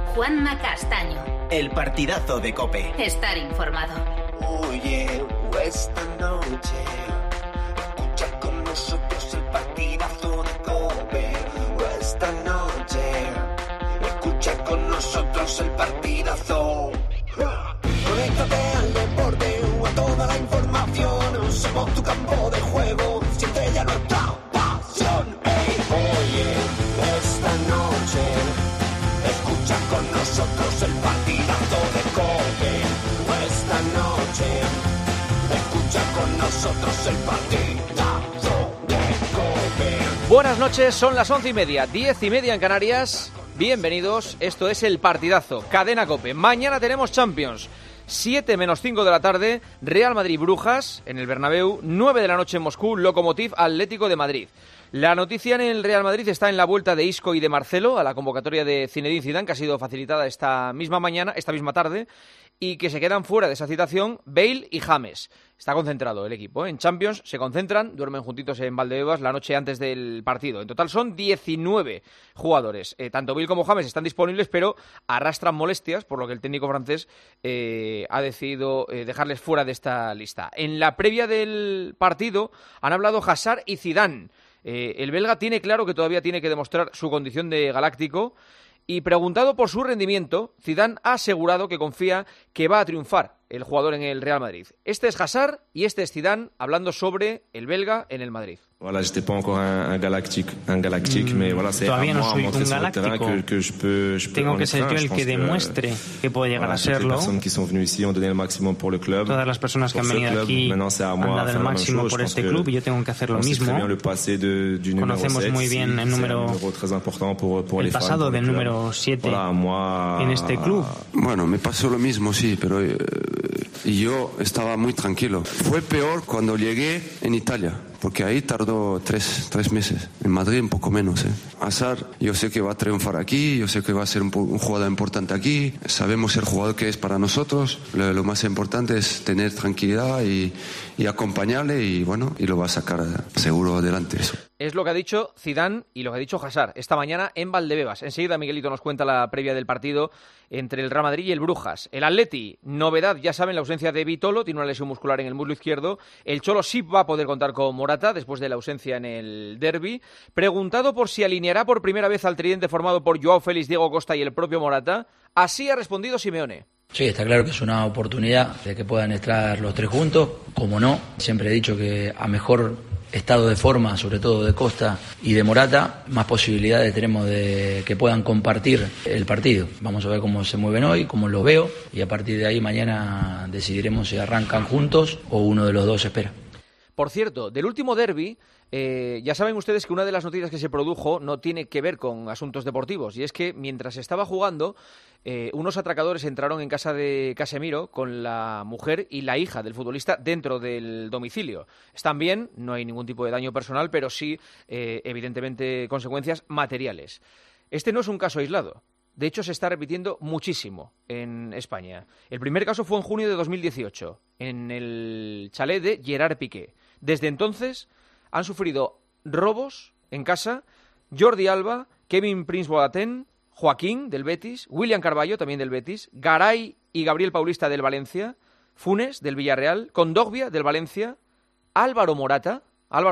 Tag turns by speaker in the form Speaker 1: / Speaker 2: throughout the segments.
Speaker 1: Juanma Castaño.
Speaker 2: El partidazo de COPE.
Speaker 1: Estar informado.
Speaker 3: Oye, esta noche escucha con nosotros el partidazo de COPE. Esta noche escucha con nosotros el partidazo. Conéctate al deporte o a toda la información. Somos tu campo de juego. Siente ya nuestra pasión. Oye, esta noche escucha con nosotros el partidazo de COPE. Esta noche escucha con nosotros el partidazo de COPE.
Speaker 4: Buenas noches, son las 11:30, 10:30 en Canarias. Bienvenidos, esto es el partidazo, Cadena COPE. Mañana tenemos Champions. 7 menos 5 de la tarde, Real Madrid-Brujas en el Bernabéu, 9 de la noche en Moscú, Lokomotiv Atlético de Madrid. La noticia en el Real Madrid está en la vuelta de Isco y de Marcelo a la convocatoria de Zinedine Zidane, que ha sido facilitada esta misma tarde, y que se quedan fuera de esa citación Bale y James. Está concentrado el equipo, ¿eh? En Champions se concentran, duermen juntitos en Valdebebas la noche antes del partido. En total son 19 jugadores. Tanto Bale como James están disponibles, pero arrastran molestias, por lo que el técnico francés ha decidido dejarles fuera de esta lista. En la previa del partido han hablado Hazard y Zidane. El belga tiene claro que todavía tiene que demostrar su condición de galáctico y preguntado por su rendimiento, Zidane ha asegurado que confía que va a triunfar el jugador en el Real Madrid. Este es Hazard y este es Zidane hablando sobre el belga en el Madrid.
Speaker 5: Voilà, j'étais pas encore un galactique, mais voilà, c'est
Speaker 6: todavía no soy un
Speaker 5: montrer sur le terrain
Speaker 6: galáctico.
Speaker 5: que je peux
Speaker 6: Tengo que ser yo el que demuestre que puedo llegar a serlo.
Speaker 5: Las personas que son venues ici ont donné el máximo por el club.
Speaker 6: Todas las personas que han venido aquí han dado el máximo por este club y yo tengo que hacer lo mismo. Conocemos muy bien el pasado del número 7 en este club.
Speaker 7: Bueno, me pasó lo mismo, sí, pero yo estaba muy tranquilo. Fue peor cuando llegué en Italia, porque ahí tardó tres meses. En Madrid un poco menos. Hazard, yo sé que va a triunfar aquí, yo sé que va a ser un jugador importante aquí. Sabemos el jugador que es para nosotros. Lo más importante es tener tranquilidad y acompañarle y bueno, y lo va a sacar seguro adelante eso.
Speaker 4: Es lo que ha dicho Zidane y lo que ha dicho Hazard esta mañana en Valdebebas. Enseguida Miguelito nos cuenta la previa del partido entre el Real Madrid y el Brujas. El Atleti, novedad, ya saben, la ausencia de Vitolo, tiene una lesión muscular en el muslo izquierdo. El Cholo sí va a poder contar con Morata después de la ausencia en el derbi. Preguntado por si alineará por primera vez al tridente formado por Joao Félix, Diego Costa y el propio Morata, así ha respondido Simeone.
Speaker 8: Sí, está claro que es una oportunidad de que puedan estar los tres juntos, como no. Siempre he dicho que a mejor estado de forma, sobre todo de Costa y de Morata, más posibilidades tenemos de que puedan compartir el partido. Vamos a ver cómo se mueven hoy, cómo los veo, y a partir de ahí mañana decidiremos si arrancan juntos o uno de los dos espera.
Speaker 4: Por cierto, del último derbi, ya saben ustedes que una de las noticias que se produjo no tiene que ver con asuntos deportivos, y es que mientras estaba jugando, unos atracadores entraron en casa de Casemiro con la mujer y la hija del futbolista dentro del domicilio. Están bien, no hay ningún tipo de daño personal, pero sí, evidentemente, consecuencias materiales. Este no es un caso aislado. De hecho, se está repitiendo muchísimo en España. El primer caso fue en junio de 2018, en el chalet de Gerard Piqué. Desde entonces han sufrido robos en casa Jordi Alba, Kevin Prince Boateng, Joaquín, del Betis, William Carballo, también del Betis, Garay y Gabriel Paulista, del Valencia, Funes, del Villarreal, Kondogbia, del Valencia, Álvaro Morata,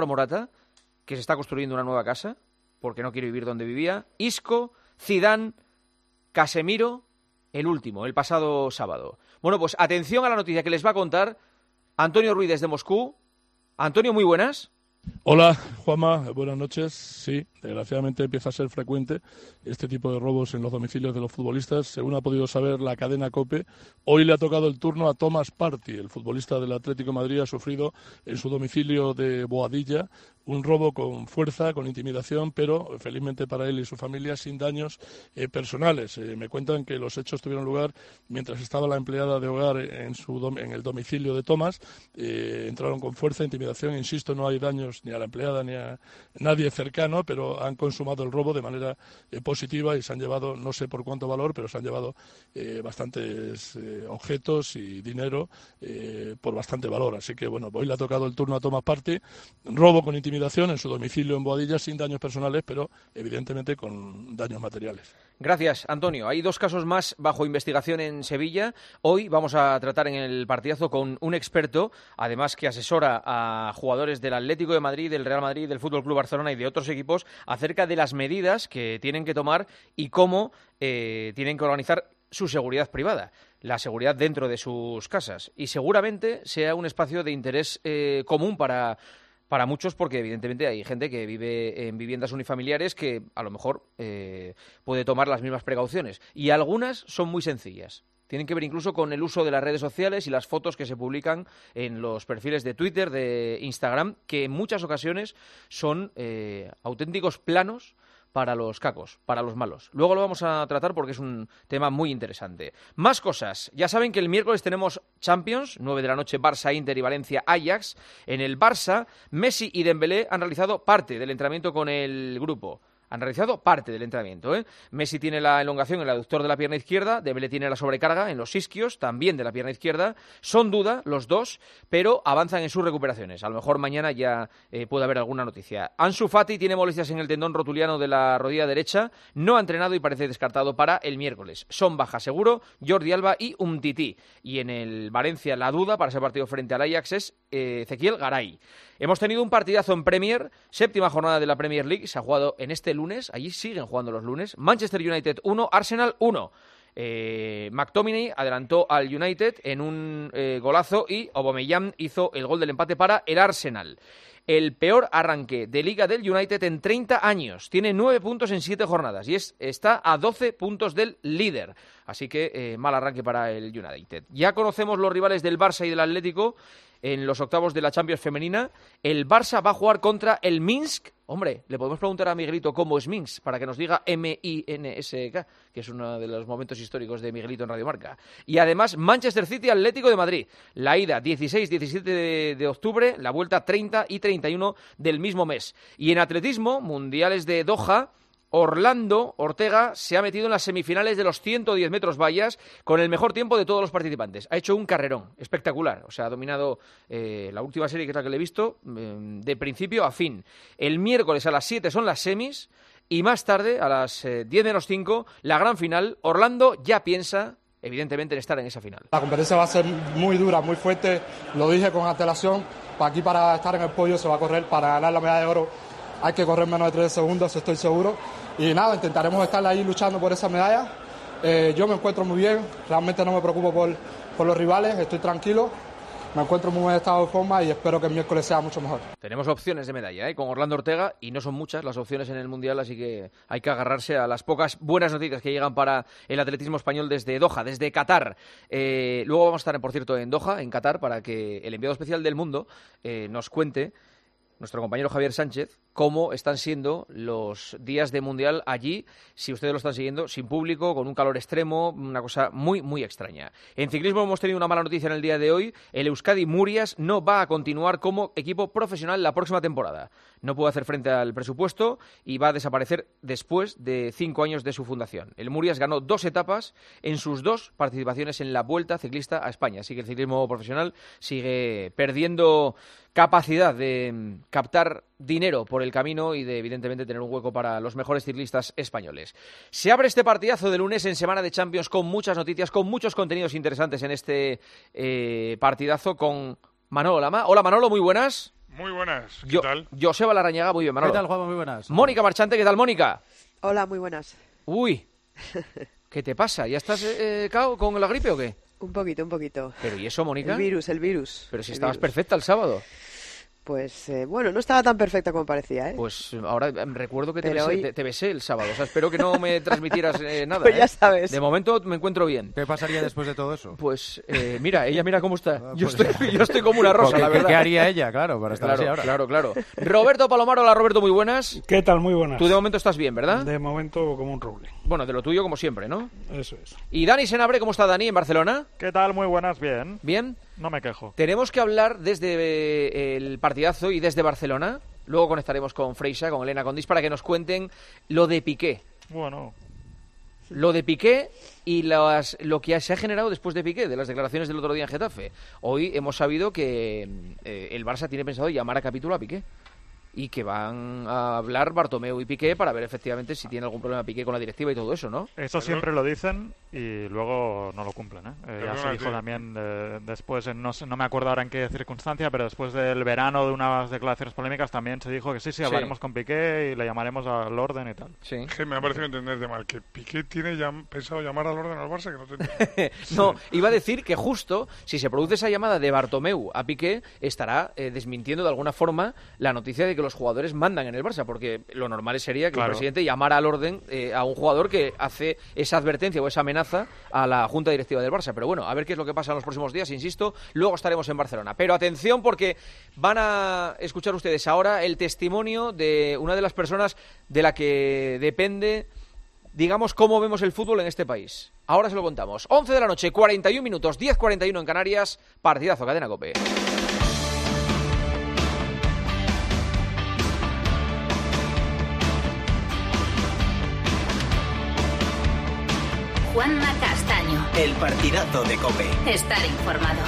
Speaker 4: que se está construyendo una nueva casa, porque no quiere vivir donde vivía, Isco, Zidane, Casemiro, el último, el pasado sábado. Bueno, pues atención a la noticia que les va a contar Antonio Ruiz desde Moscú. Antonio, muy buenas.
Speaker 9: Hola, Juanma, buenas noches. Sí, desgraciadamente empieza a ser frecuente este tipo de robos en los domicilios de los futbolistas. Según ha podido saber la cadena COPE, hoy le ha tocado el turno a Thomas Partey. El futbolista del Atlético de Madrid ha sufrido en su domicilio de Boadilla un robo con fuerza, con intimidación, pero felizmente para él y su familia sin daños personales. Me cuentan que los hechos tuvieron lugar mientras estaba la empleada de hogar en el domicilio de Thomas. Entraron con fuerza, intimidación, insisto, no hay daños ni a la empleada ni a nadie cercano, pero han consumado el robo de manera positiva y se han llevado, no sé por cuánto valor, pero se han llevado bastantes objetos y dinero por bastante valor. Así que bueno, hoy le ha tocado el turno a Thomas Partey. Robo con intimidación en su domicilio en Boadilla, sin daños personales, pero evidentemente con daños materiales.
Speaker 4: Gracias, Antonio. Hay 2 casos más bajo investigación en Sevilla. Hoy vamos a tratar en el partidazo con un experto, además que asesora a jugadores del Atlético de Madrid, del Real Madrid, del Fútbol Club Barcelona y de otros equipos acerca de las medidas que tienen que tomar y cómo tienen que organizar su seguridad privada, la seguridad dentro de sus casas. Y seguramente sea un espacio de interés común para muchos, porque evidentemente hay gente que vive en viviendas unifamiliares que a lo mejor puede tomar las mismas precauciones. Y algunas son muy sencillas. Tienen que ver incluso con el uso de las redes sociales y las fotos que se publican en los perfiles de Twitter, de Instagram, que en muchas ocasiones son auténticos planos para los cacos, para los malos. Luego lo vamos a tratar porque es un tema muy interesante. Más cosas. Ya saben que el miércoles tenemos Champions, 9 de la noche, Barça, Inter y Valencia, Ajax. En el Barça, Messi y Dembélé han realizado parte del entrenamiento con el grupo. Han realizado parte del entrenamiento, ¿eh? Messi tiene la elongación en el aductor de la pierna izquierda, Dembélé tiene la sobrecarga en los isquios, también de la pierna izquierda. Son duda los dos, pero avanzan en sus recuperaciones. A lo mejor mañana ya puede haber alguna noticia. Ansu Fati tiene molestias en el tendón rotuliano de la rodilla derecha, no ha entrenado y parece descartado para el miércoles. Son baja seguro Jordi Alba y Umtiti. Y en el Valencia la duda para ese partido frente al Ajax es Ezequiel Garay. Hemos tenido un partidazo en Premier, 7ª jornada de la Premier League, se ha jugado en este lunes, allí siguen jugando los lunes, Manchester United 1, Arsenal 1. McTominay adelantó al United en un golazo y Aubameyang hizo el gol del empate para el Arsenal. El peor arranque de Liga del United en 30 años. Tiene 9 puntos en 7 jornadas y está a 12 puntos del líder. Así que mal arranque para el United. Ya conocemos los rivales del Barça y del Atlético en los octavos de la Champions femenina. El Barça va a jugar contra el Minsk. Hombre, le podemos preguntar a Miguelito cómo es Minsk, para que nos diga M-I-N-S-K, que es uno de los momentos históricos de Miguelito en Radio Marca. Y además, Manchester City, Atlético de Madrid. La ida 16-17 de octubre, la vuelta 30 y 31 del mismo mes. Y en atletismo, mundiales de Doha, Orlando Ortega se ha metido en las semifinales de los 110 metros vallas con el mejor tiempo de todos los participantes. Ha hecho un carrerón espectacular. O sea, ha dominado la última serie que es la que le he visto de principio a fin. El miércoles a las 7 son las semis y más tarde, a las 10 menos 5, la gran final. Orlando ya piensa, evidentemente, en estar en esa final.
Speaker 10: La competencia va a ser muy dura, muy fuerte. Lo dije con antelación. Para estar en el podio se va a correr para ganar la medalla de oro. Hay que correr menos de 3 segundos, estoy seguro. Y nada, intentaremos estar ahí luchando por esa medalla. Yo me encuentro muy bien, realmente no me preocupo por los rivales, estoy tranquilo. Me encuentro en muy buen estado de forma y espero que el miércoles sea mucho mejor.
Speaker 4: Tenemos opciones de medalla con Orlando Ortega y no son muchas las opciones en el Mundial, así que hay que agarrarse a las pocas buenas noticias que llegan para el atletismo español desde Doha, desde Qatar. Luego vamos a estar, por cierto, en Doha, en Qatar, para que el enviado especial del Mundo nos cuente, nuestro compañero Javier Sánchez, cómo están siendo los días de Mundial allí, si ustedes lo están siguiendo, sin público, con un calor extremo, una cosa muy, muy extraña. En ciclismo hemos tenido una mala noticia en el día de hoy. El Euskadi Murias no va a continuar como equipo profesional la próxima temporada. No puede hacer frente al presupuesto y va a desaparecer después de 5 años de su fundación. El Murias ganó 2 etapas en sus 2 participaciones en la Vuelta Ciclista a España. Así que el ciclismo profesional sigue perdiendo capacidad de captar dinero por el camino y de, evidentemente, tener un hueco para los mejores ciclistas españoles. Se abre este partidazo de lunes en semana de Champions con muchas noticias, con muchos contenidos interesantes en este partidazo con Manolo Lama. Hola, Manolo, muy buenas.
Speaker 11: Muy buenas, ¿qué tal?
Speaker 4: Joseba Larrañaga, muy bien, Manolo.
Speaker 12: ¿Qué tal, Juanma? Muy buenas.
Speaker 4: Mónica Marchante, ¿qué tal, Mónica?
Speaker 13: Hola, muy buenas.
Speaker 4: Uy, ¿qué te pasa? ¿Ya estás cao con la gripe o qué?
Speaker 13: Un poquito.
Speaker 4: ¿Pero y eso, Mónica?
Speaker 13: El virus.
Speaker 4: Pero si estabas perfecta el sábado.
Speaker 13: Pues, bueno, no estaba tan perfecta como parecía, ¿eh?
Speaker 4: Pues ahora recuerdo que te besé el sábado. O sea, espero que no me transmitieras nada.
Speaker 13: Pues ya sabes.
Speaker 4: De momento me encuentro bien.
Speaker 12: ¿Qué pasaría después de todo eso?
Speaker 4: Pues, mira cómo está. Yo estoy como una rosa, la verdad.
Speaker 12: ¿Qué haría ella, claro, para estar así ahora?
Speaker 4: Claro. Roberto Palomar, hola, Roberto, muy buenas.
Speaker 14: ¿Qué tal? Muy buenas.
Speaker 4: Tú de momento estás bien, ¿verdad?
Speaker 14: De momento como un roble.
Speaker 4: Bueno, de lo tuyo como siempre, ¿no?
Speaker 14: Eso es.
Speaker 4: ¿Y Dani Senabre, cómo está Dani en Barcelona?
Speaker 11: ¿Qué tal? Muy buenas, bien.
Speaker 4: ¿Bien?
Speaker 11: No me quejo.
Speaker 4: Tenemos que hablar desde el partidazo y desde Barcelona. Luego conectaremos con Freixa, con Elena Condis, para que nos cuenten lo de Piqué.
Speaker 11: Bueno.
Speaker 4: Lo de Piqué y lo que se ha generado después de Piqué, de las declaraciones del otro día en Getafe. Hoy hemos sabido que el Barça tiene pensado llamar a capítulo a Piqué. y que van a hablar Bartomeu y Piqué para ver efectivamente si tiene algún problema Piqué con la directiva y todo eso, ¿no?
Speaker 11: Eso siempre lo dicen y luego no lo cumplen, ¿eh? Ya se dijo también después, no me acuerdo ahora en qué circunstancia, pero después del verano de unas declaraciones polémicas también se dijo que sí, hablaremos con Piqué y le llamaremos al orden y tal.
Speaker 4: Sí.
Speaker 14: Que me ha parecido entender de mal, que Piqué tiene pensado llamar al orden al Barça, que no te entiendo.
Speaker 4: No, iba a decir que justo si se produce esa llamada de Bartomeu a Piqué, estará desmintiendo de alguna forma la noticia de que los jugadores mandan en el Barça, porque lo normal sería que el presidente llamara al orden a un jugador que hace esa advertencia o esa amenaza a la junta directiva del Barça. Pero bueno, a ver qué es lo que pasa en los próximos días, insisto, luego estaremos en Barcelona. Pero atención, porque van a escuchar ustedes ahora el testimonio de una de las personas de la que depende, digamos, cómo vemos el fútbol en este país. Ahora se lo contamos. 11 de la noche, 41 minutos, 10:41 en Canarias, partidazo, Cadena COPE.
Speaker 1: Juanma Castaño.
Speaker 2: El partidazo de COPE.
Speaker 1: Estar informado.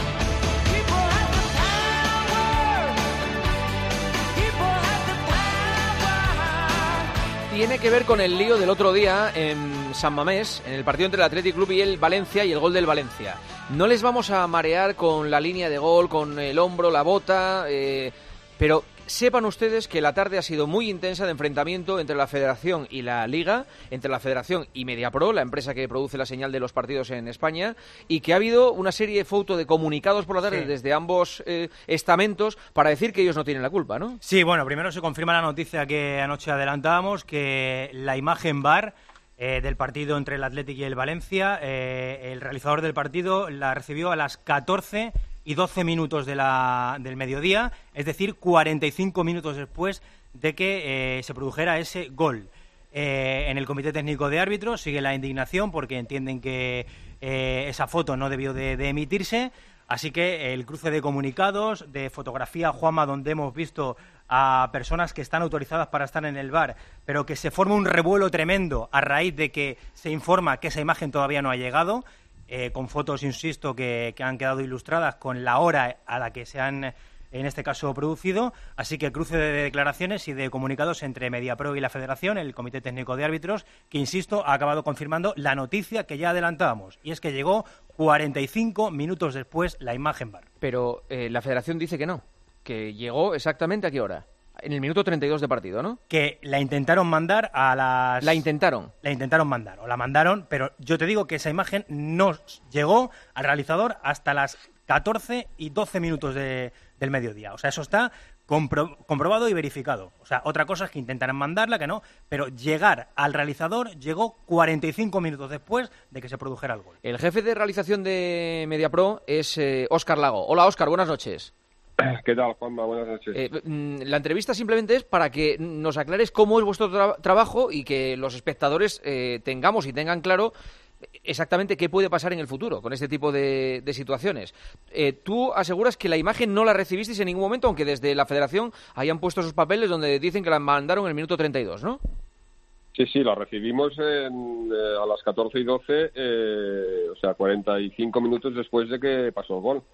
Speaker 4: Tiene que ver con el lío del otro día en San Mamés, en el partido entre el Athletic Club y el Valencia y el gol del Valencia. No les vamos a marear con la línea de gol, con el hombro, la bota, pero sepan ustedes que la tarde ha sido muy intensa de enfrentamiento entre la Federación y la Liga, entre la Federación y Mediapro, la empresa que produce la señal de los partidos en España, y que ha habido una serie de comunicados por la tarde desde ambos estamentos para decir que ellos no tienen la culpa, ¿no?
Speaker 15: Sí, bueno, primero se confirma la noticia que anoche adelantábamos, que la imagen VAR del partido entre el Athletic y el Valencia, el realizador del partido la recibió a las 14 y 12 minutos del mediodía, es decir, 45 minutos después de que se produjera ese gol. En el Comité Técnico de Árbitros sigue la indignación porque entienden que esa foto no debió de emitirse, así que el cruce de comunicados, de fotografía, Juanma, donde hemos visto a personas que están autorizadas para estar en el VAR, pero que se forma un revuelo tremendo a raíz de que se informa que esa imagen todavía no ha llegado, con fotos, insisto, que han quedado ilustradas con la hora a la que se han, en este caso, producido. Así que cruce de declaraciones y de comunicados entre Mediapro y la Federación, el Comité Técnico de Árbitros, que, insisto, ha acabado confirmando la noticia que ya adelantábamos, y es que llegó 45 minutos después la imagen VAR.
Speaker 4: Pero la Federación dice que no, que llegó exactamente ¿a qué hora? En el minuto 32 de partido, ¿no?
Speaker 15: Que la intentaron mandar a las...
Speaker 4: ¿La intentaron?
Speaker 15: La intentaron mandar, o la mandaron, pero yo te digo que esa imagen no llegó al realizador hasta las 14 y 12 minutos del mediodía. O sea, eso está comprobado y verificado. O sea, otra cosa es que intentaran mandarla, que no, pero llegar al realizador llegó 45 minutos después de que se produjera el gol.
Speaker 4: El jefe de realización de Mediapro es Óscar Lago. Hola, Óscar, buenas noches.
Speaker 16: ¿Qué tal, Juanma? Buenas noches.
Speaker 4: La entrevista simplemente es para que nos aclares cómo es vuestro trabajo y que los espectadores tengamos y tengan claro exactamente qué puede pasar en el futuro con este tipo de situaciones. Tú aseguras que la imagen no la recibisteis en ningún momento, aunque desde la Federación hayan puesto esos papeles donde dicen que la mandaron en el minuto 32, ¿no?
Speaker 16: Sí, la recibimos a las 14 y 12, o sea, 45 minutos después de que pasó el gol.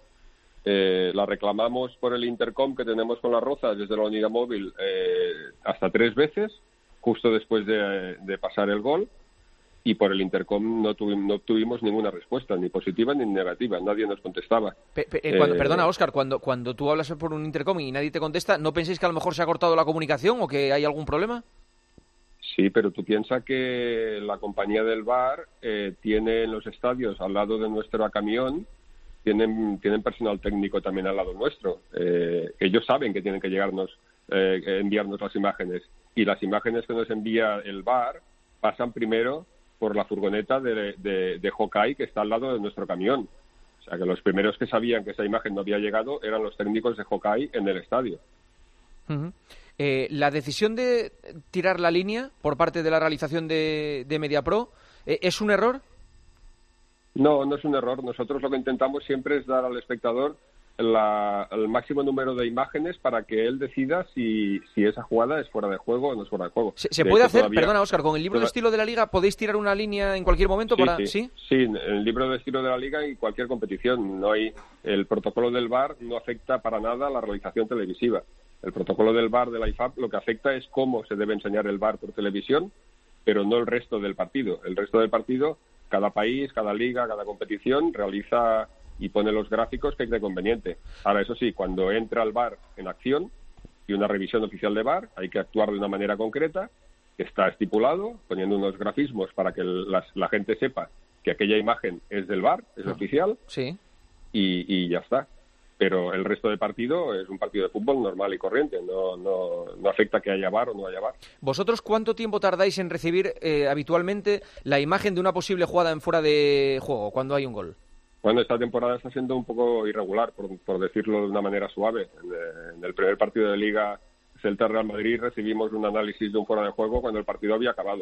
Speaker 16: La reclamamos por el intercom que tenemos con la Rozas desde la unidad móvil hasta 3 veces, justo después de pasar el gol, y por el intercom no tuvimos ninguna respuesta, ni positiva ni negativa, nadie nos contestaba.
Speaker 4: Perdona, Óscar, cuando tú hablas por un intercom y nadie te contesta, ¿no pensáis que a lo mejor se ha cortado la comunicación o que hay algún problema?
Speaker 16: Sí, pero tú piensas que la compañía del VAR tiene en los estadios, al lado de nuestro camión, tienen personal técnico también al lado nuestro. Ellos saben que tienen que enviarnos las imágenes, y las imágenes que nos envía el VAR pasan primero por la furgoneta de Hawkeye que está al lado de nuestro camión. O sea, que los primeros que sabían que esa imagen no había llegado eran los técnicos de Hawkeye en el estadio.
Speaker 4: Uh-huh. La decisión de tirar la línea por parte de la realización de Mediapro, ¿es un error?
Speaker 16: No es un error. Nosotros lo que intentamos siempre es dar al espectador el máximo número de imágenes para que él decida si esa jugada es fuera de juego o no es fuera de juego.
Speaker 4: ¿Se puede hacer, perdona, Óscar, con el libro de estilo de la Liga podéis tirar una línea en cualquier momento?
Speaker 16: Sí, en el libro de estilo de la Liga y cualquier competición. El protocolo del VAR no afecta para nada a la realización televisiva. El protocolo del VAR de la IFAB lo que afecta es cómo se debe enseñar el VAR por televisión, pero no el resto del partido. El resto del partido, cada país, cada liga, cada competición realiza y pone los gráficos que cree conveniente. Ahora, eso sí, cuando entra el VAR en acción y una revisión oficial de VAR, hay que actuar de una manera concreta, que está estipulado, poniendo unos grafismos para que la gente sepa que aquella imagen es del VAR, es oficial,
Speaker 4: sí.
Speaker 16: y ya está. Pero el resto del partido es un partido de fútbol normal y corriente, no afecta que haya VAR o no haya VAR.
Speaker 4: ¿Vosotros cuánto tiempo tardáis en recibir habitualmente la imagen de una posible jugada en fuera de juego cuando hay un gol?
Speaker 16: Bueno, esta temporada está siendo un poco irregular, por decirlo de una manera suave. En el primer partido de Liga Celta-Real Madrid recibimos un análisis de un fuera de juego cuando el partido había acabado.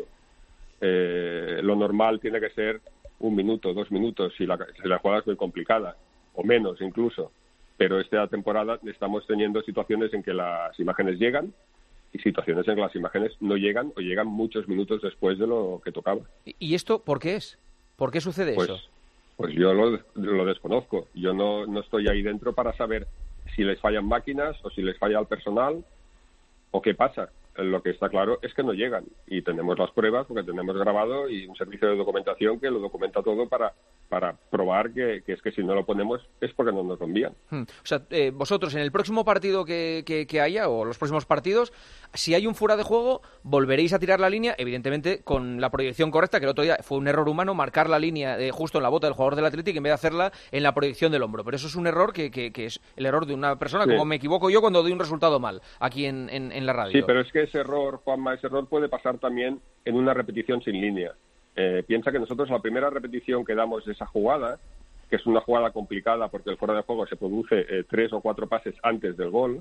Speaker 16: Lo normal tiene que ser 1 minuto, 2 minutos, si la jugada es muy complicada, o menos incluso. Pero esta temporada estamos teniendo situaciones en que las imágenes llegan y situaciones en que las imágenes no llegan o llegan muchos minutos después de lo que tocaba.
Speaker 4: ¿Y esto por qué es? ¿Por qué sucede eso?
Speaker 16: Pues yo lo desconozco. Yo no estoy ahí dentro para saber si les fallan máquinas o si les falla el personal o qué pasa. Lo que está claro es que no llegan y tenemos las pruebas porque tenemos grabado y un servicio de documentación que lo documenta todo para probar que es que si no lo ponemos es porque no nos lo envían.
Speaker 4: O sea, vosotros en el próximo partido que haya o los próximos partidos, si hay un fuera de juego, volveréis a tirar la línea, evidentemente con la proyección correcta, que el otro día fue un error humano marcar la línea justo en la bota del jugador del Athletic en vez de hacerla en la proyección del hombro. Pero eso es un error que es el error de una persona, como me equivoco yo cuando doy un resultado mal aquí en la radio.
Speaker 16: Sí, pero es que ese error, Juanma, ese error puede pasar también en una repetición sin línea. Piensa que nosotros la primera repetición que damos de esa jugada, que es una jugada complicada porque el fuera de juego se produce 3 o 4 pases antes del gol,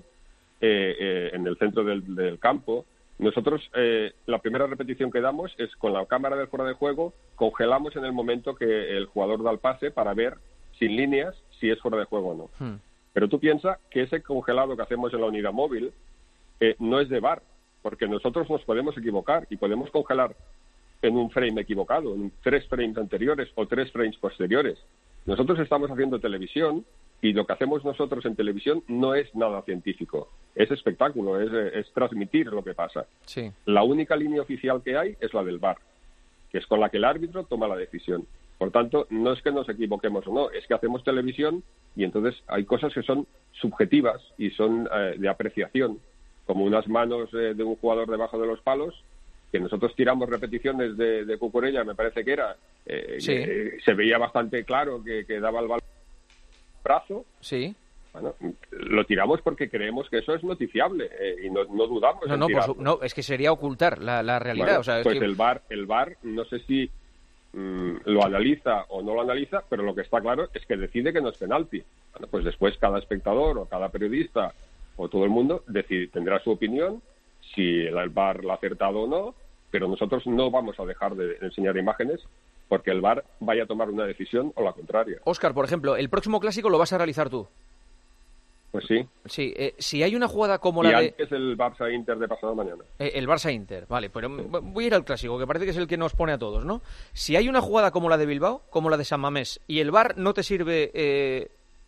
Speaker 16: en el centro del campo, nosotros la primera repetición que damos es con la cámara del fuera de juego, congelamos en el momento que el jugador da el pase para ver sin líneas si es fuera de juego o no. Pero tú piensas que ese congelado que hacemos en la unidad móvil no es de VAR, porque nosotros nos podemos equivocar y podemos congelar en un frame equivocado, en 3 frames anteriores o 3 frames posteriores. Nosotros estamos haciendo televisión y lo que hacemos nosotros en televisión no es nada científico, es espectáculo, es transmitir lo que pasa.
Speaker 4: Sí.
Speaker 16: La única línea oficial que hay es la del VAR, que es con la que el árbitro toma la decisión. Por tanto, no es que nos equivoquemos o no, es que hacemos televisión y entonces hay cosas que son subjetivas y son de apreciación, como unas manos de un jugador debajo de los palos, que nosotros tiramos repeticiones de Cucurella, me parece que era, que se veía bastante claro que daba el balón brazo.
Speaker 4: Sí.
Speaker 16: Bueno, lo tiramos porque creemos que eso es noticiable y no dudamos en tirarlo.
Speaker 4: No, es que sería ocultar la realidad.
Speaker 16: Bueno,
Speaker 4: o sea,
Speaker 16: pues el VAR no sé si lo analiza o no lo analiza, pero lo que está claro es que decide que no es penalti. Bueno, pues después cada espectador o cada periodista o todo el mundo tendrá su opinión, si el VAR lo ha acertado o no, pero nosotros no vamos a dejar de enseñar imágenes porque el VAR vaya a tomar una decisión o la contraria.
Speaker 4: Óscar, por ejemplo, el próximo clásico lo vas a realizar tú.
Speaker 16: Pues sí.
Speaker 4: Sí, si hay una jugada como la de...
Speaker 16: Y antes el Barça-Inter de pasado mañana.
Speaker 4: El Barça-Inter, vale, pero voy a ir al clásico, que parece que es el que nos pone a todos, ¿no? Si hay una jugada como la de Bilbao, como la de San Mamés, y el VAR no te sirve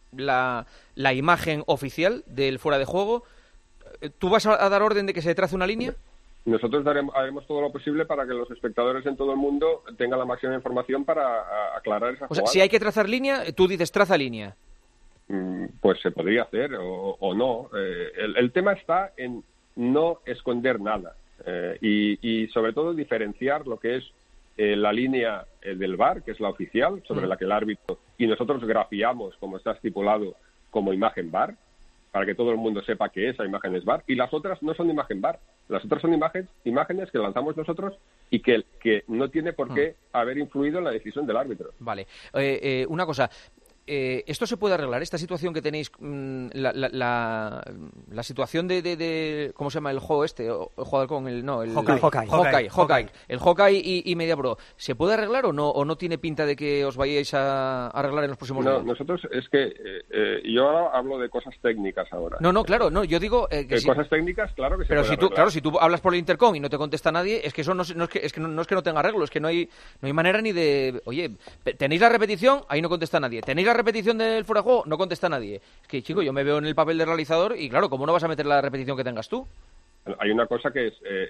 Speaker 4: la imagen oficial del fuera de juego, ¿tú vas a dar orden de que se trace una línea?
Speaker 16: Nosotros haremos todo lo posible para que los espectadores en todo el mundo tengan la máxima información para aclarar esa jugada.
Speaker 4: O sea, si hay que trazar línea, tú dices traza línea.
Speaker 16: Pues se podría hacer o no. El tema está en no esconder nada y sobre todo diferenciar lo que es la línea del VAR, que es la oficial, sobre la que el árbitro, y nosotros grafiamos, como está estipulado, como imagen VAR, para que todo el mundo sepa que esa imagen es VAR, y las otras no son imagen VAR, las otras son imágenes que lanzamos nosotros y que no tiene por qué haber influido en la decisión del árbitro.
Speaker 4: Vale, una cosa... ¿esto se puede arreglar? Esta situación que tenéis, la situación de ¿cómo se llama el juego este? El jugador con el Hawkeye. El Hawkeye y Media Pro. ¿Se puede arreglar o no tiene pinta de que os vayáis a arreglar en los próximos días?
Speaker 16: No, nosotros es que yo ahora hablo de cosas técnicas ahora.
Speaker 4: Claro, yo digo que
Speaker 16: cosas técnicas, claro que se
Speaker 4: pero
Speaker 16: puede arreglar.
Speaker 4: Claro, si tú hablas por el intercom y no te contesta nadie, es que eso no es que no tenga arreglo, es que no hay manera ni de, oye, tenéis la repetición, ahí no contesta nadie, tenéis la repetición del fuera de juego? No contesta nadie. Es que, chico, yo me veo en el papel de realizador y, claro, ¿cómo no vas a meter la repetición que tengas tú?
Speaker 16: Hay una cosa que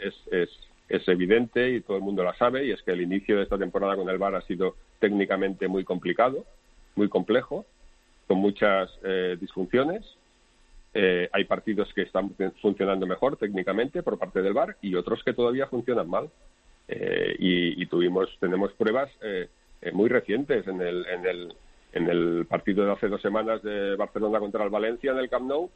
Speaker 16: es evidente y todo el mundo la sabe, y es que el inicio de esta temporada con el VAR ha sido técnicamente muy complicado, muy complejo, con muchas disfunciones. Hay partidos que están funcionando mejor técnicamente por parte del VAR y otros que todavía funcionan mal. Y tenemos pruebas muy recientes en el partido de hace 2 semanas de Barcelona contra el Valencia en el Camp Nou.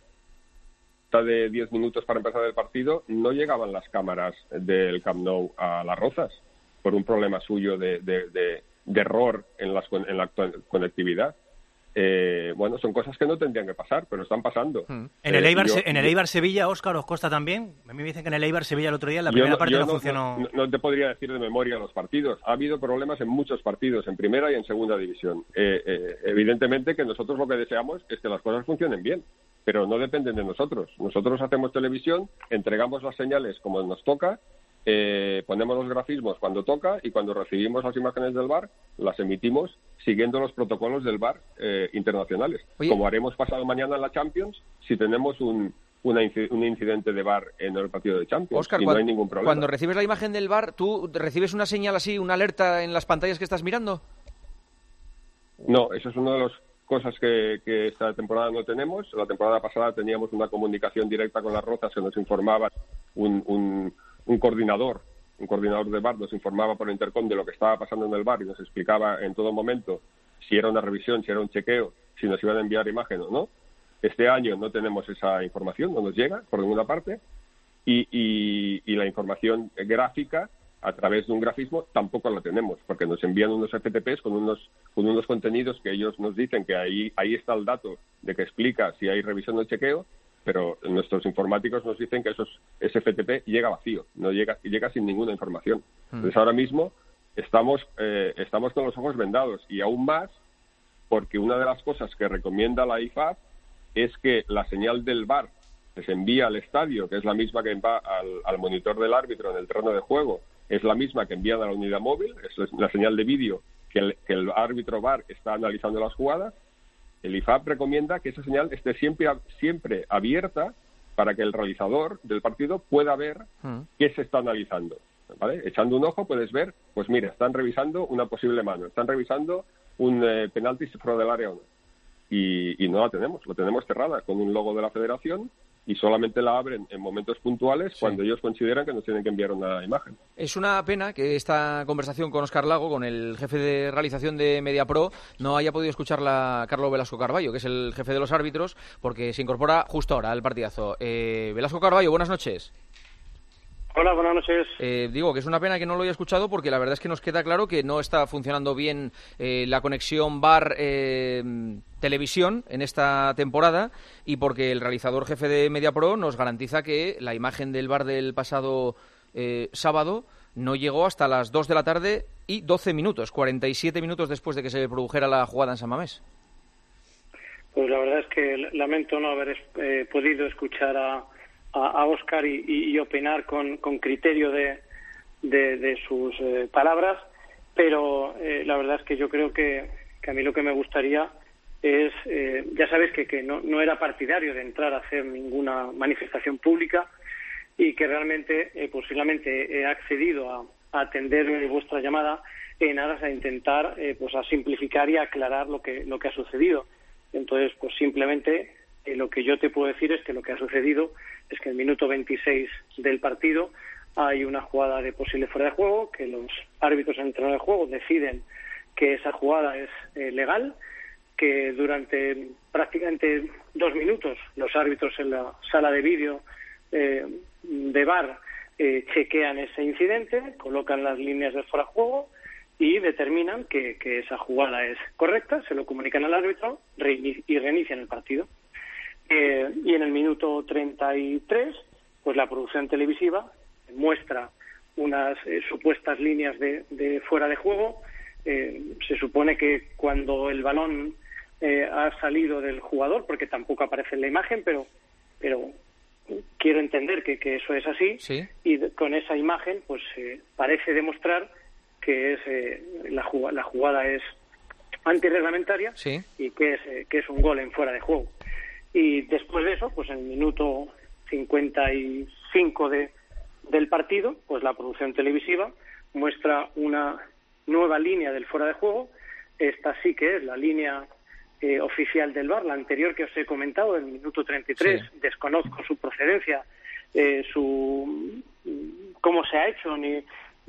Speaker 16: De 10 minutos para empezar el partido, no llegaban las cámaras del Camp Nou a Las Rozas por un problema suyo de error en la conectividad. Bueno, son cosas que no tendrían que pasar, pero están pasando.
Speaker 15: En el Eibar Sevilla, Óscar, ¿os consta también? A mí me dicen que en el Eibar Sevilla el otro día la primera parte no funcionó.
Speaker 16: No te podría decir de memoria los partidos. Ha habido problemas en muchos partidos, en primera y en segunda división. Evidentemente que nosotros lo que deseamos es que las cosas funcionen bien, pero no dependen de nosotros. Nosotros hacemos televisión, entregamos las señales como nos toca, ponemos los grafismos cuando toca, y cuando recibimos las imágenes del VAR las emitimos siguiendo los protocolos del VAR internacionales. Oye, como haremos pasado mañana en la Champions si tenemos un incidente de VAR en el partido de Champions.
Speaker 4: Óscar,
Speaker 16: no hay ningún problema.
Speaker 4: Cuando recibes la imagen del VAR, ¿tú recibes una señal así, una alerta en las pantallas que estás mirando?
Speaker 16: No, eso es una de las cosas que esta temporada no tenemos. La temporada pasada teníamos una comunicación directa con Las Rozas que nos informaba un coordinador de VAR, nos informaba por intercom de lo que estaba pasando en el VAR y nos explicaba en todo momento si era una revisión, si era un chequeo, si nos iban a enviar imagen o no. Este año no tenemos esa información, no nos llega por ninguna parte, y la información gráfica a través de un grafismo tampoco la tenemos, porque nos envían unos FTPs con unos contenidos que ellos nos dicen que ahí está el dato de que explica si hay revisión o chequeo, pero nuestros informáticos nos dicen que ese FTP llega vacío, llega sin ninguna información. Entonces ahora mismo estamos con los ojos vendados, y aún más porque una de las cosas que recomienda la IFAB es que la señal del VAR que se envía al estadio, que es la misma que va al monitor del árbitro en el terreno de juego, es la misma que envían a la unidad móvil, es la señal de vídeo que el árbitro VAR está analizando las jugadas. El IFAB recomienda que esa señal esté siempre abierta para que el realizador del partido pueda ver qué se está analizando, ¿vale? Echando un ojo puedes ver, pues mira, están revisando una posible mano, están revisando un penalti fuera del área o no. Y no la tenemos cerrada con un logo de la federación, y solamente la abren en momentos puntuales cuando ellos consideran que nos tienen que enviar una imagen.
Speaker 4: Es una pena que esta conversación con Óscar Lago, con el jefe de realización de MediaPro, no haya podido escucharla Carlos Velasco Carballo, que es el jefe de los árbitros, porque se incorpora justo ahora al partidazo. Velasco Carballo, buenas noches.
Speaker 17: Hola, buenas noches.
Speaker 4: Digo que es una pena que no lo haya escuchado, porque la verdad es que nos queda claro que no está funcionando bien la conexión VAR televisión en esta temporada, y porque el realizador jefe de MediaPro nos garantiza que la imagen del VAR del pasado sábado no llegó hasta las 2 de la tarde y 12 minutos, 47 minutos después de que se produjera la jugada en San Mamés.
Speaker 17: Pues la verdad es que lamento no haber podido escuchar a Óscar y opinar con criterio de sus palabras, pero la verdad es que yo creo que a mí lo que me gustaría es, ya sabéis que no era partidario de entrar a hacer ninguna manifestación pública, y que realmente posiblemente he accedido a atender vuestra llamada en aras a intentar pues a simplificar y aclarar lo que ha sucedido. Entonces, pues simplemente lo que yo te puedo decir es que lo que ha sucedido es que en el minuto 26 del partido hay una jugada de posible fuera de juego, que los árbitros en el terreno de juego deciden que esa jugada es legal, que durante prácticamente 2 minutos los árbitros en la sala de vídeo de VAR chequean ese incidente, colocan las líneas del fuera de juego y determinan que esa jugada es correcta, se lo comunican al árbitro y reinician el partido. Y en el minuto 33, pues la producción televisiva muestra unas supuestas líneas de fuera de juego. Se supone que cuando el balón ha salido del jugador, porque tampoco aparece en la imagen, pero quiero entender que eso es así, ¿sí? Y con esa imagen pues parece demostrar que es la jugada es antirreglamentaria
Speaker 4: sí.
Speaker 17: y que es un gol en fuera de juego. Y después de eso, pues en el minuto 55 del partido, pues la producción televisiva muestra una nueva línea del fuera de juego. Esta sí que es la línea oficial del VAR, la anterior que os he comentado, en el minuto 33, sí. Desconozco su procedencia, cómo se ha hecho, ni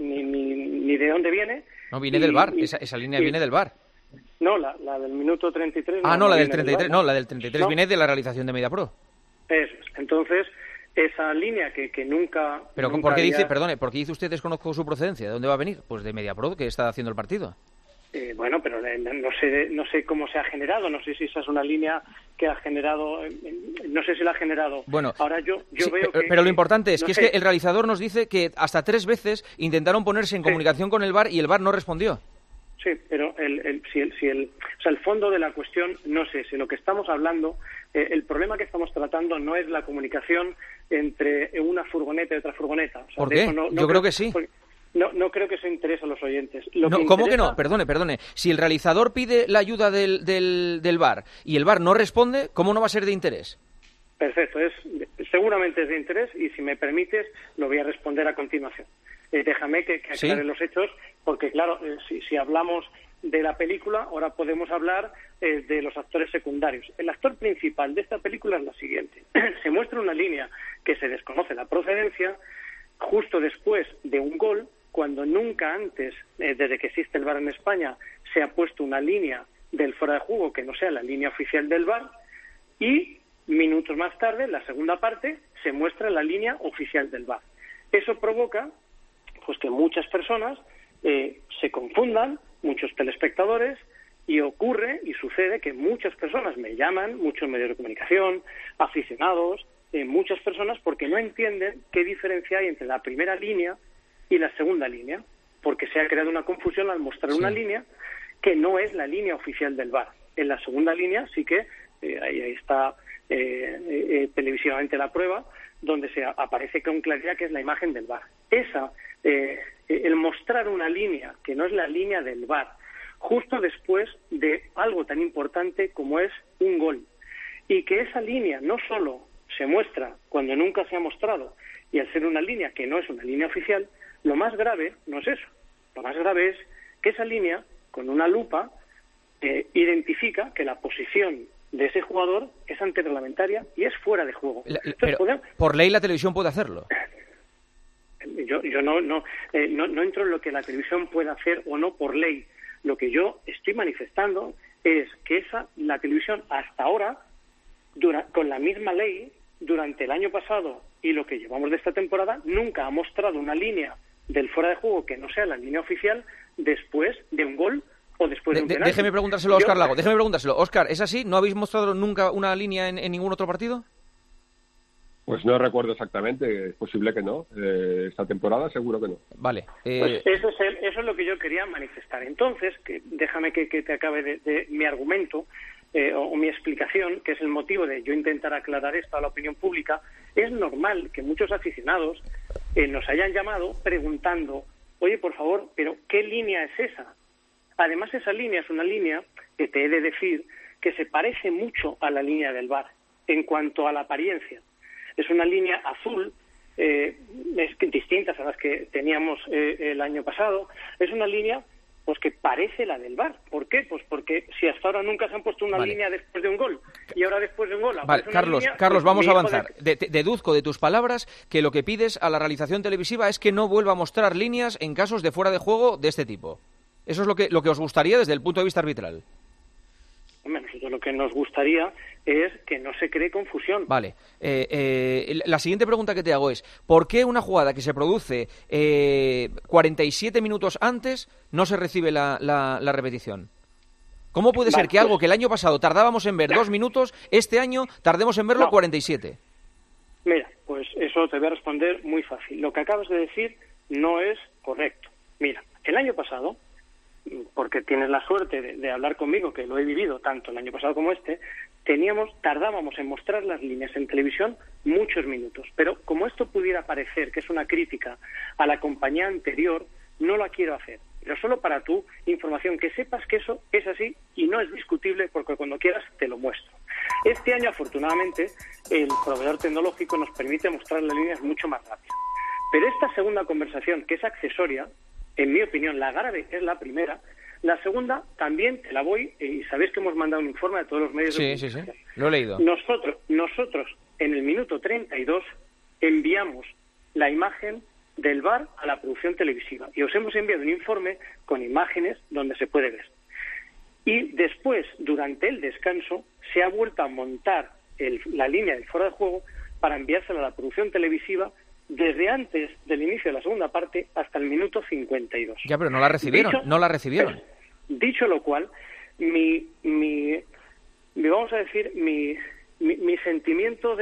Speaker 17: de dónde viene.
Speaker 4: No, viene del VAR, esa línea viene del VAR.
Speaker 17: No, la del minuto 33...
Speaker 4: la del 33, no, la del 33 viene de la realización de MediaPro.
Speaker 17: Eso es. Entonces, esa línea que nunca...
Speaker 4: Pero
Speaker 17: nunca
Speaker 4: ¿por qué dice, perdone, por qué dice usted desconozco su procedencia? ¿De dónde va a venir? Pues de MediaPro, que está haciendo el partido.
Speaker 17: Bueno, pero no sé cómo se ha generado, no sé si esa es una línea que ha generado, no sé si la ha generado.
Speaker 4: Bueno,
Speaker 17: ahora yo
Speaker 4: sí,
Speaker 17: veo que...
Speaker 4: Pero lo importante es que el realizador nos dice que hasta 3 veces intentaron ponerse en comunicación con el VAR y el VAR no respondió.
Speaker 17: Sí, pero el fondo de la cuestión, no sé, si lo que estamos hablando, el problema que estamos tratando no es la comunicación entre una furgoneta y otra furgoneta. O sea,
Speaker 4: ¿por qué? Yo creo que sí.
Speaker 17: No creo que eso interese a los oyentes.
Speaker 4: ¿Cómo que no? Perdone. Si el realizador pide la ayuda del VAR y el VAR no responde, ¿cómo no va a ser de interés?
Speaker 17: Perfecto, seguramente es de interés y si me permites lo voy a responder a continuación. Déjame que aclare los hechos, porque claro, si hablamos de la película, ahora podemos hablar de los actores secundarios. El actor principal de esta película es la siguiente. Se muestra una línea que se desconoce la procedencia justo después de un gol, cuando nunca antes, desde que existe el VAR en España, se ha puesto una línea del fuera de juego que no sea la línea oficial del VAR, y minutos más tarde, en la segunda parte, se muestra la línea oficial del VAR. Eso provoca pues que muchas personas se confundan, muchos telespectadores, y ocurre y sucede que muchas personas me llaman, muchos medios de comunicación, aficionados, muchas personas, porque no entienden qué diferencia hay entre la primera línea y la segunda línea, porque se ha creado una confusión al mostrar una línea que no es la línea oficial del VAR. En la segunda línea sí que ahí está televisivamente la prueba, donde se aparece con claridad que es la imagen del VAR. El mostrar una línea que no es la línea del VAR, justo después de algo tan importante como es un gol, y que esa línea no solo se muestra cuando nunca se ha mostrado, y al ser una línea que no es una línea oficial, lo más grave no es eso. Lo más grave es que esa línea, con una lupa, identifica que la posición de ese jugador es antirreglamentaria y es fuera de juego.
Speaker 4: Pero por ley la televisión puede hacerlo.
Speaker 17: Yo no entro en lo que la televisión puede hacer o no por ley. Lo que yo estoy manifestando es que la televisión hasta ahora, con la misma ley, durante el año pasado y lo que llevamos de esta temporada, nunca ha mostrado una línea del fuera de juego que no sea la línea oficial después de un gol o después de un penalti.
Speaker 4: Déjeme preguntárselo a Óscar Lago. Óscar, ¿es así? ¿No habéis mostrado nunca una línea en ningún otro partido?
Speaker 16: Pues no recuerdo exactamente, es posible que no. Esta temporada seguro que no.
Speaker 4: Vale.
Speaker 17: Pues eso es lo que yo quería manifestar. Entonces, déjame que te acabe de mi argumento o mi explicación, que es el motivo de yo intentar aclarar esto a la opinión pública. Es normal que muchos aficionados nos hayan llamado preguntando, oye, por favor, pero ¿qué línea es esa? Además, esa línea es una línea que te he de decir que se parece mucho a la línea del VAR en cuanto a la apariencia. Es una línea azul, es distinta a las que teníamos el año pasado. Es una línea pues que parece la del VAR. ¿Por qué? Pues porque si hasta ahora nunca se han puesto una línea después de un gol y ahora después de un gol...
Speaker 4: Vale, Carlos, vamos a avanzar. Deduzco de tus palabras que lo que pides a la realización televisiva es que no vuelva a mostrar líneas en casos de fuera de juego de este tipo. ¿Eso es lo que os gustaría desde el punto de vista arbitral?
Speaker 17: Hombre, nosotros lo que nos gustaría es que no se cree confusión.
Speaker 4: Vale. La siguiente pregunta que te hago es, ¿por qué una jugada que se produce 47 minutos antes no se recibe la repetición? ¿Cómo puede ser que algo que el año pasado tardábamos en ver 2 minutos, este año tardemos en verlo 47?
Speaker 17: Mira, pues eso te voy a responder muy fácil. Lo que acabas de decir no es correcto. Mira, el año pasado, porque tienes la suerte de hablar conmigo, que lo he vivido tanto el año pasado como tardábamos en mostrar las líneas en televisión muchos minutos. Pero como esto pudiera parecer que es una crítica a la compañía anterior, no la quiero hacer. pero solo para tu información, que sepas que eso es así y no es discutible, porque cuando quieras te lo muestro. Este año, afortunadamente, el proveedor tecnológico nos permite mostrar las líneas mucho más rápido. Pero esta segunda conversación, que es accesoria, en mi opinión, la grave es la primera. La segunda también te la voy, y sabéis que hemos mandado un informe a todos los medios de comunicación.
Speaker 4: Sí, lo he leído.
Speaker 17: Nosotros, en el minuto 32, enviamos la imagen del VAR a la producción televisiva. Y os hemos enviado un informe con imágenes donde se puede ver. Y después, durante el descanso, se ha vuelto a montar la línea del fuera de juego para enviársela a la producción televisiva desde antes del inicio de la segunda parte hasta el minuto 52.
Speaker 4: Ya, pero no la recibieron.
Speaker 17: Dicho lo cual, mi sentimiento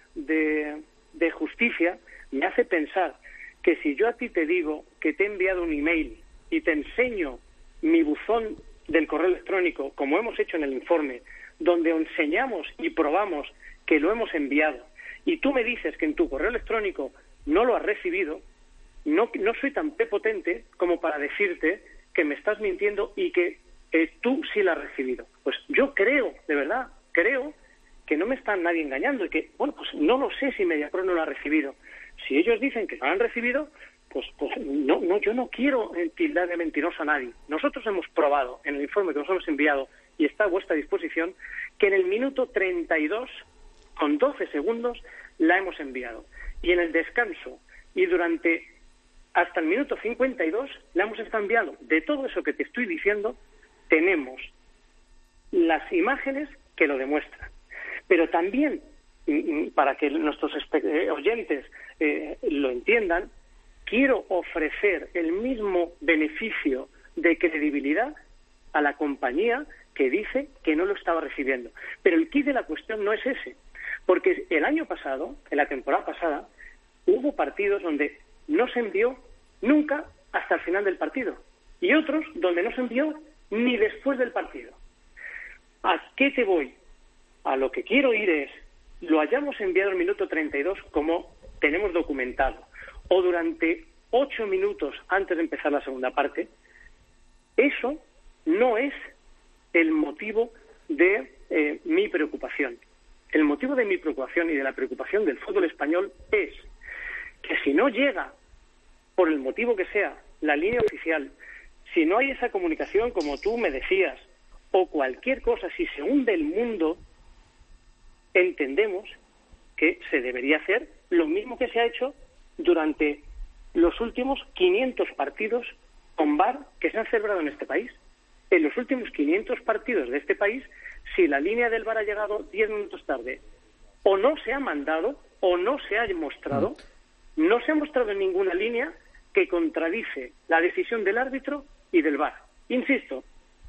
Speaker 17: de justicia me hace pensar que si yo a ti te digo que te he enviado un email y te enseño mi buzón del correo electrónico, como hemos hecho en el informe, donde enseñamos y probamos que lo hemos enviado, y tú me dices que en tu correo electrónico no lo has recibido, no soy tan prepotente como para decirte que me estás mintiendo y que tú sí lo has recibido. Pues yo creo, de verdad, que no me está nadie engañando y que, bueno, pues no lo sé si Mediapro no lo ha recibido. Si ellos dicen que no lo han recibido, pues no, yo no quiero tildar de mentiroso a nadie. Nosotros hemos probado en el informe que nos hemos enviado, y está a vuestra disposición, que en el minuto 32, con 12 segundos, la hemos enviado. Y en el descanso y durante hasta el minuto 52 la hemos estado enviando. De todo eso que te estoy diciendo, tenemos las imágenes que lo demuestran. Pero también, para que nuestros oyentes lo entiendan, quiero ofrecer el mismo beneficio de credibilidad a la compañía que dice que no lo estaba recibiendo. Pero el quid de la cuestión no es ese, porque el año pasado, en la temporada pasada, hubo partidos donde no se envió nunca hasta el final del partido, y otros donde no se envió ni después del partido. ¿A qué te voy? A lo que quiero ir es, lo hayamos enviado al minuto 32 como tenemos documentado, o durante 8 minutos antes de empezar la segunda parte, eso no es el motivo de mi preocupación. El motivo de mi preocupación y de la preocupación del fútbol español es que si no llega, por el motivo que sea, la línea oficial, si no hay esa comunicación como tú me decías, o cualquier cosa, si se hunde el mundo, entendemos que se debería hacer lo mismo que se ha hecho durante los últimos 500 partidos con VAR que se han celebrado en este país. En los últimos 500 partidos de este país, si la línea del VAR ha llegado 10 minutos tarde, o no se ha mandado, o no se ha mostrado, no se ha mostrado en ninguna línea que contradice la decisión del árbitro y del VAR. Insisto,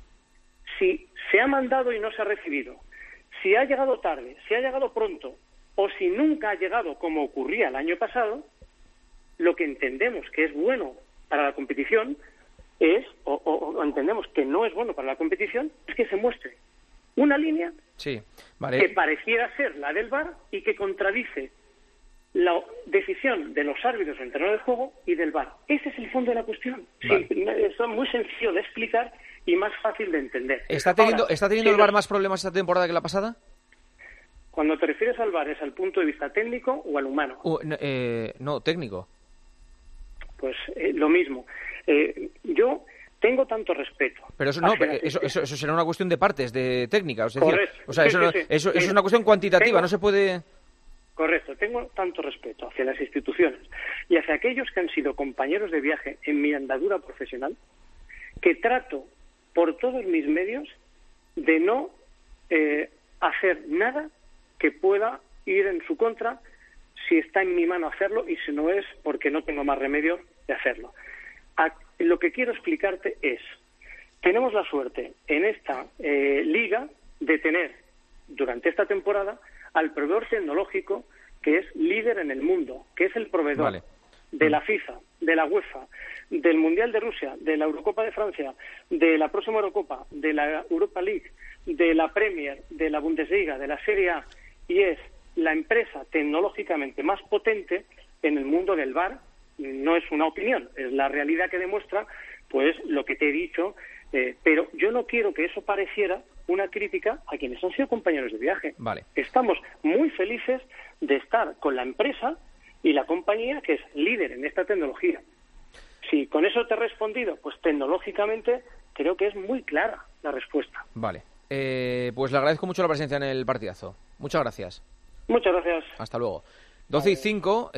Speaker 17: si se ha mandado y no se ha recibido, si ha llegado tarde, si ha llegado pronto, o si nunca ha llegado como ocurría el año pasado, lo que entendemos que es bueno para la competición es, o entendemos que no es bueno para la competición, es que se muestre una línea que pareciera ser la del VAR y que contradice la decisión de los árbitros en el terreno de juego y del VAR. Ese es el fondo de la cuestión. Vale. Sí, es muy sencillo de explicar y más fácil de entender.
Speaker 4: ¿Está teniendo el VAR más problemas esta temporada que la pasada?
Speaker 17: Cuando te refieres al VAR, ¿es al punto de vista técnico o al humano?
Speaker 4: No, técnico.
Speaker 17: Pues lo mismo. Yo tengo tanto respeto.
Speaker 4: Pero eso será una cuestión de partes, de técnica. Es decir, correcto. O sea, eso es una cuestión cuantitativa, no se puede...
Speaker 17: Correcto, tengo tanto respeto hacia las instituciones y hacia aquellos que han sido compañeros de viaje en mi andadura profesional, que trato por todos mis medios de no hacer nada que pueda ir en su contra si está en mi mano hacerlo y si no es porque no tengo más remedio de hacerlo. Lo que quiero explicarte es, tenemos la suerte en esta liga de tener durante esta temporada al proveedor tecnológico que es líder en el mundo, que es el proveedor de la FIFA, de la UEFA, del Mundial de Rusia, de la Eurocopa de Francia, de la próxima Eurocopa, de la Europa League, de la Premier, de la Bundesliga, de la Serie A, y es la empresa tecnológicamente más potente en el mundo del VAR. No es una opinión, es la realidad que demuestra pues lo que te he dicho, pero yo no quiero que eso pareciera una crítica a quienes han sido compañeros de viaje.
Speaker 4: Vale.
Speaker 17: Estamos muy felices de estar con la empresa y la compañía que es líder en esta tecnología. Si con eso te he respondido, pues tecnológicamente creo que es muy clara la respuesta.
Speaker 4: Vale. Pues le agradezco mucho la presencia en el partidazo. Muchas gracias.
Speaker 17: Muchas gracias.
Speaker 4: Hasta luego. 12:05,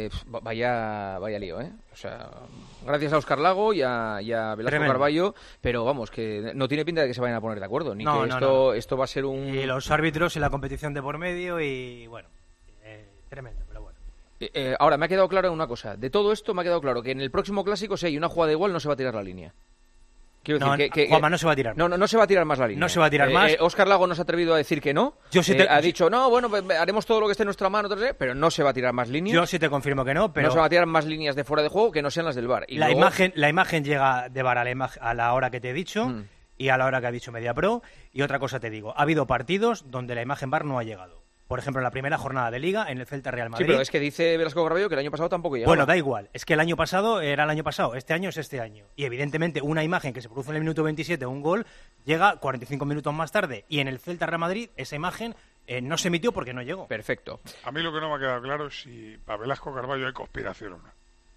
Speaker 4: vaya lío, ¿eh? O sea, gracias a Óscar Lago y a Velasco Carballo, pero vamos, que no tiene pinta de que se vayan a poner de acuerdo, ni que esto va a ser un...
Speaker 15: Y los árbitros y la competición de por medio y, bueno, tremendo, pero bueno.
Speaker 4: Ahora, me ha quedado claro una cosa. De todo esto me ha quedado claro que en el próximo clásico, si hay una jugada igual, no se va a tirar la línea. Quiero decir que
Speaker 15: Juanma, no se va a tirar.
Speaker 4: No se va a tirar más la línea.
Speaker 15: No se va a tirar más.
Speaker 4: Óscar Lago no se ha atrevido a decir que no. Ha dicho, no, bueno, pues haremos todo lo que esté en nuestra mano, pero no se va a tirar más líneas.
Speaker 15: Yo sí te confirmo que no, pero...
Speaker 4: No se van a tirar más líneas de fuera de juego que no sean las del VAR. Y
Speaker 15: la imagen llega de VAR a la hora que te he dicho y a la hora que ha dicho MediaPro. Y otra cosa te digo, ha habido partidos donde la imagen VAR no ha llegado. Por ejemplo, en la primera jornada de Liga, en el Celta Real Madrid.
Speaker 4: Sí, pero es que dice Velasco Carballo que el año pasado tampoco llegaba.
Speaker 15: Bueno, da igual. Es que el año pasado era el año pasado. Este año es este año. Y evidentemente una imagen que se produce en el minuto 27, un gol, llega 45 minutos más tarde. Y en el Celta Real Madrid esa imagen no se emitió porque no llegó.
Speaker 4: Perfecto.
Speaker 14: A mí lo que no me ha quedado claro es si para Velasco Carballo hay conspiración o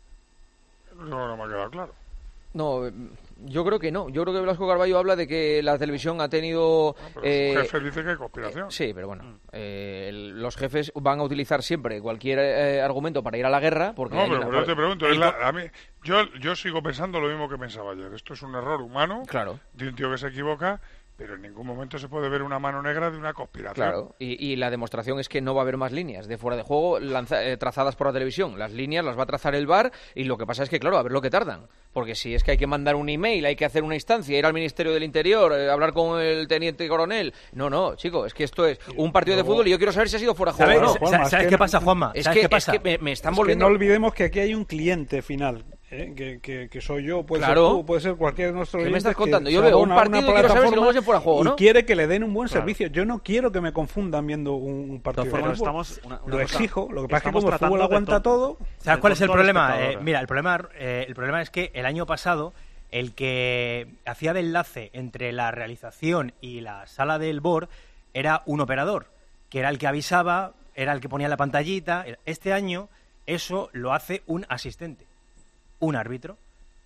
Speaker 14: no. No me ha quedado claro.
Speaker 4: No, yo creo que no. Yo creo que Velasco Carballo habla de que la televisión ha tenido...
Speaker 14: pero su jefe dice que hay conspiración.
Speaker 4: Sí, pero bueno, los jefes van a utilizar siempre cualquier argumento para ir a la guerra. Porque
Speaker 14: pero yo te pregunto, a mí, yo sigo pensando lo mismo que pensaba ayer. Esto es un error humano de un tío que se equivoca, pero en ningún momento se puede ver una mano negra de una conspiración.
Speaker 4: Claro, y la demostración es que no va a haber más líneas de fuera de juego trazadas por la televisión. Las líneas las va a trazar el VAR y lo que pasa es que, claro, a ver lo que tardan. Porque si es que hay que mandar un email, hay que hacer una instancia, ir al Ministerio del Interior, hablar con el teniente coronel... No, chico, es que esto es un partido de fútbol y yo quiero saber si ha sido fuera de juego o no.
Speaker 15: ¿Sabes qué pasa, Juanma?
Speaker 4: Es que me están volviendo...
Speaker 18: no olvidemos que aquí hay un cliente final. Que soy yo, puede ser tú, puede ser cualquiera de nuestros
Speaker 4: clientes. ¿Qué me estás contando? Yo veo un partido y quiero saber si luego es fuera de juego, ¿no?
Speaker 18: Y quiere que le den un buen servicio. Yo no quiero que me confundan viendo un partido de fútbol. Lo exijo. Lo que pasa es que como el fútbol aguanta todo...
Speaker 15: ¿Sabes cuál es el problema? Mira, el problema es que el año pasado el que hacía de enlace entre la realización y la sala del BOR era un operador, que era el que avisaba, era el que ponía la pantallita. Este año eso lo hace un asistente, un árbitro,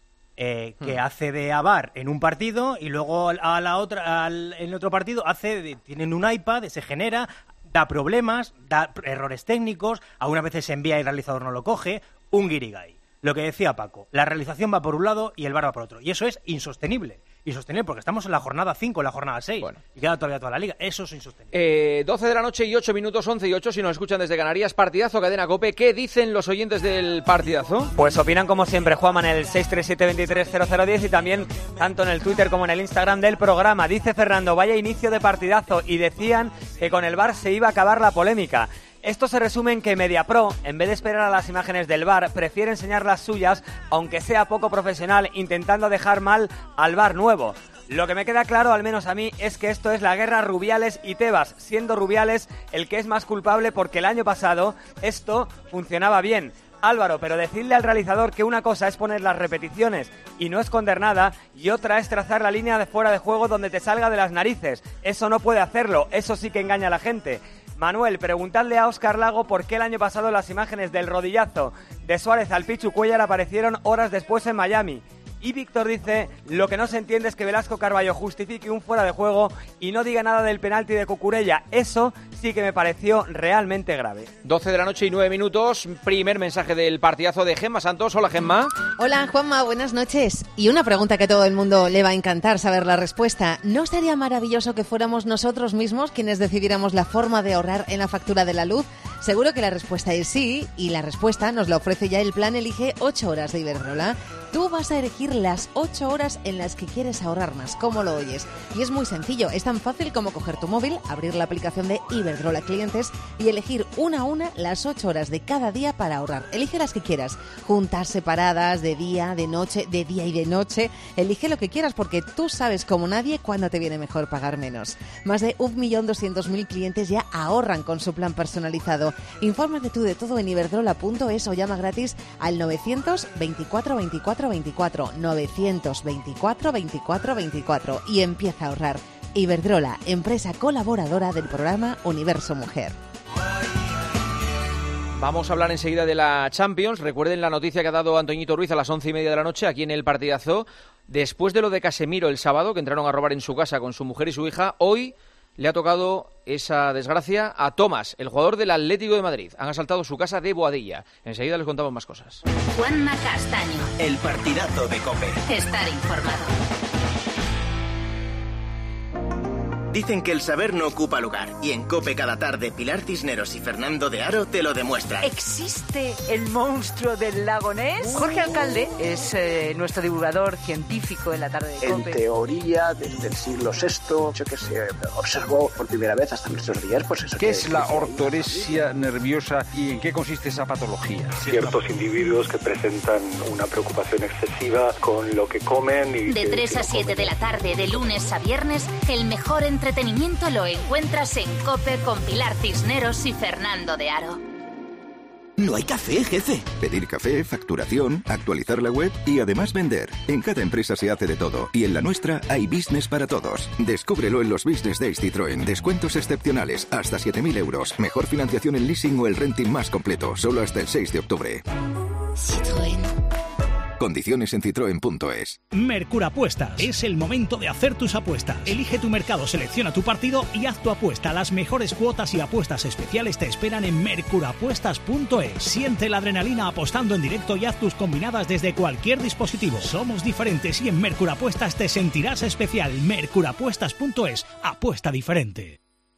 Speaker 15: que hace de VAR en un partido y luego en otro partido tienen un iPad, se genera, da problemas, da errores técnicos, algunas veces se envía y el realizador no lo coge, un guirigay. Lo que decía Paco, la realización va por un lado y el VAR va por otro. Y eso es insostenible. Insostenible porque estamos en la jornada 5, en la jornada 6. Bueno. Y queda todavía toda la liga. Eso es insostenible.
Speaker 4: 12 de la noche y 8 minutos, 11 y 8, si nos escuchan desde Canarias. Partidazo, Cadena COPE. ¿Qué dicen los oyentes del partidazo?
Speaker 19: Pues opinan como siempre, Juanma, en el 637-230010 y también tanto en el Twitter como en el Instagram del programa. Dice Fernando, vaya inicio de partidazo. Y decían que con el VAR se iba a acabar la polémica. Esto se resume en que MediaPro, en vez de esperar a las imágenes del VAR, prefiere enseñar las suyas, aunque sea poco profesional, intentando dejar mal al VAR nuevo. Lo que me queda claro, al menos a mí, es que esto es la guerra Rubiales y Tebas, siendo Rubiales el que es más culpable porque el año pasado esto funcionaba bien. Álvaro, pero decirle al realizador que una cosa es poner las repeticiones y no esconder nada y otra es trazar la línea de fuera de juego donde te salga de las narices. Eso no puede hacerlo, eso sí que engaña a la gente. Manuel, preguntadle a Óscar Lago por qué el año pasado las imágenes del rodillazo de Suárez al Pichu Cuéllar aparecieron horas después en Miami. Y Víctor dice, lo que no se entiende es que Velasco Carballo justifique un fuera de juego y no diga nada del penalti de Cucurella. Eso sí que me pareció realmente grave.
Speaker 4: 12 de la noche y 9 minutos, primer mensaje del partidazo de Gemma Santos. Hola, Gemma.
Speaker 20: Hola, Juanma, buenas noches. Y una pregunta que a todo el mundo le va a encantar saber la respuesta. ¿No estaría maravilloso que fuéramos nosotros mismos quienes decidiéramos la forma de ahorrar en la factura de la luz? Seguro que la respuesta es sí, y la respuesta nos la ofrece ya el plan Elige 8 horas de Iberdrola. Tú vas a elegir las 8 horas en las que quieres ahorrar más, ¿cómo lo oyes? Y es muy sencillo, es tan fácil como coger tu móvil, abrir la aplicación de Iberdrola Clientes y elegir una a una las 8 horas de cada día para ahorrar. Elige las que quieras, juntas, separadas, de día, de noche, de día y de noche. Elige lo que quieras porque tú sabes como nadie cuándo te viene mejor pagar menos. Más de 1.200.000 clientes ya ahorran con su plan personalizado. Infórmate tú de todo en iberdrola.es o llama gratis al 924 24 24 24, 924 24 24 y empieza a ahorrar. Iberdrola, empresa colaboradora del programa Universo Mujer.
Speaker 4: Vamos a hablar enseguida de la Champions. Recuerden la noticia que ha dado Antoñito Ruiz a las 11:30 de la noche aquí en el partidazo. Después de lo de Casemiro el sábado, que entraron a robar en su casa con su mujer y su hija, hoy le ha tocado esa desgracia a Tomás, el jugador del Atlético de Madrid. Han asaltado su casa de Boadilla. Enseguida les contamos más cosas.
Speaker 1: Juanma Castaño.
Speaker 2: El partidazo de COPE.
Speaker 1: Estar informado.
Speaker 2: Dicen que el saber no ocupa lugar, y en COPE cada tarde Pilar Cisneros y Fernando de Aro te lo demuestran.
Speaker 21: ¿Existe el monstruo del lago Ness? Jorge Alcalde es nuestro divulgador científico en la tarde de COPE.
Speaker 22: En teoría, desde el siglo VI, que se observó por primera vez hasta nuestros días, pues eso.
Speaker 23: ¿Qué es la ortoresia nerviosa y en qué consiste esa patología?
Speaker 24: Ciertos individuos que presentan una preocupación excesiva con lo que comen y...
Speaker 1: De 3 a 7 de la tarde, de lunes a viernes, el mejor entretenimiento lo encuentras en COPE con Pilar Cisneros y Fernando de Aro.
Speaker 25: No hay café, jefe. Pedir café, facturación, actualizar la web y además vender. En cada empresa se hace de todo y en la nuestra hay business para todos. Descúbrelo en los Business Days Citroën. Descuentos excepcionales, hasta 7.000 euros. Mejor financiación en leasing o el renting más completo, solo hasta el 6 de octubre.
Speaker 1: Citroën.
Speaker 25: Condiciones en citroen.es.
Speaker 26: Mercurapuestas. Es el momento de hacer tus apuestas. Elige tu mercado, selecciona tu partido y haz tu apuesta. Las mejores cuotas y apuestas especiales te esperan en mercurapuestas.es. Siente la adrenalina apostando en directo y haz tus combinadas desde cualquier dispositivo. Somos diferentes y en Mercurapuestas te sentirás especial. Mercurapuestas.es. Apuesta diferente.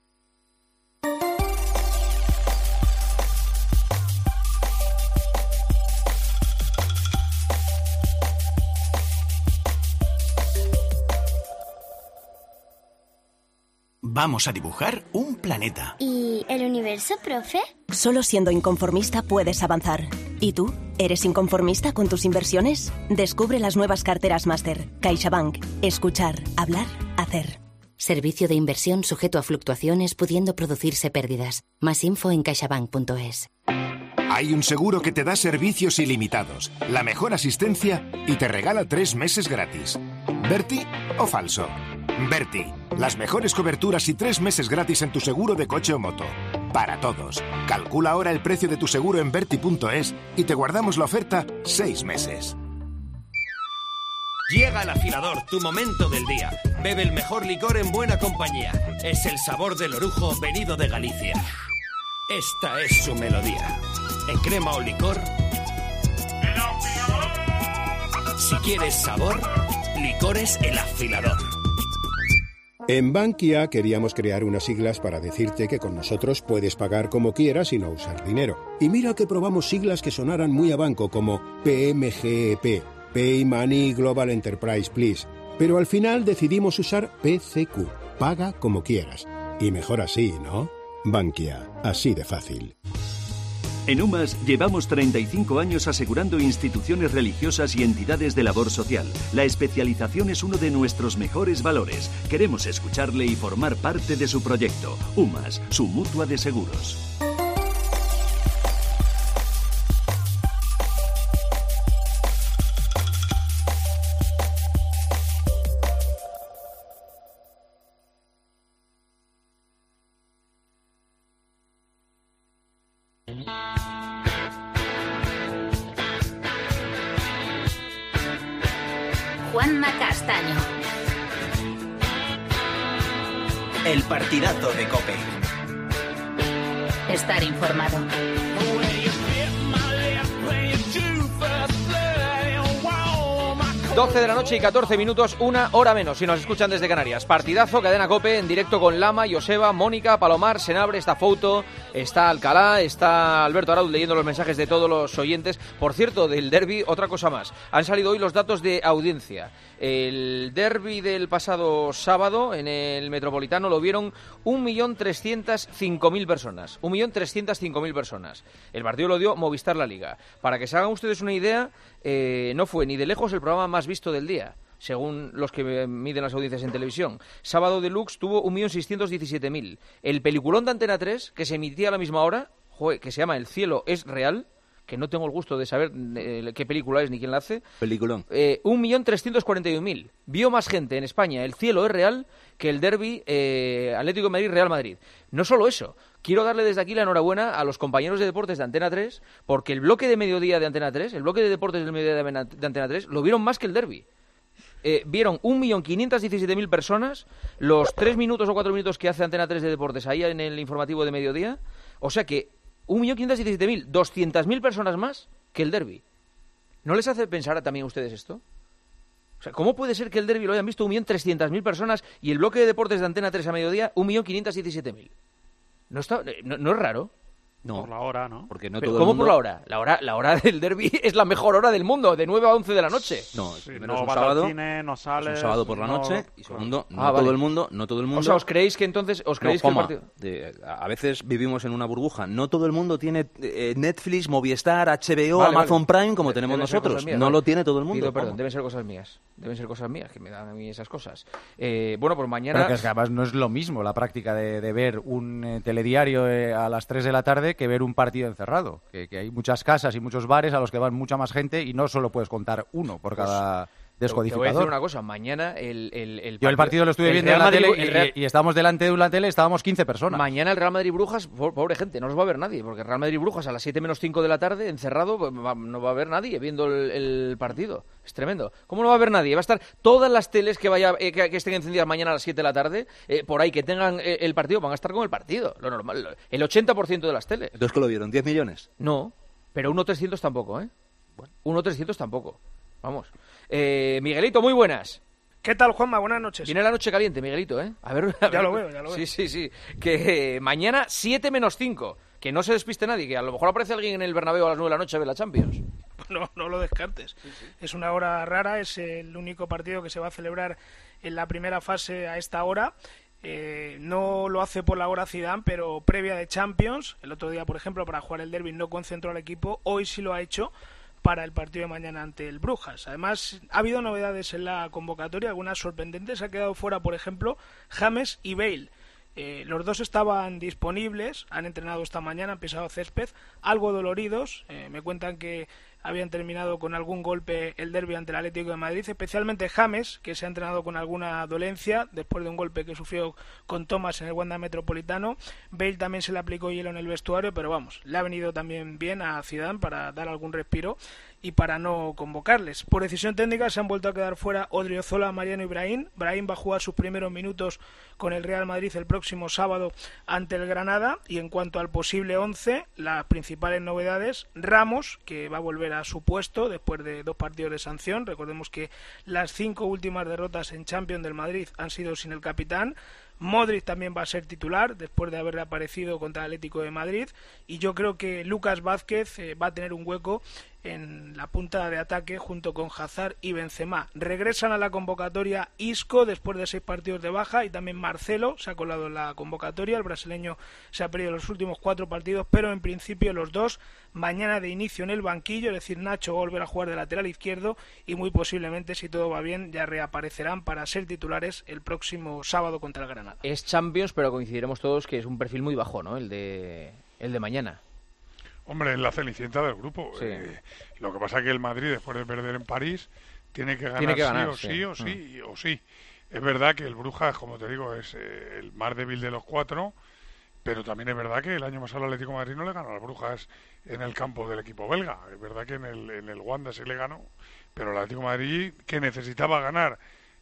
Speaker 27: Vamos a dibujar un planeta.
Speaker 28: ¿Y el universo, profe?
Speaker 29: Solo siendo inconformista puedes avanzar. ¿Y tú? ¿Eres inconformista con tus inversiones? Descubre las nuevas carteras Máster. CaixaBank. Escuchar, hablar, hacer.
Speaker 30: Servicio de inversión sujeto a fluctuaciones pudiendo producirse pérdidas. Más info en caixabank.es.
Speaker 31: Hay un seguro que te da servicios ilimitados, la mejor asistencia y te regala 3 meses gratis. ¿Berti o falso? Berti, las mejores coberturas y 3 meses gratis en tu seguro de coche o moto. Para todos. Calcula ahora el precio de tu seguro en berti.es y te guardamos la oferta 6 meses.
Speaker 32: Llega al afilador, tu momento del día. Bebe el mejor licor en buena compañía. Es el sabor del orujo venido de Galicia. Esta es su melodía. En crema o licor. Si quieres sabor, licores El Afilador.
Speaker 33: En Bankia queríamos crear unas siglas para decirte que con nosotros puedes pagar como quieras y no usar dinero. Y mira que probamos siglas que sonaran muy a banco como PMGEP, Pay Money Global Enterprise Please. Pero al final decidimos usar PCQ, paga como quieras. Y mejor así, ¿no? Bankia, así de fácil.
Speaker 34: En UMAS llevamos 35 años asegurando instituciones religiosas y entidades de labor social. La especialización es uno de nuestros mejores valores. Queremos escucharle y formar parte de su proyecto. UMAS, su mutua de seguros.
Speaker 1: Juanma Castaño.
Speaker 2: El partidazo de COPE.
Speaker 1: Estar informado.
Speaker 4: 12 de la noche y 14 minutos, 1 hora menos, si nos escuchan desde Canarias. Partidazo, cadena COPE, en directo con Lama, Joseba, Mónica, Palomar, Senabre, está Fouto, está Alcalá, está Alberto Arauz leyendo los mensajes de todos los oyentes. Por cierto, del derbi, otra cosa más. Han salido hoy los datos de audiencia. El derbi del pasado sábado en el Metropolitano lo vieron 1.305.000 personas. 1.305.000 personas. El partido lo dio Movistar La Liga. Para que se hagan ustedes una idea, no fue ni de lejos el programa más visto del día, según los que miden las audiencias en televisión. Sábado Deluxe tuvo 1.617.000. El peliculón de Antena 3, que se emitía a la misma hora, que se llama El cielo es real, que no tengo el gusto de saber qué película es ni quién la hace.
Speaker 3: Peliculón.
Speaker 4: 1.341.000. Vio más gente en España El cielo es real que el derbi Atlético de Madrid-Real Madrid. No solo eso, quiero darle desde aquí la enhorabuena a los compañeros de deportes de Antena 3, porque el bloque de mediodía de Antena 3, el bloque de deportes del mediodía de Antena 3, lo vieron más que el derbi. Vieron 1.517.000 personas los 3 minutos o 4 minutos que hace Antena 3 de deportes ahí en el informativo de mediodía. O sea que 1.517.000, 200.000 personas más que el derbi. ¿No les hace pensar también a ustedes esto? O sea, ¿cómo puede ser que el derbi lo hayan visto 1.300.000 personas y el bloque de deportes de Antena 3 a mediodía 1.517.000? ¿No es raro?
Speaker 3: No.
Speaker 5: Por la hora, ¿no?
Speaker 3: Porque no
Speaker 4: ¿Pero
Speaker 3: todo
Speaker 4: cómo
Speaker 3: el mundo...
Speaker 4: por la hora? La hora del derbi es la mejor hora del mundo, de 9 a 11 de la noche.
Speaker 3: No,
Speaker 5: Sí,
Speaker 3: primero
Speaker 5: no
Speaker 3: es un
Speaker 5: vas
Speaker 3: sábado,
Speaker 5: al cine, no sales,
Speaker 3: es un sábado por la
Speaker 5: no-
Speaker 3: noche, y segundo, no
Speaker 4: vale.
Speaker 3: todo el mundo...
Speaker 4: O sea, ¿os creéis que entonces...
Speaker 3: No,
Speaker 4: que el
Speaker 3: coma.
Speaker 4: partido...
Speaker 3: A veces vivimos en una burbuja. No todo el mundo tiene Netflix, Movistar, HBO,
Speaker 4: Vale,
Speaker 3: Amazon
Speaker 4: vale.
Speaker 3: Prime como tenemos
Speaker 4: Deben ser
Speaker 3: nosotros.
Speaker 4: cosas mías,
Speaker 3: No
Speaker 4: vale.
Speaker 3: lo tiene todo el mundo.
Speaker 4: Pido perdón,
Speaker 3: ¿Cómo?
Speaker 4: deben ser cosas mías que me dan a mí esas cosas. Bueno, pues mañana...
Speaker 6: Pero que es que además no es lo mismo la práctica de ver un telediario a las 3 de la tarde que ver un partido encerrado. Que hay muchas casas y muchos bares a los que van mucha más gente y no solo puedes contar uno por cada
Speaker 4: Te voy a
Speaker 6: descodificador.
Speaker 4: decir una cosa, mañana el
Speaker 6: Yo el partido lo estuve
Speaker 4: el
Speaker 6: viendo
Speaker 4: Real
Speaker 6: en la
Speaker 4: Madrid-
Speaker 6: tele
Speaker 4: el Real-
Speaker 6: y estábamos delante de una tele, estábamos 15 personas.
Speaker 4: Mañana el Real Madrid-Brujas, pobre gente, no los va a ver nadie, porque el Real Madrid-Brujas a las 7 menos 5 de la tarde, encerrado, pues, no va a haber nadie viendo el partido. Es tremendo. ¿Cómo no va a haber nadie? Va a estar todas las teles que estén encendidas mañana a las 7 de la tarde, por ahí que tengan el partido, van a estar con el partido. Lo normal. El 80% de las teles.
Speaker 3: Entonces, ¿qué lo vieron? ¿10 millones?
Speaker 4: No, pero 1.300 tampoco, ¿eh? 1.300 tampoco. Vamos. Miguelito, muy buenas.
Speaker 7: ¿Qué tal, Juanma? Buenas noches.
Speaker 4: Viene la noche caliente, Miguelito, ¿eh? A ver.
Speaker 7: Ya lo veo.
Speaker 4: Sí. Que mañana 7 menos 5. Que no se despiste nadie, que a lo mejor aparece alguien en el Bernabéu a las 9 de la noche a ver la Champions.
Speaker 7: No lo descartes. Es una hora rara, es el único partido que se va a celebrar en la primera fase a esta hora. No lo hace por la hora Zidane, pero previa de Champions. El otro día, por ejemplo, para jugar el derbi no concentró al equipo. Hoy sí lo ha hecho para el partido de mañana ante el Brujas. Además, ha habido novedades en la convocatoria, algunas sorprendentes. Ha quedado fuera, por ejemplo, James y Bale. Los dos estaban disponibles, han entrenado esta mañana, han pisado césped, algo doloridos. Me cuentan que habían terminado con algún golpe el derbi ante el Atlético de Madrid, especialmente James, que se ha entrenado con alguna dolencia después de un golpe que sufrió con Thomas en el Wanda Metropolitano. Bale también se le aplicó hielo en el vestuario, pero vamos, le ha venido también bien a Zidane para dar algún respiro y para no convocarles. Por decisión técnica se han vuelto a quedar fuera Odriozola, Mariano y Brahim. Brahim va a jugar sus primeros minutos con el Real Madrid el próximo sábado ante el Granada. Y en cuanto al posible 11, las principales novedades: Ramos, que va a volver a su puesto después de 2 partidos de sanción. Recordemos que las 5 últimas derrotas en Champions del Madrid han sido sin el capitán. Modric también va a ser titular después de haber aparecido contra el Atlético de Madrid, y yo creo que Lucas Vázquez va a tener un hueco en la punta de ataque junto con Hazard y Benzema. Regresan a la convocatoria Isco después de 6 partidos de baja, y también Marcelo se ha colado en la convocatoria. El brasileño se ha perdido los últimos 4 partidos, pero en principio los dos mañana de inicio en el banquillo, es decir, Nacho va a volver a jugar de lateral izquierdo y muy posiblemente, si todo va bien, ya reaparecerán para ser titulares el próximo sábado contra el Granada.
Speaker 4: Es Champions, pero coincidiremos todos que es un perfil muy bajo, ¿no? El de mañana.
Speaker 8: Hombre, es la cenicienta del grupo.
Speaker 4: Sí.
Speaker 8: Lo que pasa es que el Madrid, después de perder en París, tiene que ganar, sí o sí. Es verdad que el Brujas, como te digo, es el más débil de los 4, pero también es verdad que el año pasado el Atlético de Madrid no le ganó al Brujas en el campo del equipo belga. Es verdad que en el Wanda sí le ganó, pero el Atlético de Madrid, que necesitaba ganar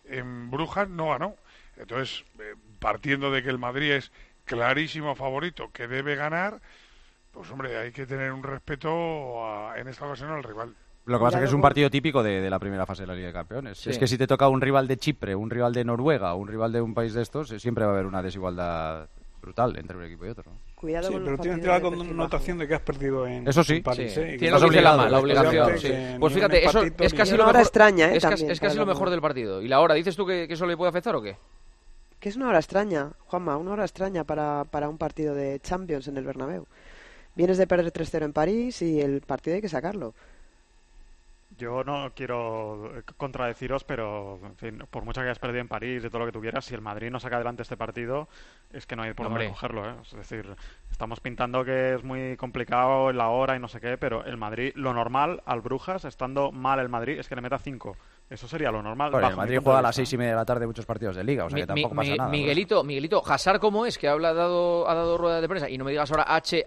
Speaker 8: en Brujas, no ganó. Entonces, partiendo de que el Madrid es clarísimo favorito, que debe ganar, pues hombre, hay que tener un respeto en esta ocasión al rival.
Speaker 6: Lo que pasa es que es un partido típico de la primera fase de la Liga de Campeones. Sí. Es que si te toca un rival de Chipre, un rival de Noruega, un rival de un país de estos, siempre va a haber una desigualdad brutal entre un equipo y otro, ¿no?
Speaker 9: Cuidado sí, pero tiene la connotación de que has perdido en París.
Speaker 4: Sí. Tiene la obligación. Sí. Pues fíjate, eso es casi lo mejor,
Speaker 10: extraña,
Speaker 4: es casi lo mejor del partido. ¿Y la hora? ¿Dices tú que eso le puede afectar o qué?
Speaker 10: Que es una hora extraña, Juanma, una hora extraña para un partido de Champions en el Bernabéu. Vienes de perder 3-0 en París y el partido hay que sacarlo.
Speaker 5: Yo no quiero contradeciros, pero en fin, por mucho que hayas perdido en París y todo lo que tuvieras, si el Madrid no saca adelante este partido, es que no hay por dónde cogerlo, ¿eh? Es decir, estamos pintando que es muy complicado la hora y no sé qué, pero el Madrid, lo normal al Brujas, estando mal el Madrid, es que le meta 5. Eso sería lo normal.
Speaker 6: Bueno, el Madrid juega a las 6:30 de la tarde muchos partidos de Liga, o sea que tampoco pasa nada.
Speaker 4: Miguelito, ¿Hazard cómo es? Que ha dado rueda de prensa, y no me digas ahora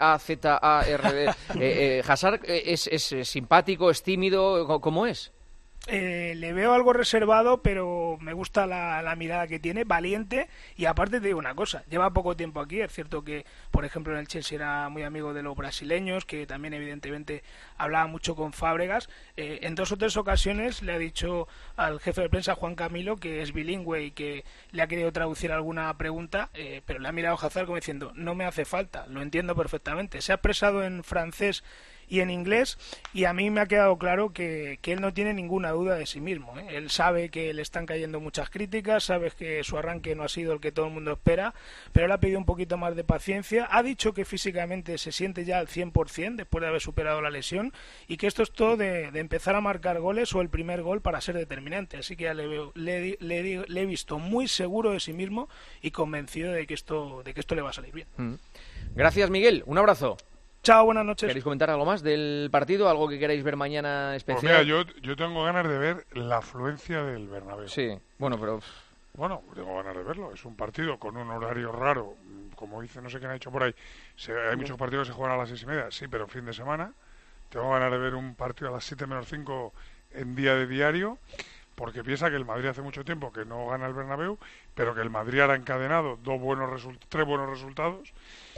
Speaker 4: H-A-Z-A-R-D. ¿Hazard es simpático, es tímido? ¿Cómo es?
Speaker 7: Le veo algo reservado, pero me gusta la mirada que tiene, valiente, y aparte te digo una cosa, lleva poco tiempo aquí. Es cierto que, por ejemplo, en el Chelsea era muy amigo de los brasileños, que también evidentemente hablaba mucho con Fábregas. En 2 o 3 ocasiones le ha dicho al jefe de prensa, Juan Camilo, que es bilingüe y que le ha querido traducir alguna pregunta, pero le ha mirado a Hazard como diciendo, no me hace falta, lo entiendo perfectamente. Se ha expresado en francés y en inglés, y a mí me ha quedado claro que él no tiene ninguna duda de sí mismo, ¿eh? Él sabe que le están cayendo muchas críticas, sabe que su arranque no ha sido el que todo el mundo espera, pero él ha pedido un poquito más de paciencia. Ha dicho que físicamente se siente ya al 100% después de haber superado la lesión, y que esto es todo de empezar a marcar goles o el primer gol para ser determinante. Así que ya le he visto muy seguro de sí mismo y convencido de que esto le va a salir bien.
Speaker 4: Gracias, Miguel, un abrazo.
Speaker 7: Chao, buenas noches.
Speaker 4: ¿Queréis comentar algo más del partido? ¿Algo que queráis ver mañana especial?
Speaker 8: Pues mira, yo tengo ganas de ver la afluencia del Bernabéu.
Speaker 4: Sí, bueno, pero...
Speaker 8: Bueno, tengo ganas de verlo. Es un partido con un horario raro. Como dice, no sé quién ha dicho por ahí, hay muchos partidos que se juegan a las 6:30. Sí, pero fin de semana. Tengo ganas de ver un partido a las 7:05 en día de diario, porque piensa que el Madrid hace mucho tiempo que no gana el Bernabéu, pero que el Madrid ha encadenado 3 buenos resultados.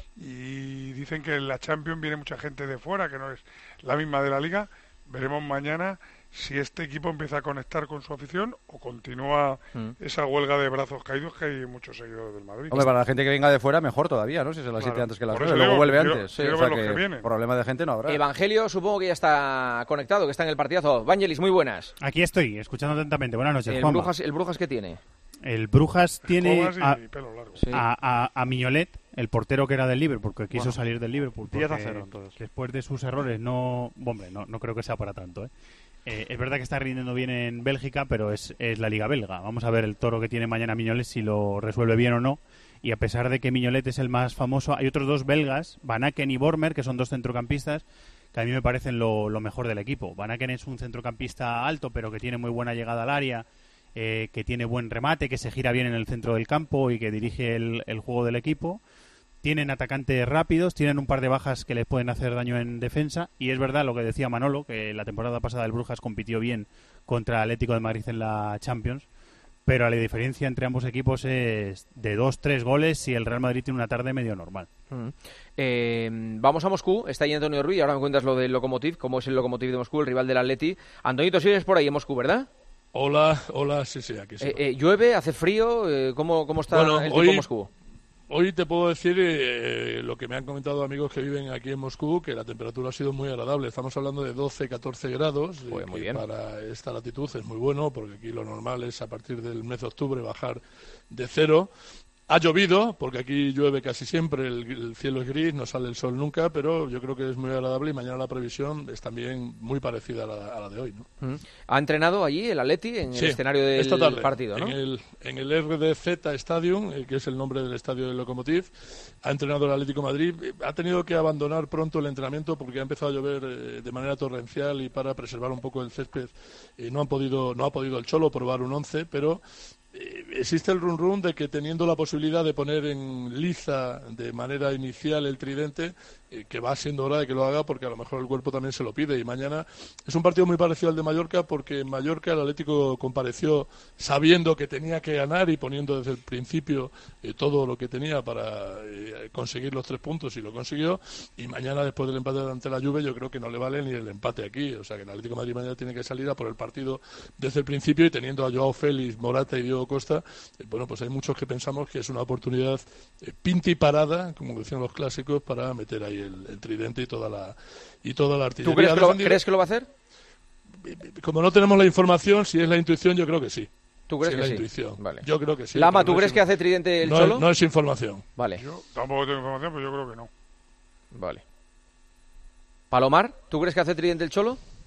Speaker 8: Y dicen que en la Champions viene mucha gente de fuera, que no es la misma de la Liga. Veremos mañana si este equipo empieza a conectar con su afición o continúa esa huelga de brazos caídos, que hay muchos seguidores del Madrid.
Speaker 6: Hombre, para la gente que venga de fuera, mejor todavía, ¿no? Si es a las 7 antes que las 9, luego vuelve antes. Sí, o sea que problema de gente no habrá.
Speaker 4: Evangelio, supongo que ya está conectado, que está en el partidazo. Vangelis, muy buenas.
Speaker 11: Aquí estoy, escuchando atentamente. Buenas noches, Juanma.
Speaker 4: ¿El Brujas qué tiene?
Speaker 11: El Brujas tiene
Speaker 8: pelo largo.
Speaker 11: A Mignolet, el portero que era del Liverpool, porque quiso salir del Liverpool.
Speaker 5: 10-0, entonces.
Speaker 11: Después de sus errores, no creo que sea para tanto, ¿eh? Es verdad que está rindiendo bien en Bélgica, pero es la Liga belga. Vamos a ver el toro que tiene mañana Mignolet, si lo resuelve bien o no. Y a pesar de que Mignolet es el más famoso, hay otros 2 belgas, Van Aken y Vormer, que son 2 centrocampistas, que a mí me parecen lo mejor del equipo. Van Aken es un centrocampista alto, pero que tiene muy buena llegada al área, que tiene buen remate, que se gira bien en el centro del campo y que dirige el juego del equipo. Tienen atacantes rápidos, tienen un par de bajas que les pueden hacer daño en defensa, y es verdad lo que decía Manolo, que la temporada pasada el Brujas compitió bien contra el Atlético de Madrid en la Champions, pero la diferencia entre ambos equipos es de 2-3 goles y el Real Madrid tiene una tarde medio normal.
Speaker 4: Vamos a Moscú, está ahí Antonio Ruiz, ahora me cuentas lo del Lokomotiv, cómo es el Lokomotiv de Moscú, el rival del Atleti. Antonito, sigues por ahí en Moscú, ¿verdad?
Speaker 12: Hola, sí, aquí sí.
Speaker 4: ¿Llueve? ¿Hace frío? ¿Cómo está el tiempo en Moscú?
Speaker 12: Hoy te puedo decir lo que me han comentado amigos que viven aquí en Moscú, que la temperatura ha sido muy agradable. Estamos hablando de 12-14 grados.
Speaker 4: Pues muy bien.
Speaker 12: Para esta latitud es muy bueno, porque aquí lo normal es a partir del mes de octubre bajar de 0. Ha llovido, porque aquí llueve casi siempre, el cielo es gris, no sale el sol nunca, pero yo creo que es muy agradable y mañana la previsión es también muy parecida a la de hoy, ¿no?
Speaker 4: ¿Ha entrenado allí el Atleti en el escenario del partido, no?
Speaker 12: En el RDZ Stadium, que es el nombre del estadio del Lokomotiv, ha entrenado el Atlético de Madrid. Ha tenido que abandonar pronto el entrenamiento porque ha empezado a llover de manera torrencial, y para preservar un poco el césped no ha podido el Cholo probar un 11, pero existe el run de que, teniendo la posibilidad de poner en liza de manera inicial el tridente, que va siendo hora de que lo haga, porque a lo mejor el cuerpo también se lo pide. Y mañana es un partido muy parecido al de Mallorca, porque en Mallorca el Atlético compareció sabiendo que tenía que ganar y poniendo desde el principio todo lo que tenía para conseguir los 3 puntos, y lo consiguió. Y mañana, después del empate ante la Juve, yo creo que no le vale ni el empate aquí. O sea que el Atlético de Madrid mañana tiene que salir a por el partido desde el principio, y teniendo a Joao Félix, Morata y Diego Costa, bueno, pues hay muchos que pensamos que es una oportunidad pinta y parada, como decían los clásicos, para meter ahí el tridente y toda la artillería.
Speaker 4: ¿Tú crees que lo va a hacer?
Speaker 12: Como no tenemos la información, si es la intuición, yo creo que sí.
Speaker 4: ¿Tú crees
Speaker 12: si
Speaker 4: que
Speaker 12: es
Speaker 4: sí?
Speaker 12: La intuición.
Speaker 4: Vale.
Speaker 12: Yo creo que sí.
Speaker 4: Lama, ¿tú crees que hace tridente el Cholo?
Speaker 12: No es información.
Speaker 4: Vale.
Speaker 8: Yo tampoco tengo información, pero yo creo que no.
Speaker 4: Vale. Palomar, ¿tú crees que hace tridente el Cholo?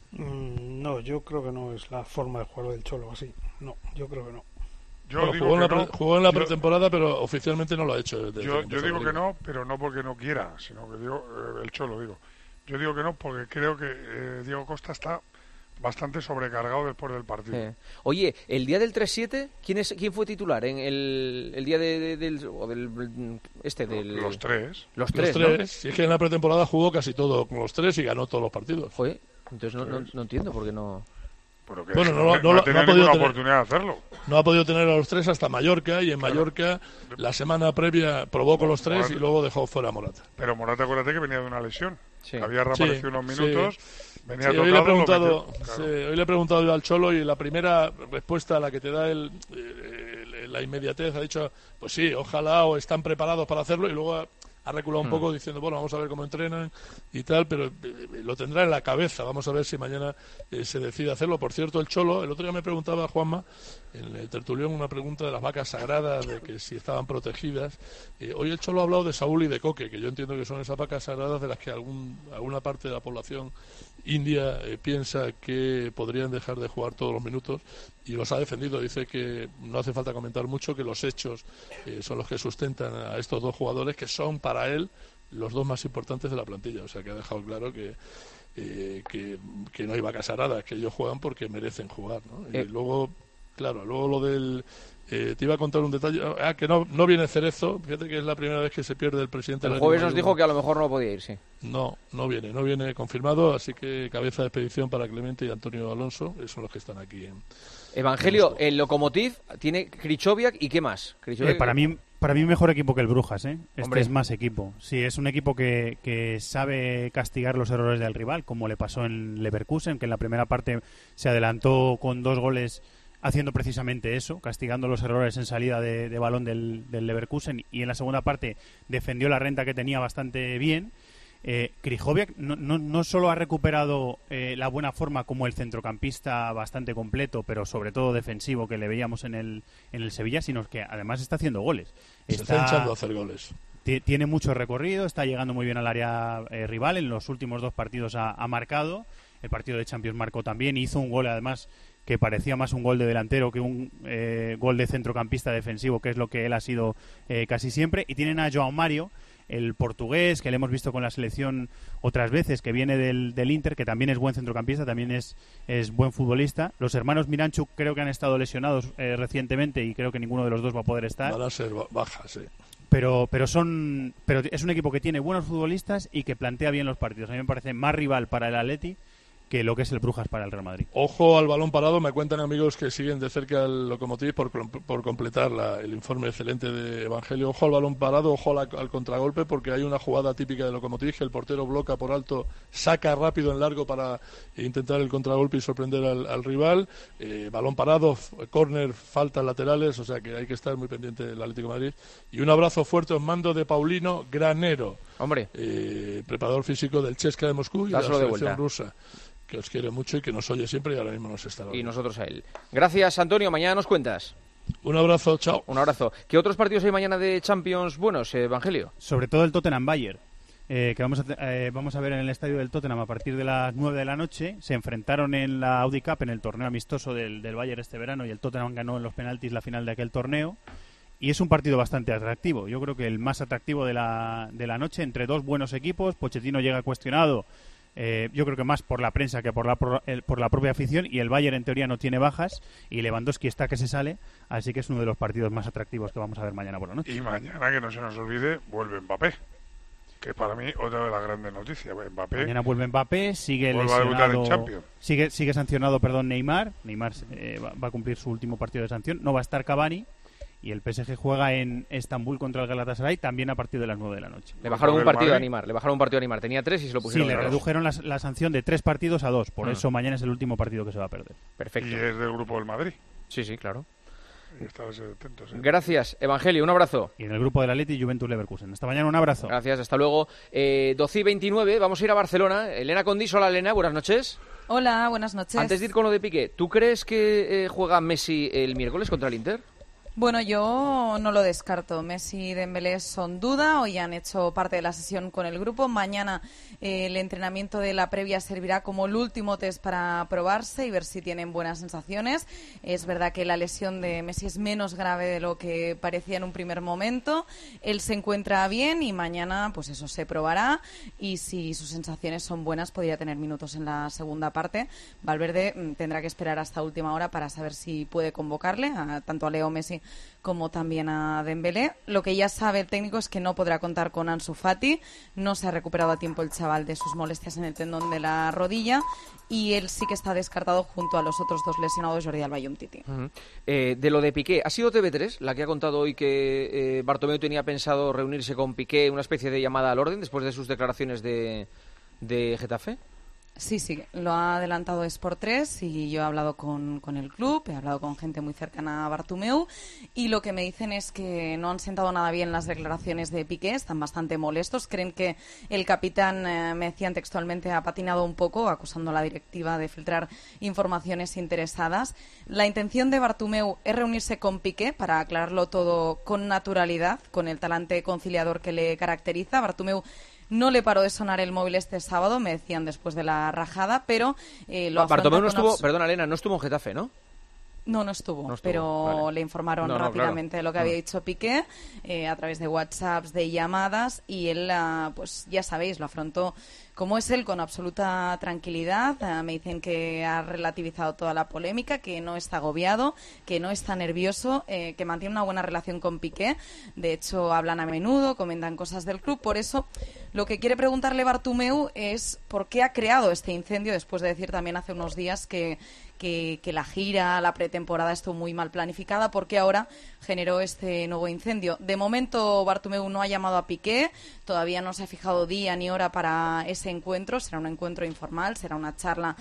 Speaker 9: No, yo creo que no es la forma de jugar del Cholo así. No, yo creo que no.
Speaker 12: Jugó en la pretemporada, pero oficialmente no lo ha hecho.
Speaker 8: Yo digo que no, pero no porque no quiera, sino que digo, el Cholo, digo. Yo digo que no porque creo que Diego Costa está bastante sobrecargado después del partido.
Speaker 4: Oye, el día del 3-7, ¿quién fue titular en el día del
Speaker 8: Los tres.
Speaker 12: Los tres, ¿no? Si es que en la pretemporada jugó casi todo con los tres y ganó todos los partidos.
Speaker 4: Fue. Entonces no entiendo por qué no.
Speaker 12: Bueno, no ha podido oportunidad de hacerlo. No ha podido tener a los tres hasta Mallorca, y en Mallorca la semana previa probó con los tres y luego dejó fuera a Morata.
Speaker 8: Pero Morata, acuérdate que venía de una lesión. Había reaparecido unos minutos. Venía tocado,
Speaker 12: hoy le he preguntado yo al Cholo, y la primera respuesta a la que te da la inmediatez ha dicho, pues sí, ojalá, o están preparados para hacerlo, y luego ha reculado un poco diciendo, bueno, vamos a ver cómo entrenan y tal, pero lo tendrá en la cabeza. Vamos a ver si mañana se decide hacerlo. Por cierto, el Cholo, el otro día me preguntaba Juanma, en el tertulión, una pregunta de las vacas sagradas, de que si estaban protegidas. Hoy el Cholo ha hablado de Saúl y de Coque, que yo entiendo que son esas vacas sagradas de las que alguna parte de la población india piensa que podrían dejar de jugar todos los minutos, y los ha defendido. Dice que no hace falta comentar mucho, que los hechos son los que sustentan a estos dos jugadores, que son para él los dos más importantes de la plantilla. O sea, que ha dejado claro que no hay vacas sagradas, que ellos juegan porque merecen jugar, ¿no? Y luego, claro, lo del... te iba a contar un detalle, que no viene Cerezo. Fíjate que es la primera vez que se pierde el presidente.
Speaker 4: El jueves nos dijo que a lo mejor no podía ir, sí.
Speaker 12: No viene confirmado, así que cabeza de expedición para Clemente y Antonio Alonso, son los que están aquí.
Speaker 4: Evangelio, el Lokomotiv tiene Krychowiak, ¿y qué más?
Speaker 11: Para mí mejor equipo que el Brujas, ¿eh? Este es más equipo. Sí, es un equipo que sabe castigar los errores del rival, como le pasó en Leverkusen, que en la primera parte se adelantó con 2 goles haciendo precisamente eso, castigando los errores en salida de balón del Leverkusen, y en la segunda parte defendió la renta que tenía bastante bien. Krychowiak no solo ha recuperado la buena forma como el centrocampista bastante completo, pero sobre todo defensivo, que le veíamos en el Sevilla, sino que además está haciendo goles.
Speaker 12: Está echando a hacer goles.
Speaker 11: Tiene mucho recorrido, está llegando muy bien al área rival. En los últimos 2 partidos ha marcado. El partido de Champions marcó también, hizo un gol además que parecía más un gol de delantero que un gol de centrocampista defensivo, que es lo que él ha sido casi siempre. Y tienen a João Mario, el portugués, que le hemos visto con la selección otras veces, que viene del Inter, que también es buen centrocampista, también es buen futbolista. Los hermanos Miranchuk creo que han estado lesionados recientemente, y creo que ninguno de los dos va a poder estar.
Speaker 12: Van a ser bajas, sí.
Speaker 11: Pero es un equipo que tiene buenos futbolistas y que plantea bien los partidos. A mí me parece más rival para el Atleti que lo que es el Brujas para el Real Madrid.
Speaker 12: Ojo al balón parado, me cuentan amigos que siguen de cerca al Lokomotiv por completar el informe excelente de Evangelio. Ojo al balón parado, ojo al contragolpe, porque hay una jugada típica de Lokomotiv, que el portero bloca por alto, saca rápido en largo para intentar el contragolpe y sorprender al rival. Balón parado, córner, faltas laterales, o sea que hay que estar muy pendiente del Atlético de Madrid. Y un abrazo fuerte os mando de Paulino Granero, preparador físico del CSKA de Moscú y de la selección rusa, que os quiere mucho y que nos oye siempre, y ahora mismo nos está oyendo.
Speaker 4: Y nosotros a él. Gracias, Antonio. Mañana nos cuentas.
Speaker 12: Un abrazo, chao.
Speaker 4: Un abrazo. ¿Qué otros partidos hay mañana de Champions buenos, Evangelio?
Speaker 11: Sobre todo el Tottenham-Bayern, que vamos a ver en el estadio del Tottenham a partir de las 9 de la noche. Se enfrentaron en la Audi Cup, en el torneo amistoso del Bayern este verano, y el Tottenham ganó en los penaltis la final de aquel torneo. Y es un partido bastante atractivo. Yo creo que el más atractivo de la noche, entre 2 buenos equipos. Pochettino llega cuestionado, yo creo que más por la prensa que por la propia afición, y el Bayern en teoría no tiene bajas, y Lewandowski está que se sale, así que es uno de los partidos más atractivos que vamos a ver mañana por la noche.
Speaker 8: Y mañana, que no se nos olvide, vuelve Mbappé, que para mí otra de las grandes noticias.
Speaker 11: Mañana vuelve Mbappé, sigue lesionado, sigue sancionado, Neymar va a cumplir su último partido de sanción, no va a estar Cavani. Y el PSG juega en Estambul contra el Galatasaray también a partir de las 9 de la noche.
Speaker 4: Le bajaron un partido a Neymar. Tenía 3 y se lo pusieron.
Speaker 11: Sí, le redujeron la sanción de 3 partidos a 2. Por eso mañana es el último partido que se va a perder.
Speaker 4: Perfecto.
Speaker 8: Y es del grupo del Madrid.
Speaker 4: Sí, claro.
Speaker 8: Atentos,
Speaker 4: Gracias, Evangelio. Un abrazo.
Speaker 11: Y en el grupo del Atleti, Juventus Leverkusen. Hasta mañana, un abrazo.
Speaker 4: Gracias, hasta luego. 12:29, vamos a ir a Barcelona. Elena Condis, hola Elena, buenas noches.
Speaker 13: Hola, buenas noches.
Speaker 4: Antes de ir con lo de Piqué, ¿tú crees que juega Messi el miércoles contra el Inter?
Speaker 13: Bueno, yo no lo descarto. Messi y Dembélé son duda. Hoy han hecho parte de la sesión con el grupo. Mañana el entrenamiento de la previa servirá como el último test para probarse y ver si tienen buenas sensaciones. Es verdad que la lesión de Messi es menos grave de lo que parecía en un primer momento. Él se encuentra bien y mañana pues eso se probará, y si sus sensaciones son buenas podría tener minutos en la segunda parte. Valverde tendrá que esperar hasta última hora para saber si puede convocarle tanto a Leo Messi como también a Dembélé. Lo que ya sabe el técnico es que no podrá contar con Ansu Fati. No se ha recuperado a tiempo el chaval de sus molestias en el tendón de la rodilla, y él sí que está descartado junto a los otros dos lesionados, Jordi Alba y Umtiti.
Speaker 4: De lo de Piqué, ¿ha sido TV3 la que ha contado hoy que Bartomeu tenía pensado reunirse con Piqué, una especie de llamada al orden después de sus declaraciones de Getafe?
Speaker 13: Sí, lo ha adelantado Sport 3 y yo he hablado con el club, he hablado con gente muy cercana a Bartomeu, y lo que me dicen es que no han sentado nada bien las declaraciones de Piqué, están bastante molestos, creen que el capitán, me decían textualmente, ha patinado un poco, acusando a la directiva de filtrar informaciones interesadas. La intención de Bartomeu es reunirse con Piqué para aclararlo todo con naturalidad, con el talante conciliador que le caracteriza. Bartomeu no le paró de sonar el móvil este sábado, me decían después de la rajada, pero lo
Speaker 4: Bartomeu no estuvo, perdona Elena, no estuvo en Getafe, ¿no?
Speaker 13: No estuvo, pero vale. Le informaron rápidamente de lo que había dicho Piqué a través de WhatsApps, de llamadas, y él, pues ya sabéis, lo afrontó como es él, con absoluta tranquilidad. Me dicen que ha relativizado toda la polémica, que no está agobiado, que no está nervioso, que mantiene una buena relación con Piqué. De hecho, hablan a menudo, comentan cosas del club. Por eso, lo que quiere preguntarle Bartomeu es por qué ha creado este incendio, después de decir también hace unos días que la gira, la pretemporada estuvo muy mal planificada, porque ahora generó este nuevo incendio. De momento, Bartomeu no ha llamado a Piqué, todavía no se ha fijado día ni hora para ese encuentro, será un encuentro informal, será una charla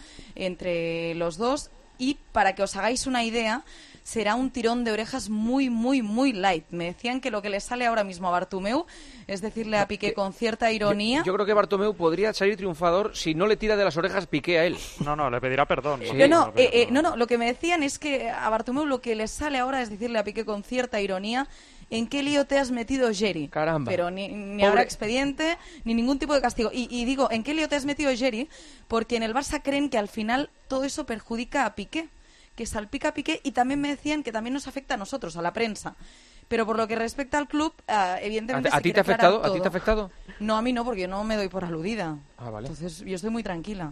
Speaker 13: entre los dos, y para que os hagáis una idea, será un tirón de orejas muy, muy, muy light. Me decían que lo que le sale ahora mismo a Bartomeu es decirle a Piqué con cierta ironía...
Speaker 4: Yo creo que Bartomeu podría salir triunfador si no le tira de las orejas Piqué a él.
Speaker 5: No, le pedirá perdón.
Speaker 13: Sí. No, lo que me decían es que a Bartomeu lo que le sale ahora es decirle a Piqué con cierta ironía: ¿en qué lío te has metido, Jerry?
Speaker 4: Caramba.
Speaker 13: Pero ni habrá expediente, ni ningún tipo de castigo. Y digo, ¿en qué lío te has metido, Jerry? Porque en el Barça creen que al final todo eso perjudica a Piqué, que salpica a Piqué, y también me decían que también nos afecta a nosotros, a la prensa. Pero por lo que respecta al club, evidentemente...
Speaker 4: ¿A ti te ha afectado? ¿A ti te ha afectado?
Speaker 13: No, a mí no, porque yo no me doy por aludida.
Speaker 4: Ah, vale.
Speaker 13: Entonces yo estoy muy tranquila.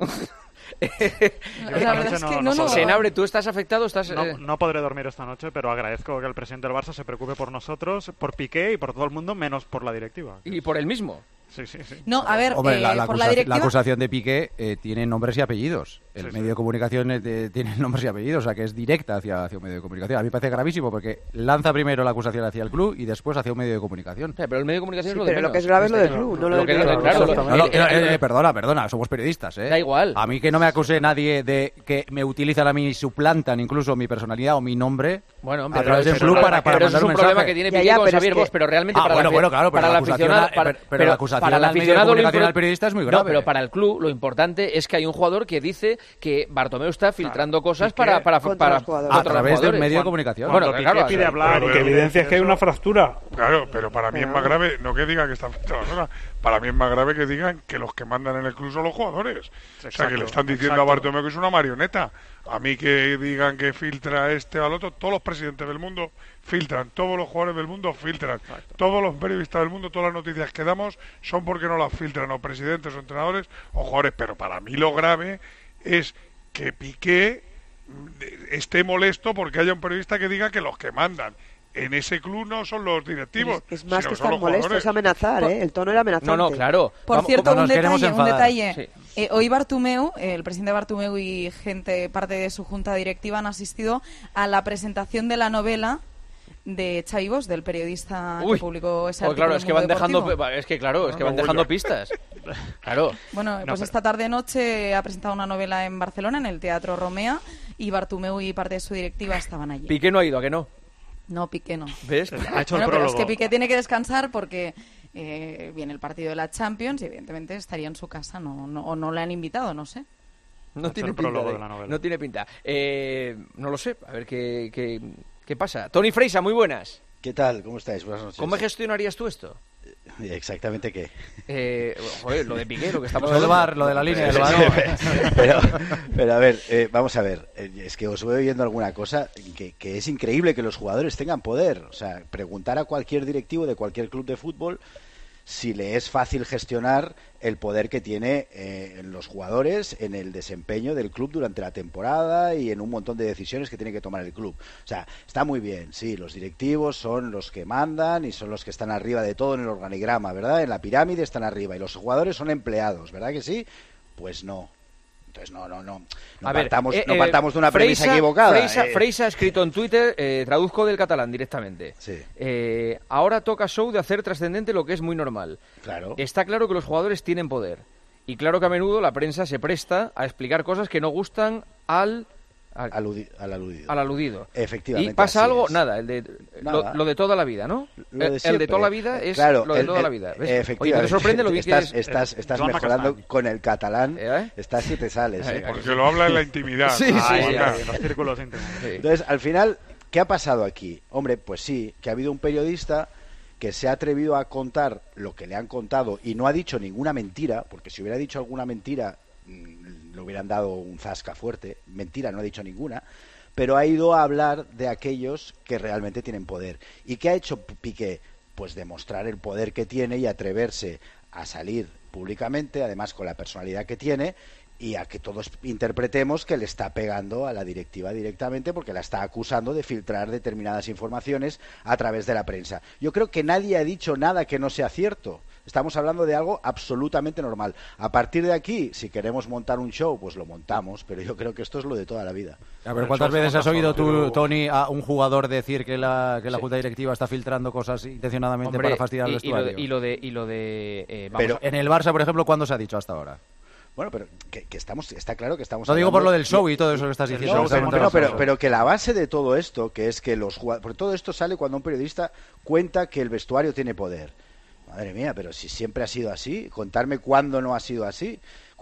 Speaker 4: Senabre, ¿tú estás afectado?
Speaker 5: No podré dormir esta noche, pero agradezco que el presidente del Barça se preocupe por nosotros, por Piqué y por todo el mundo, menos por la directiva.
Speaker 4: ¿Y por él mismo?
Speaker 5: Sí.
Speaker 13: No, a ver,
Speaker 6: hombre,
Speaker 13: por la directiva...
Speaker 6: La acusación de Piqué tiene nombres y apellidos. El medio de comunicación tiene nombres y apellidos, o sea que es directa hacia un medio de comunicación. A mí me parece gravísimo porque lanza primero la acusación hacia el club y después hacia un medio de comunicación.
Speaker 4: Pero el medio de comunicación es lo
Speaker 10: de
Speaker 4: menos.
Speaker 10: Pero lo que es grave es lo del club, no lo del
Speaker 6: club. Perdona, somos periodistas, ¿eh?
Speaker 4: Da igual.
Speaker 6: A mí que no me acuse nadie de que me utilizan a mí, suplantan incluso mi personalidad o mi nombre a través del club para mandar un mensaje.
Speaker 4: Eso es un problema que tiene Piqué con Xavier Bosch, pero realmente para la acusación al aficionado
Speaker 6: al periodista es muy grave.
Speaker 4: No, pero para el club lo importante es que hay un jugador que dice que Bartomeu está filtrando cosas para
Speaker 6: a través del medio de comunicación.
Speaker 5: Bueno, Piqué pide hablar y que evidencia que hay una fractura.
Speaker 8: Claro, pero para mí es más grave, no que diga que está afectado ahora, para mí es más grave que digan que los que mandan en el club son los jugadores. Exacto, o sea, que le están diciendo a Bartomeu que es una marioneta. A mí que digan que filtra este al otro, todos los presidentes del mundo filtran, todos los jugadores del mundo filtran, todos los periodistas del mundo, todas las noticias que damos son porque no las filtran o presidentes o entrenadores o jugadores. Pero para mí lo grave es que Piqué esté molesto porque haya un periodista que diga que los que mandan en ese club no son los directivos.
Speaker 10: Es más que estar molesto, es amenazar, ¿eh? El tono era amenazante.
Speaker 4: No, claro.
Speaker 13: Por cierto, un detalle. Sí. Hoy Bartomeu, el presidente Bartomeu y parte de su junta directiva han asistido a la presentación de la novela de Xavi Bosch, del periodista que publicó ese artículo.
Speaker 4: Claro, es que van dejando pistas. Claro.
Speaker 13: Bueno, pues esta tarde-noche ha presentado una novela en Barcelona, en el Teatro Romea, y Bartomeu y parte de su directiva estaban allí.
Speaker 4: Piqué no ha ido, ¿a que no?
Speaker 13: No, Piqué no.
Speaker 4: ¿Ves?
Speaker 5: Ha hecho el prólogo.
Speaker 13: Pero es que Piqué tiene que descansar porque viene el partido de la Champions y evidentemente estaría en su casa, o no le han invitado, no sé.
Speaker 4: No tiene pinta. No tiene pinta. No lo sé, a ver qué ¿Qué pasa? Tony Freisa, muy buenas.
Speaker 14: ¿Qué tal? ¿Cómo estáis? Buenas noches.
Speaker 4: ¿Cómo gestionarías tú esto?
Speaker 14: ¿Exactamente qué?
Speaker 4: Joder, lo de Piqué, lo que estamos
Speaker 6: hablando. Lo del bar, lo de la línea del
Speaker 14: balón. Pero a ver, vamos a ver. Es que os voy oyendo alguna cosa que es increíble que los jugadores tengan poder. O sea, preguntar a cualquier directivo de cualquier club de fútbol si le es fácil gestionar el poder que tiene en los jugadores, en el desempeño del club durante la temporada y en un montón de decisiones que tiene que tomar el club. O sea, está muy bien, sí, los directivos son los que mandan y son los que están arriba de todo en el organigrama, ¿verdad? En la pirámide están arriba y los jugadores son empleados, ¿verdad que sí? Pues no. Entonces no partamos de una premisa equivocada.
Speaker 4: Freisa ha escrito en Twitter, traduzco del catalán directamente.
Speaker 14: Sí.
Speaker 4: Ahora toca show de hacer trascendente lo que es muy normal.
Speaker 14: Claro.
Speaker 4: Está claro que los jugadores tienen poder. Y claro que a menudo la prensa se presta a explicar cosas que no gustan al aludido.
Speaker 14: Efectivamente.
Speaker 4: ¿Y pasa algo? Nada, lo de toda la vida, ¿no? El de toda la vida es lo de toda la vida. ¿Ves?
Speaker 14: Efectivamente.
Speaker 4: Oye, me sorprende lo bien que
Speaker 14: estás mejorando con el catalán. Estás si te sales.
Speaker 8: Porque lo habla en la intimidad.
Speaker 5: Sí, en los círculos íntimos.
Speaker 14: Sí. Entonces, al final, ¿qué ha pasado aquí? Hombre, pues sí, que ha habido un periodista que se ha atrevido a contar lo que le han contado y no ha dicho ninguna mentira, porque si hubiera dicho alguna mentira le hubieran dado un zasca fuerte. Mentira, no ha dicho ninguna, pero ha ido a hablar de aquellos que realmente tienen poder. ¿Y qué ha hecho Piqué? Pues demostrar el poder que tiene y atreverse a salir públicamente, además con la personalidad que tiene, y a que todos interpretemos que le está pegando a la directiva directamente porque la está acusando de filtrar determinadas informaciones a través de la prensa. Yo creo que nadie ha dicho nada que no sea cierto. Estamos hablando de algo absolutamente normal. A partir de aquí, si queremos montar un show, pues lo montamos, pero yo creo que esto es lo de toda la vida.
Speaker 6: A ver, ¿cuántas veces has oído tú, Tony, a un jugador decir que la junta directiva está filtrando cosas intencionadamente para fastidiar al vestuario?
Speaker 14: Pero
Speaker 6: en el Barça, por ejemplo, ¿cuándo se ha dicho hasta ahora?
Speaker 14: Bueno, pero está claro que estamos...
Speaker 6: No digo por lo del show y todo eso que estás diciendo.
Speaker 14: No, pero que la base de todo esto, que es que los jugadores... Porque todo esto sale cuando un periodista cuenta que el vestuario tiene poder. Madre mía, pero si siempre ha sido así, contarme cuándo no ha sido así.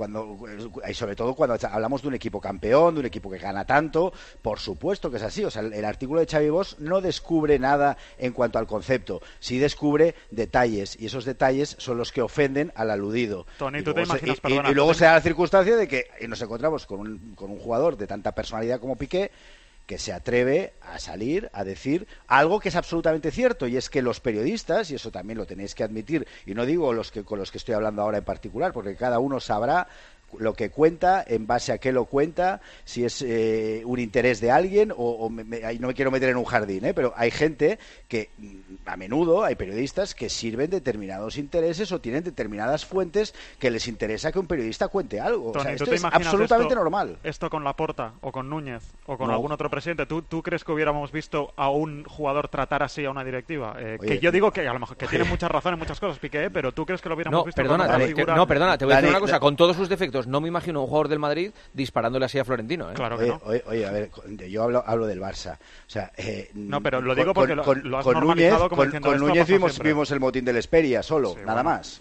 Speaker 14: Y sobre todo cuando hablamos de un equipo campeón, de un equipo que gana tanto, por supuesto que es así. O sea, el artículo de Xavi Bosch no descubre nada en cuanto al concepto, sí descubre detalles, y esos detalles son los que ofenden al aludido.
Speaker 5: Tony,
Speaker 14: y luego se da la circunstancia de que nos encontramos con un jugador de tanta personalidad como Piqué, que se atreve a salir a decir algo que es absolutamente cierto, y es que los periodistas, y eso también lo tenéis que admitir, y no digo con los que estoy hablando ahora en particular, porque cada uno sabrá lo que cuenta, en base a qué lo cuenta, si es un interés de alguien no me quiero meter en un jardín, pero hay gente que a menudo, hay periodistas que sirven determinados intereses o tienen determinadas fuentes que les interesa que un periodista cuente algo.
Speaker 5: Tony,
Speaker 14: o sea, esto es absolutamente normal.
Speaker 5: Esto con Laporta o con Núñez o con algún otro presidente, ¿tú crees que hubiéramos visto a un jugador tratar así a una directiva? Que yo digo que a lo mejor que tiene mucha razón en muchas cosas, Piqué, pero ¿tú crees que lo hubiéramos visto?
Speaker 4: Perdona, te voy a decir una cosa, con todos sus defectos, no me imagino a un jugador del Madrid disparándole así a Florentino.
Speaker 5: Claro que no.
Speaker 14: Oye, a ver, yo hablo del Barça. O sea,
Speaker 5: no, pero lo digo porque lo has
Speaker 14: con
Speaker 5: normalizado como
Speaker 14: diciendo con Núñez vimos el motín del Esperia solo, nada más.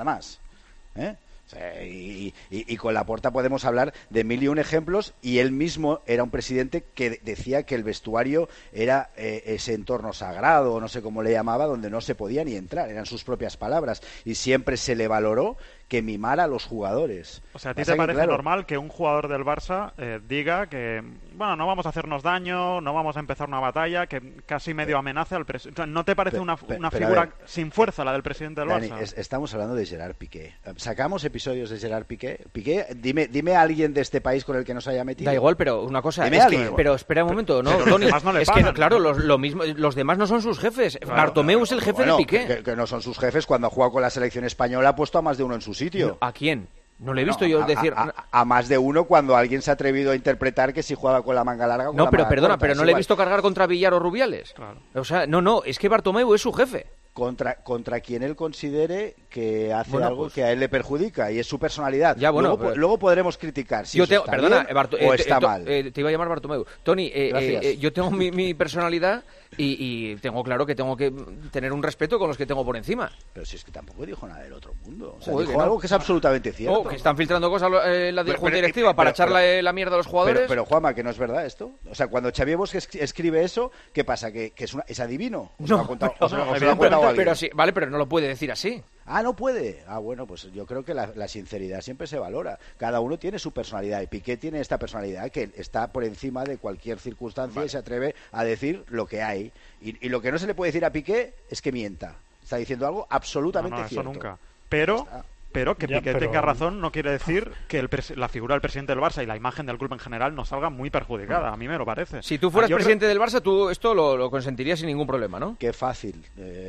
Speaker 14: Y con Laporta podemos hablar de mil y un ejemplos, y él mismo era un presidente que decía que el vestuario era ese entorno sagrado, no sé cómo le llamaba, donde no se podía ni entrar, eran sus propias palabras, y siempre se le valoró que mimara a los jugadores.
Speaker 5: O sea, ¿a ti te parece normal que un jugador del Barça diga que, bueno, no vamos a hacernos daño, no vamos a empezar una batalla, que casi medio amenace al presidente? O sea, ¿no te parece una figura sin fuerza la del presidente del
Speaker 14: Barça? Estamos hablando de Gerard Piqué. ¿Sacamos episodios de Gerard Piqué? Dime a alguien de este país con el que nos haya metido.
Speaker 4: Da igual, pero una cosa es que, pero espera un momento, ¿no, Tony? Es que, claro, lo mismo, los demás no son sus jefes. Claro, Bartomeu es el jefe de Piqué.
Speaker 14: Que no son sus jefes. Cuando ha jugado con la selección española ha puesto a más de uno en su sitio.
Speaker 4: ¿A quién? No le he visto yo decir...
Speaker 14: A más de uno cuando alguien se ha atrevido a interpretar que si jugaba con la manga larga o con la manga
Speaker 4: perdona,
Speaker 14: corta,
Speaker 4: pero no le he visto cargar contra Villar o Rubiales.
Speaker 5: Claro.
Speaker 4: O sea, no, es que Bartomeu es su jefe.
Speaker 14: contra quien él considere que hace algo que a él le perjudica, y es su personalidad. Luego podremos criticar si está bien o está mal.
Speaker 4: Te iba a llamar Bartomeu. Tony, yo tengo mi personalidad y tengo claro que tengo que tener un respeto con los que tengo por encima.
Speaker 14: Pero si es que tampoco dijo nada del otro mundo. O sea, dijo algo que es absolutamente cierto.
Speaker 4: Que están filtrando cosas la junta directiva para echarle la mierda a los jugadores.
Speaker 14: Pero Juanma, que no es verdad esto. O sea, cuando Xavi Bosch escribe eso, ¿qué pasa? ¿Que es adivino?
Speaker 4: Pero sí, vale, pero no lo puede decir así.
Speaker 14: No puede. Bueno, pues yo creo que la sinceridad siempre se valora. Cada uno tiene su personalidad, y Piqué tiene esta personalidad que está por encima de cualquier circunstancia y se atreve a decir lo que hay. Y lo que no se le puede decir a Piqué es que mienta. Está diciendo algo absolutamente cierto.
Speaker 5: Eso nunca. Pero que Piqué tenga razón no quiere decir que la figura del presidente del Barça y la imagen del club en general no salga muy perjudicada. A mí me lo parece.
Speaker 4: Si tú fueras presidente del Barça, tú esto lo consentirías sin ningún problema, ¿no?
Speaker 14: Qué fácil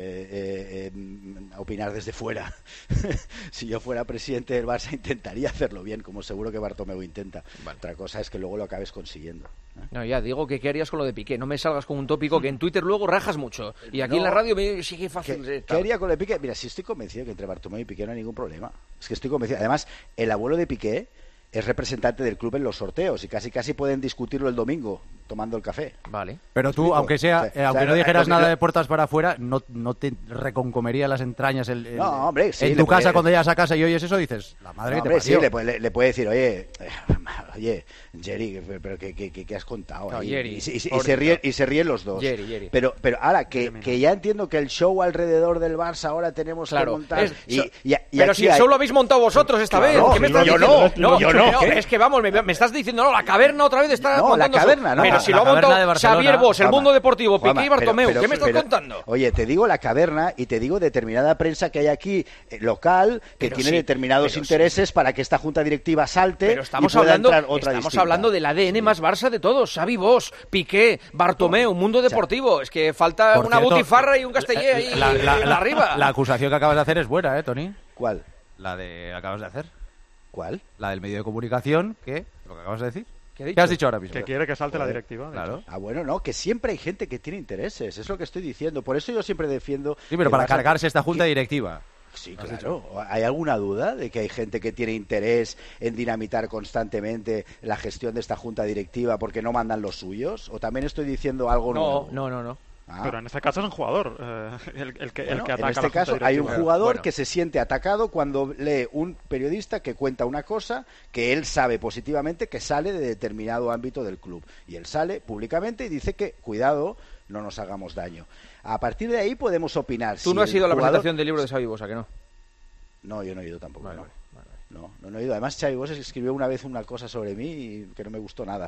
Speaker 14: opinar desde fuera. Si yo fuera presidente del Barça intentaría hacerlo bien, como seguro que Bartomeu intenta. Otra cosa es que luego lo acabes consiguiendo.
Speaker 4: No, ya digo que qué harías con lo de Piqué. No me salgas con un tópico que en Twitter luego rajas mucho. Y aquí en la radio me sigue fácil.
Speaker 14: ¿Qué haría con lo de Piqué? Mira, si estoy convencido que entre Bartomeu y Piqué no hay ningún problema. Es que estoy convencido. Además, el abuelo de Piqué es representante del club en los sorteos y casi pueden discutirlo el domingo tomando el café.
Speaker 4: Vale.
Speaker 6: Pero tú, aunque no dijeras nada de puertas para afuera, no te reconcomería las entrañas
Speaker 14: no, hombre, sí,
Speaker 6: en tu casa cuando llegas a casa y oyes eso dices, la madre que te parió.
Speaker 14: Sí, le puede decir, oye, Jerry, pero ¿qué has contado?
Speaker 4: No, Jerry,
Speaker 14: y se ríen los dos.
Speaker 4: Jerry.
Speaker 14: Pero ahora que ya entiendo que el show alrededor del Barça ahora tenemos que montar.
Speaker 4: Pero si el show lo habéis montado vosotros esta vez. ¿Qué me estás diciendo?
Speaker 14: Yo no.
Speaker 4: Es que vamos, me estás diciendo, la caverna otra vez está contando.
Speaker 14: La caverna, no.
Speaker 4: Pero si lo ha montado Xavier Bosch, el Mundo Deportivo, Piqué y Bartomeu, ¿qué me estás contando?
Speaker 14: Oye, te digo la caverna y te digo determinada prensa que hay aquí local que tiene determinados intereses para que esta junta directiva salte.
Speaker 4: Pero estamos hablando del ADN más Barça de todos. Xavi Bosch, Piqué, Bartomeu, Mundo Deportivo. Es que falta una butifarra y un castellé ahí arriba.
Speaker 6: La acusación que acabas de hacer es buena, Tony.
Speaker 14: ¿Cuál?
Speaker 6: La de acabas de hacer.
Speaker 14: ¿Cuál?
Speaker 6: La del medio de comunicación, lo que acabas de decir.
Speaker 4: ¿Qué
Speaker 6: has dicho ahora mismo?
Speaker 5: Que quiere que salte la directiva.
Speaker 6: Claro.
Speaker 14: Bueno, no, que siempre hay gente que tiene intereses, es lo que estoy diciendo. Por eso yo siempre defiendo...
Speaker 6: Sí, pero para cargarse esta junta directiva.
Speaker 14: Sí, claro. ¿Hay alguna duda de que hay gente que tiene interés en dinamitar constantemente la gestión de esta junta directiva porque no mandan los suyos? ¿O también estoy diciendo algo nuevo?
Speaker 4: No.
Speaker 5: Pero en este caso es un jugador el que ataca.
Speaker 14: En este caso hay un jugador que se siente atacado cuando lee un periodista que cuenta una cosa que él sabe positivamente que sale de determinado ámbito del club. Y él sale públicamente y dice que, cuidado, no nos hagamos daño. A partir de ahí podemos opinar.
Speaker 4: ¿Tú no has ido a la presentación del libro de Xavi Bosch, ¿a que no?
Speaker 14: No, yo no he ido tampoco. No he ido. Además, Xavi Bosch escribió una vez una cosa sobre mí y que no me gustó nada.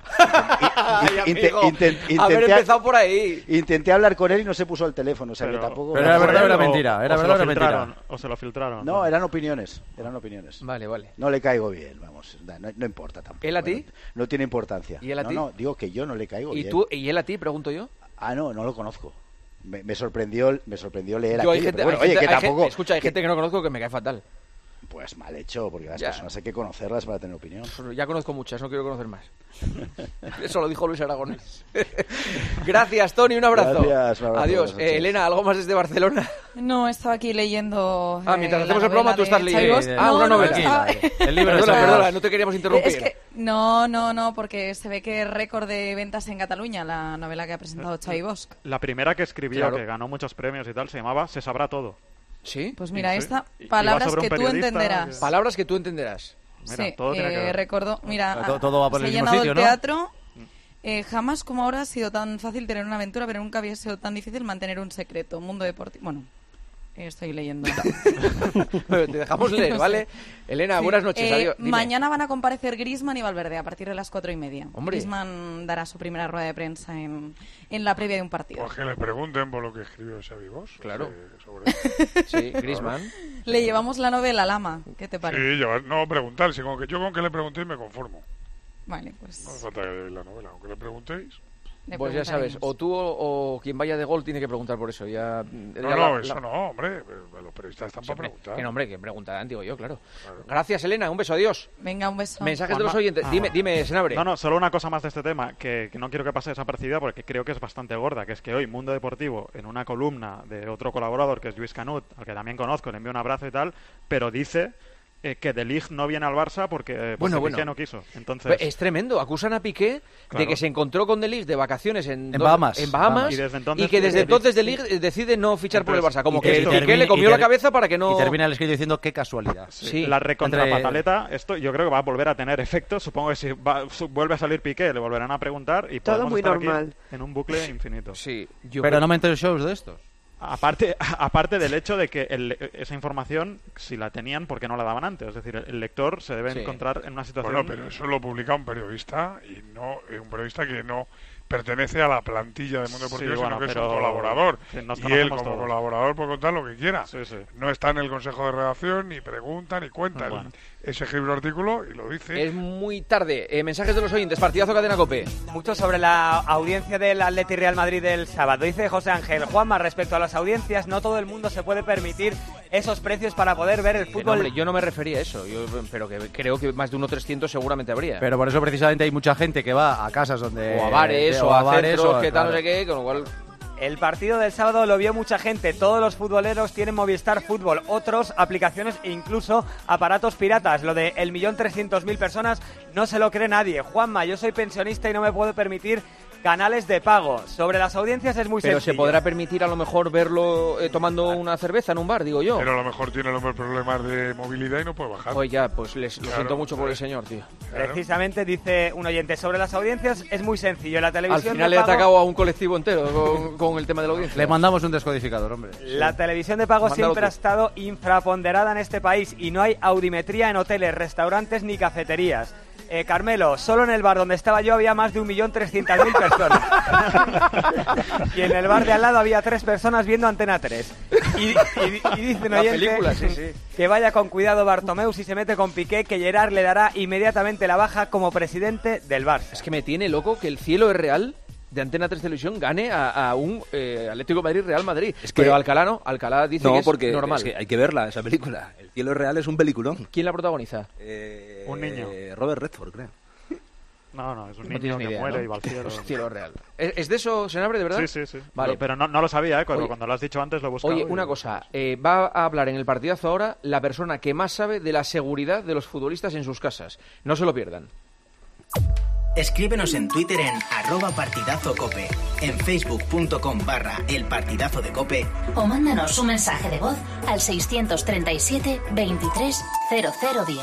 Speaker 4: Haber empezado por ahí.
Speaker 14: Intenté hablar con él y no se puso el teléfono. O sea, que tampoco...
Speaker 6: Pero era verdad o era mentira.
Speaker 5: ¿O se lo filtraron?
Speaker 14: No, eran opiniones.
Speaker 4: Vale.
Speaker 14: No le caigo bien, vamos. No importa tampoco.
Speaker 4: ¿Él a ti?
Speaker 14: No tiene importancia.
Speaker 4: ¿Y él a ti?
Speaker 14: No, digo que yo no le caigo bien.
Speaker 4: ¿Y él a ti, pregunto yo?
Speaker 14: No lo conozco. Me sorprendió leer
Speaker 4: aquí.
Speaker 14: Escucha,
Speaker 4: hay gente que no conozco que me cae fatal.
Speaker 14: Pues mal hecho, porque las personas hay que conocerlas para tener opinión.
Speaker 4: Ya conozco muchas, no quiero conocer más. Eso lo dijo Luis Aragonés. Gracias, Tony, un abrazo.
Speaker 14: Gracias, un abrazo.
Speaker 4: Adiós. Elena, ¿algo más desde Barcelona?
Speaker 13: No, estaba aquí leyendo...
Speaker 4: mientras hacemos el programa tú estás leyendo. Una novela. El libro perdona, no te queríamos interrumpir.
Speaker 13: Es que, no, porque se ve que es récord de ventas en Cataluña, la novela que ha presentado Xavi Bosch.
Speaker 5: La primera que escribió, que ganó muchos premios y tal, se llamaba Se sabrá todo.
Speaker 4: ¿Sí?
Speaker 13: Pues mira, palabras que tú entenderás.
Speaker 4: Palabras que tú entenderás.
Speaker 5: Mira,
Speaker 13: sí,
Speaker 5: todo tiene que ver.
Speaker 13: Recuerdo, mira,
Speaker 6: todo va por
Speaker 13: se
Speaker 6: el
Speaker 13: ha
Speaker 6: mismo
Speaker 13: llenado
Speaker 6: sitio,
Speaker 13: el teatro. Jamás como ahora ha sido tan fácil tener una aventura, pero nunca había sido tan difícil mantener un secreto. Mundo deportivo. Bueno, estoy leyendo.
Speaker 4: Te dejamos leer, ¿vale? Elena, buenas noches, adiós. Dime.
Speaker 13: Mañana van a comparecer Griezmann y Valverde a partir de las 4:30.
Speaker 4: Hombre.
Speaker 13: Griezmann dará su primera rueda de prensa en la previa de un partido.
Speaker 8: Pues que le pregunten por lo que escribió Xavi Bosch.
Speaker 4: Claro.
Speaker 8: Sobre
Speaker 4: sí, Griezmann.
Speaker 13: Le llevamos la novela Lama, ¿qué te parece?
Speaker 8: Sí, preguntar, si con que le preguntéis me conformo.
Speaker 13: Vale, pues...
Speaker 8: No hace falta que leáis la novela, aunque le preguntéis...
Speaker 4: Pues ya sabes, o tú o quien vaya de Gol tiene que preguntar por eso. Eso
Speaker 8: no, hombre. Los periodistas están para preguntar.
Speaker 4: Que preguntarán, digo yo, claro. Gracias, Elena. Un beso, adiós.
Speaker 13: Venga, un beso.
Speaker 4: Mensajes de los oyentes. Dime, Senabre.
Speaker 5: No, solo una cosa más de este tema, que no quiero que pase desapercibida porque creo que es bastante gorda, que es que hoy Mundo Deportivo, en una columna de otro colaborador, que es Luis Canut, al que también conozco, le envío un abrazo y tal, pero dice que De Ligt no viene al Barça porque Piqué no quiso. Entonces,
Speaker 4: es tremendo. Acusan a Piqué de que se encontró con De Ligt de vacaciones en
Speaker 6: Bahamas.
Speaker 4: Y que desde entonces De Ligt decide no fichar por el Barça. Como que Piqué le comió la cabeza para que no...
Speaker 6: Y termina el escrito diciendo qué casualidad.
Speaker 5: Sí. La recontrapataleta, esto yo creo que va a volver a tener efecto. Supongo que si vuelve a salir Piqué le volverán a preguntar y
Speaker 10: todo muy normal.
Speaker 5: Aquí en un bucle infinito.
Speaker 4: Sí,
Speaker 6: pero no me entero shows de estos.
Speaker 5: Aparte del hecho de que esa información, si la tenían, ¿por qué no la daban antes? Es decir, el lector se debe encontrar en una situación...
Speaker 8: Bueno, pero eso lo publica un periodista y no un periodista que no pertenece a la plantilla de Mundo Deportivo, sino que es un colaborador. Y él, como colaborador, puede contar lo que quiera. No está en el consejo de redacción, ni pregunta, ni cuenta. Ese escribe un artículo y lo dice.
Speaker 4: Es muy tarde. Mensajes de los oyentes. Partidazo Cadena COPE.
Speaker 15: Mucho sobre la audiencia del Atleti Real Madrid del sábado. Dice José Ángel: Juanma, respecto a las audiencias, no todo el mundo se puede permitir esos precios para poder ver el fútbol.
Speaker 4: No, hombre, yo no me refería a eso. Pero que creo que más de 1.300 seguramente habría.
Speaker 6: Pero por eso precisamente hay mucha gente que va a casas donde...
Speaker 4: O a bares, o a centros, que tal, no sé qué, con lo cual...
Speaker 15: El partido del sábado lo vio mucha gente. Todos los futboleros tienen Movistar Fútbol, otros aplicaciones e incluso aparatos piratas. Lo de 1.300.000 personas no se lo cree nadie. Juanma, yo soy pensionista y no me puedo permitir canales de pago. Sobre las audiencias es muy sencillo.
Speaker 4: Pero se podrá permitir a lo mejor verlo tomando una cerveza en un bar, digo yo.
Speaker 8: Pero a lo mejor tiene los problemas de movilidad y no puede bajar.
Speaker 4: Pues ya, pues lo siento mucho por el señor, tío.
Speaker 15: Precisamente dice un oyente, sobre las audiencias es muy sencillo. La televisión
Speaker 4: al final le ha atacado a un colectivo entero con el tema de la audiencia.
Speaker 6: Le mandamos un descodificador, hombre.
Speaker 15: La televisión de pago siempre ha estado infraponderada en este país y no hay audimetría en hoteles, restaurantes ni cafeterías. Carmelo, solo en el bar donde estaba yo había más de 1.300.000 personas. Y en el bar de al lado había 3 personas viendo Antena 3. Y dice un oyente que vaya con cuidado Bartomeu si se mete con Piqué, que Gerard le dará inmediatamente la baja como presidente del Barça.
Speaker 4: Es que me tiene loco que el cielo es real de Antena 3 Televisión gane a un Atlético de Madrid Real Madrid. Pero Alcalá no, Alcalá dice que es normal.
Speaker 3: Es que hay que verla, esa película. El cielo real es un peliculón.
Speaker 4: ¿Quién la protagoniza?
Speaker 5: Un niño.
Speaker 3: Robert Redford, creo.
Speaker 5: No, es un niño que muere y va al cielo.
Speaker 4: Es cielo real. ¿Es de eso, Senabre, de verdad?
Speaker 5: Sí.
Speaker 4: Vale.
Speaker 5: Pero no lo sabía, cuando lo has dicho antes lo he buscado.
Speaker 4: Oye, una cosa, va a hablar en el partidazo ahora la persona que más sabe de la seguridad de los futbolistas en sus casas. No se lo pierdan.
Speaker 2: Escríbenos en Twitter en @partidazocope, en facebook.com/elpartidazodecope
Speaker 1: o mándanos un mensaje de voz al 637 23 0010.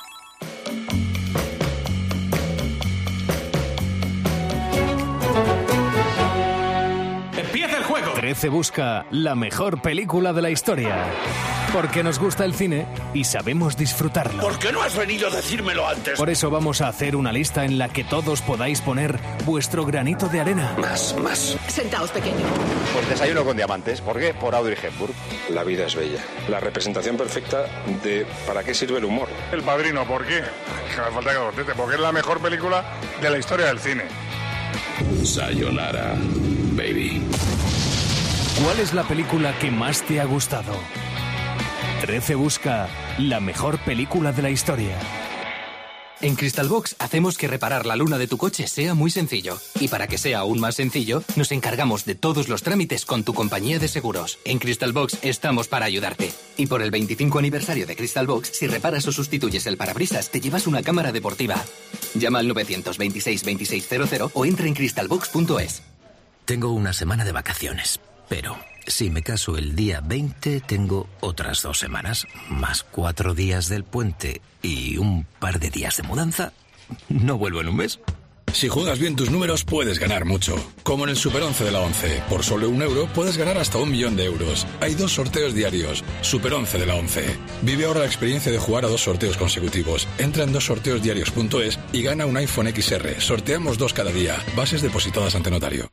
Speaker 32: ¡Empieza el juego! 13 busca la mejor película de la historia. Porque nos gusta el cine y sabemos disfrutarlo.
Speaker 16: ¿Por qué no has venido a decírmelo antes?
Speaker 32: Por eso vamos a hacer una lista en la que todos podáis poner vuestro granito de arena.
Speaker 16: Más.
Speaker 17: Sentaos, pequeño.
Speaker 18: Pues desayuno con diamantes. ¿Por qué? Por Audrey Hepburn.
Speaker 19: La vida es bella. La representación perfecta de ¿para qué sirve el humor?
Speaker 8: El Padrino, ¿por qué? Que me falta que lo conteste. Porque es la mejor película de la historia del cine.
Speaker 19: Sayonara, baby.
Speaker 32: ¿Cuál es la película que más te ha gustado? 13 busca la mejor película de la historia.
Speaker 20: En Crystal Box hacemos que reparar la luna de tu coche sea muy sencillo. Y para que sea aún más sencillo, nos encargamos de todos los trámites con tu compañía de seguros. En Crystal Box estamos para ayudarte. Y por el 25 aniversario de Crystal Box, si reparas o sustituyes el parabrisas, te llevas una cámara deportiva. Llama al 926 2600 o entra en crystalbox.es.
Speaker 21: Tengo una semana de vacaciones, pero si me caso el día 20, tengo otras 2 semanas, más 4 días del puente y un par de días de mudanza. ¿No vuelvo en un mes?
Speaker 31: Si juegas bien tus números, puedes ganar mucho. Como en el Super 11 de la 11. Por solo €1 puedes ganar hasta 1.000.000 de euros. Hay 2 sorteos diarios. Super 11 de la 11. Vive ahora la experiencia de jugar a 2 sorteos consecutivos. Entra en 2sorteosdiarios.es y gana un iPhone XR. Sorteamos 2 cada día. Bases depositadas ante notario.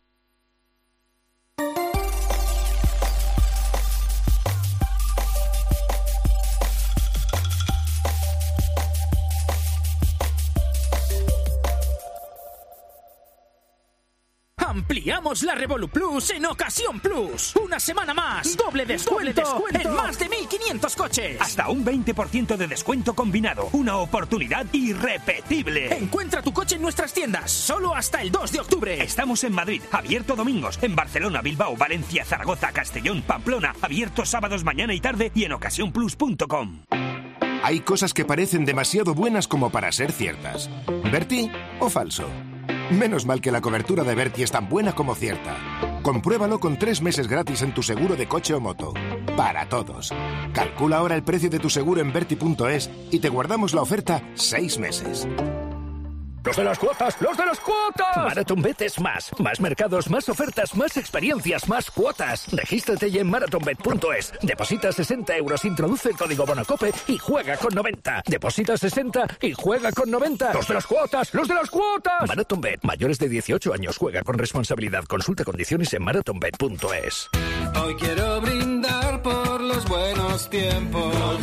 Speaker 7: Ampliamos la Revolu Plus en Ocasión Plus. Una semana más, doble descuento en más de 1.500 coches.
Speaker 9: Hasta un 20% de descuento combinado. Una oportunidad irrepetible.
Speaker 7: Encuentra tu coche en nuestras tiendas, solo hasta el 2 de octubre.
Speaker 9: Estamos en Madrid, abierto domingos. En Barcelona, Bilbao, Valencia, Zaragoza, Castellón, Pamplona. Abierto sábados mañana y tarde y en ocasiónplus.com.
Speaker 31: Hay cosas que parecen demasiado buenas como para ser ciertas. ¿Berti o falso? Menos mal que la cobertura de Berti es tan buena como cierta. Compruébalo con 3 meses gratis en tu seguro de coche o moto. Para todos. Calcula ahora el precio de tu seguro en Berti.es y te guardamos la oferta 6 meses.
Speaker 32: ¡Los de las cuotas! ¡Los de las cuotas! MarathonBet es más. Más mercados, más ofertas, más experiencias, más cuotas. Regístrate ya en marathonbet.es. Deposita 60 euros, introduce el código BONOCOPE y juega con 90. Deposita 60 y juega con 90. ¡Los de las cuotas! ¡Los de las cuotas! MarathonBet. Mayores de 18 años. Juega con responsabilidad. Consulta condiciones en marathonbet.es.
Speaker 17: Hoy quiero brindar por los buenos tiempos. Con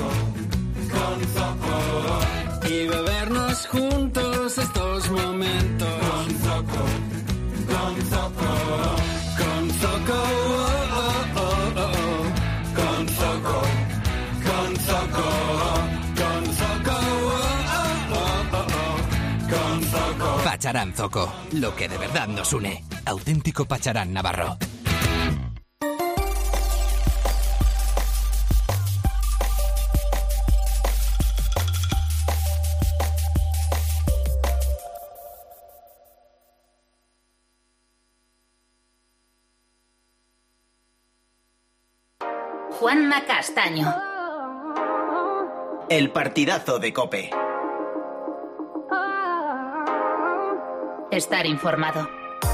Speaker 17: Zoco. Y bebernos juntos estos momentos. Con Zoco. Con Zoco. Con Zoco. Con Zoco. Con Zoco.
Speaker 20: Pacharán Zoco, lo que de verdad nos une. Auténtico Pacharán navarro.
Speaker 1: Juanma Castaño.
Speaker 2: El partidazo de COPE.
Speaker 1: Estar informado.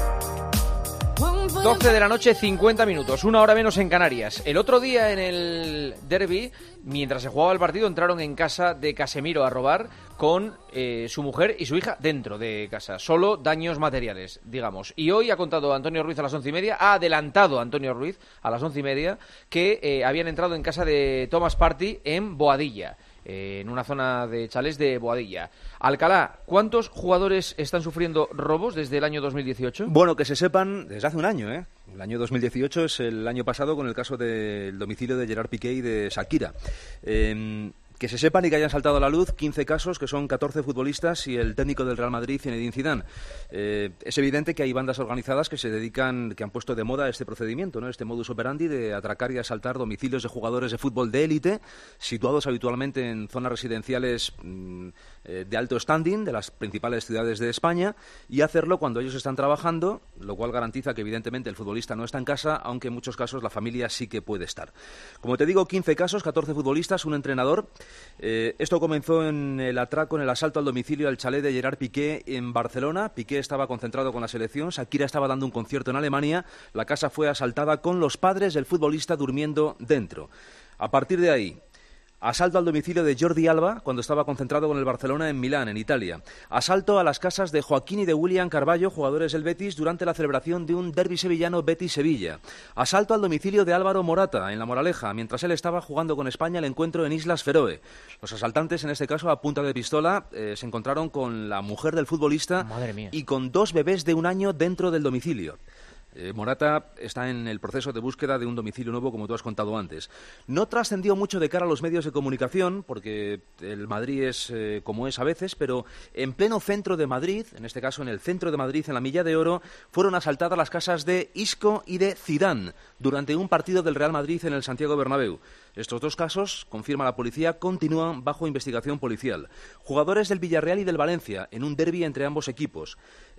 Speaker 4: 12 de la noche, 50 minutos, 1 hora menos en Canarias. El otro día en el derbi, mientras se jugaba el partido, entraron en casa de Casemiro a robar con su mujer y su hija dentro de casa. Solo daños materiales, digamos. Y hoy ha contado Antonio Ruiz a las 11:30, ha adelantado Antonio Ruiz a las 11:30 que habían entrado en casa de Thomas Partey en Boadilla, en una zona de chalés de Boadilla. Alcalá, ¿cuántos jugadores están sufriendo robos desde el año 2018?
Speaker 3: Bueno, que se sepan desde hace un año, ¿eh? El año 2018 es el año pasado con el caso del domicilio de Gerard Piqué y de Shakira. Que se sepan y que hayan saltado a la luz 15 casos, que son 14 futbolistas y el técnico del Real Madrid, Zinedine Zidane. Es evidente que hay bandas organizadas que se dedican, que han puesto de moda este procedimiento, ¿no? Este modus operandi de atracar y asaltar domicilios de jugadores de fútbol de élite, situados habitualmente en zonas residenciales de alto standing de las principales ciudades de España, y hacerlo cuando ellos están trabajando, lo cual garantiza que evidentemente el futbolista no está en casa, aunque en muchos casos la familia sí que puede estar. Como te digo, 15 casos, 14 futbolistas, un entrenador. Esto comenzó en el atraco, en el asalto al domicilio del chalet de Gerard Piqué en Barcelona. Piqué estaba concentrado con la selección, Shakira estaba dando un concierto en Alemania. La casa fue asaltada con los padres del futbolista durmiendo dentro. A partir de ahí, asalto al domicilio de Jordi Alba cuando estaba concentrado con el Barcelona en Milán, en Italia. Asalto a las casas de Joaquín y de William Carballo, jugadores del Betis, durante la celebración de un derbi sevillano Betis-Sevilla. Asalto al domicilio de Álvaro Morata, en La Moraleja, mientras él estaba jugando con España el encuentro en Islas Feroe. Los asaltantes, en este caso, a punta de pistola, se encontraron con la mujer del futbolista y con 2 bebés de 1 año dentro del domicilio. Morata está en el proceso de búsqueda de un domicilio nuevo, como tú has contado antes. No trascendió mucho de cara a los medios de comunicación, porque el Madrid es como es a veces, pero en pleno centro de Madrid, en este caso en el centro de Madrid, en la Milla de Oro, fueron asaltadas las casas de Isco y de Zidane durante un partido del Real Madrid en el Santiago Bernabéu. Estos 2 casos, confirma la policía, continúan bajo investigación policial. Jugadores del Villarreal y del Valencia, en un derbi entre ambos equipos.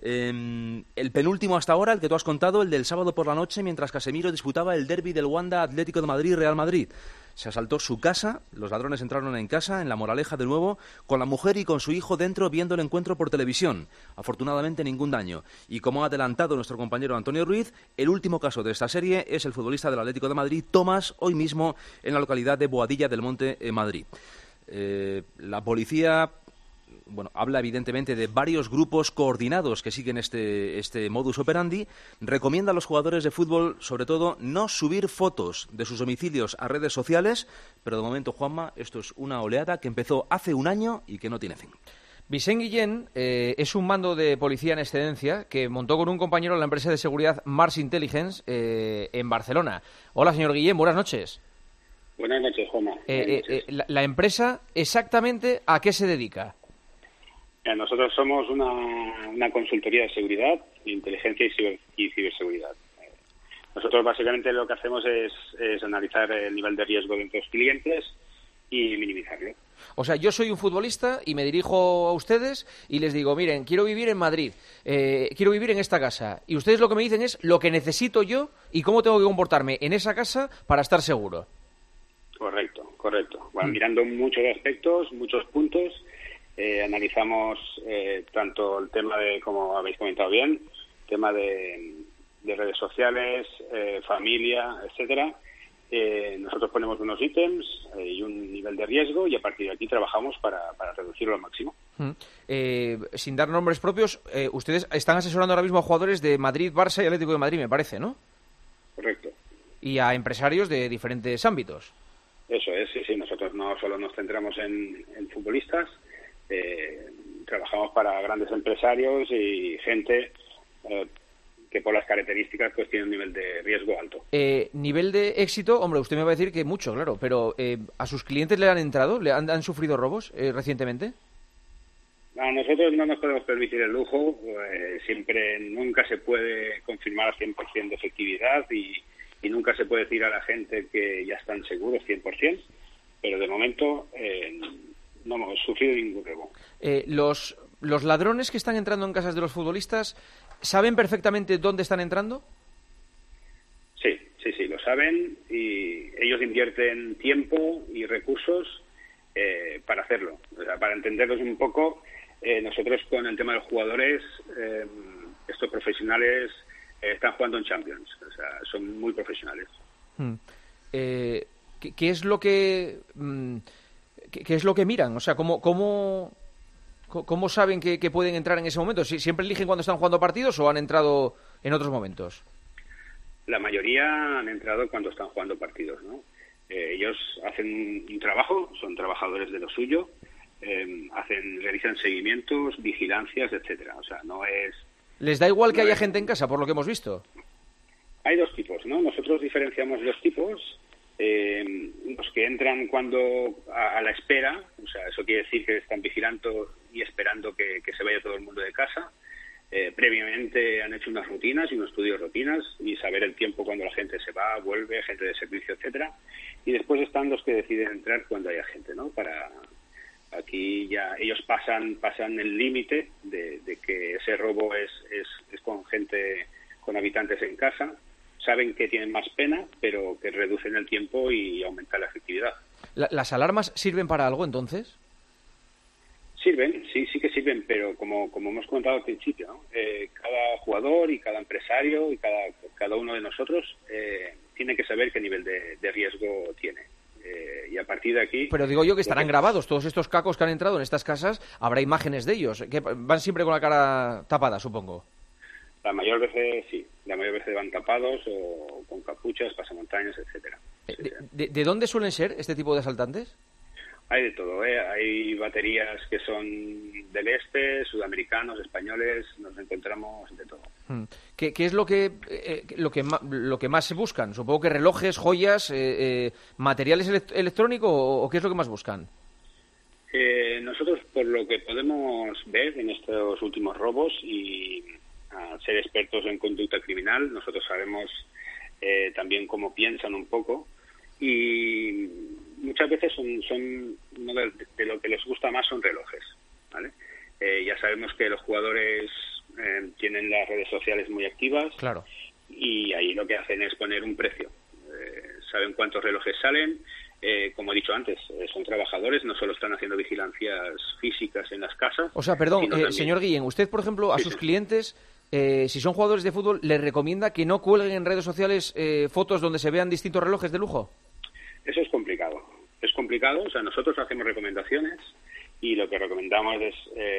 Speaker 3: El penúltimo hasta ahora, el que tú has contado, el del sábado por la noche, mientras Casemiro disputaba el derbi del Wanda Atlético de Madrid-Real Madrid. Se asaltó su casa, los ladrones entraron en casa, en La Moraleja de nuevo, con la mujer y con su hijo dentro viendo el encuentro por televisión. Afortunadamente ningún daño. Y como ha adelantado nuestro compañero Antonio Ruiz, el último caso de esta serie es el futbolista del Atlético de Madrid, Tomás, hoy mismo en la localidad de Boadilla del Monte, en Madrid. La policía habla evidentemente de varios grupos coordinados que siguen este modus operandi. Recomienda a los jugadores de fútbol, sobre todo, no subir fotos de sus domicilios a redes sociales, pero de momento, Juanma, esto es una oleada que empezó hace 1 año y que no tiene fin.
Speaker 4: Vicent Guillén es un mando de policía en excedencia que montó con un compañero la empresa de seguridad Mars Intelligence en Barcelona. Hola, señor Guillén, buenas noches.
Speaker 11: Buenas noches, Juanma.
Speaker 4: La empresa, ¿exactamente a qué se dedica?
Speaker 11: Nosotros somos una consultoría de seguridad, inteligencia y ciberseguridad. Nosotros básicamente lo que hacemos es analizar el nivel de riesgo de nuestros clientes y minimizarlo.
Speaker 4: O sea, yo soy un futbolista y me dirijo a ustedes y les digo, miren, quiero vivir en Madrid, quiero vivir en esta casa. Y ustedes lo que me dicen es lo que necesito yo y cómo tengo que comportarme en esa casa para estar seguro.
Speaker 11: Correcto. Bueno, mirando muchos aspectos, muchos puntos, analizamos tanto el tema de, como habéis comentado bien, tema de redes sociales, familia, etcétera. Nosotros ponemos unos ítems y un nivel de riesgo y a partir de aquí trabajamos para reducirlo al máximo.
Speaker 4: Sin dar nombres propios, ustedes están asesorando ahora mismo a jugadores de Madrid, Barça y Atlético de Madrid, me parece, ¿no?
Speaker 11: Correcto.
Speaker 4: Y a empresarios de diferentes ámbitos.
Speaker 11: Eso es, sí. Nosotros no solo nos centramos en futbolistas, trabajamos para grandes empresarios y gente que por las características pues tiene un nivel de riesgo alto.
Speaker 4: Nivel de éxito, hombre, usted me va a decir que mucho, claro, pero ¿a sus clientes le han entrado? ¿Le han sufrido robos recientemente?
Speaker 11: A nosotros no nos podemos permitir el lujo, nunca se puede confirmar al 100% de efectividad y nunca se puede decir a la gente que ya están seguros 100%, pero de momento no hemos sufrido ningún robo.
Speaker 4: ¿Los ladrones que están entrando en casas de los futbolistas saben perfectamente dónde están entrando?
Speaker 11: Sí, lo saben y ellos invierten tiempo y recursos para hacerlo. O sea, para entenderlos un poco, nosotros con el tema de los jugadores, estos profesionales están jugando en Champions, o sea, son muy profesionales.
Speaker 4: ¿Qué es lo que miran? O sea, ¿cómo saben que pueden entrar en ese momento? ¿Siempre eligen cuando están jugando partidos o han entrado en otros momentos?
Speaker 11: La mayoría han entrado cuando están jugando partidos, ¿no? Ellos hacen un trabajo, son trabajadores de lo suyo, realizan seguimientos, vigilancias, etcétera. O sea, no es...
Speaker 4: ¿Les da igual que haya gente en casa, por lo que hemos visto?
Speaker 11: Hay dos tipos, ¿no? Nosotros diferenciamos dos tipos. Los que entran cuando a la espera, o sea, eso quiere decir que están vigilando y esperando que se vaya todo el mundo de casa. Previamente han hecho unas rutinas y unos estudios de rutinas y saber el tiempo cuando la gente se va, vuelve, gente de servicio, etcétera. Y después están los que deciden entrar cuando haya gente, ¿no? Aquí ya ellos pasan el límite de que ese robo es con gente, con habitantes en casa. Saben que tienen más pena, pero que reducen el tiempo y aumentan la efectividad.
Speaker 4: ¿Las alarmas sirven para algo, entonces?
Speaker 11: Sirven, sí que sirven, pero como hemos comentado al principio, ¿no? Cada jugador y cada empresario y cada uno de nosotros tiene que saber qué nivel de riesgo tiene. Y a partir de aquí...
Speaker 4: Pero digo yo que estarán grabados todos estos cacos que han entrado en estas casas, habrá imágenes de ellos, que van siempre con la cara tapada, supongo.
Speaker 11: La mayor veces sí, la mayor veces van tapados o con capuchas, pasamontañas, etcétera.
Speaker 4: ¿De dónde suelen ser este tipo de asaltantes?
Speaker 11: Hay de todo, hay baterías que son del este, sudamericanos, españoles, nos encontramos de todo.
Speaker 4: ¿Qué es lo que más se buscan? Supongo que relojes, joyas, materiales electrónicos o qué es lo que más buscan.
Speaker 11: Nosotros, por lo que podemos ver en estos últimos robos y al ser expertos en conducta criminal, nosotros sabemos también cómo piensan un poco y muchas veces son uno de lo que les gusta más son relojes, ¿vale? Ya sabemos que los jugadores tienen las redes sociales muy activas,
Speaker 4: claro,
Speaker 11: y ahí lo que hacen es poner un precio. Saben cuántos relojes salen, como he dicho antes, son trabajadores, no solo están haciendo vigilancias físicas en las casas.
Speaker 4: O sea, perdón, señor Guillén, usted, por ejemplo, a sus clientes, si son jugadores de fútbol, ¿les recomienda que no cuelguen en redes sociales fotos donde se vean distintos relojes de lujo?
Speaker 11: Eso es complicado. Es complicado, o sea, nosotros hacemos recomendaciones y lo que recomendamos es,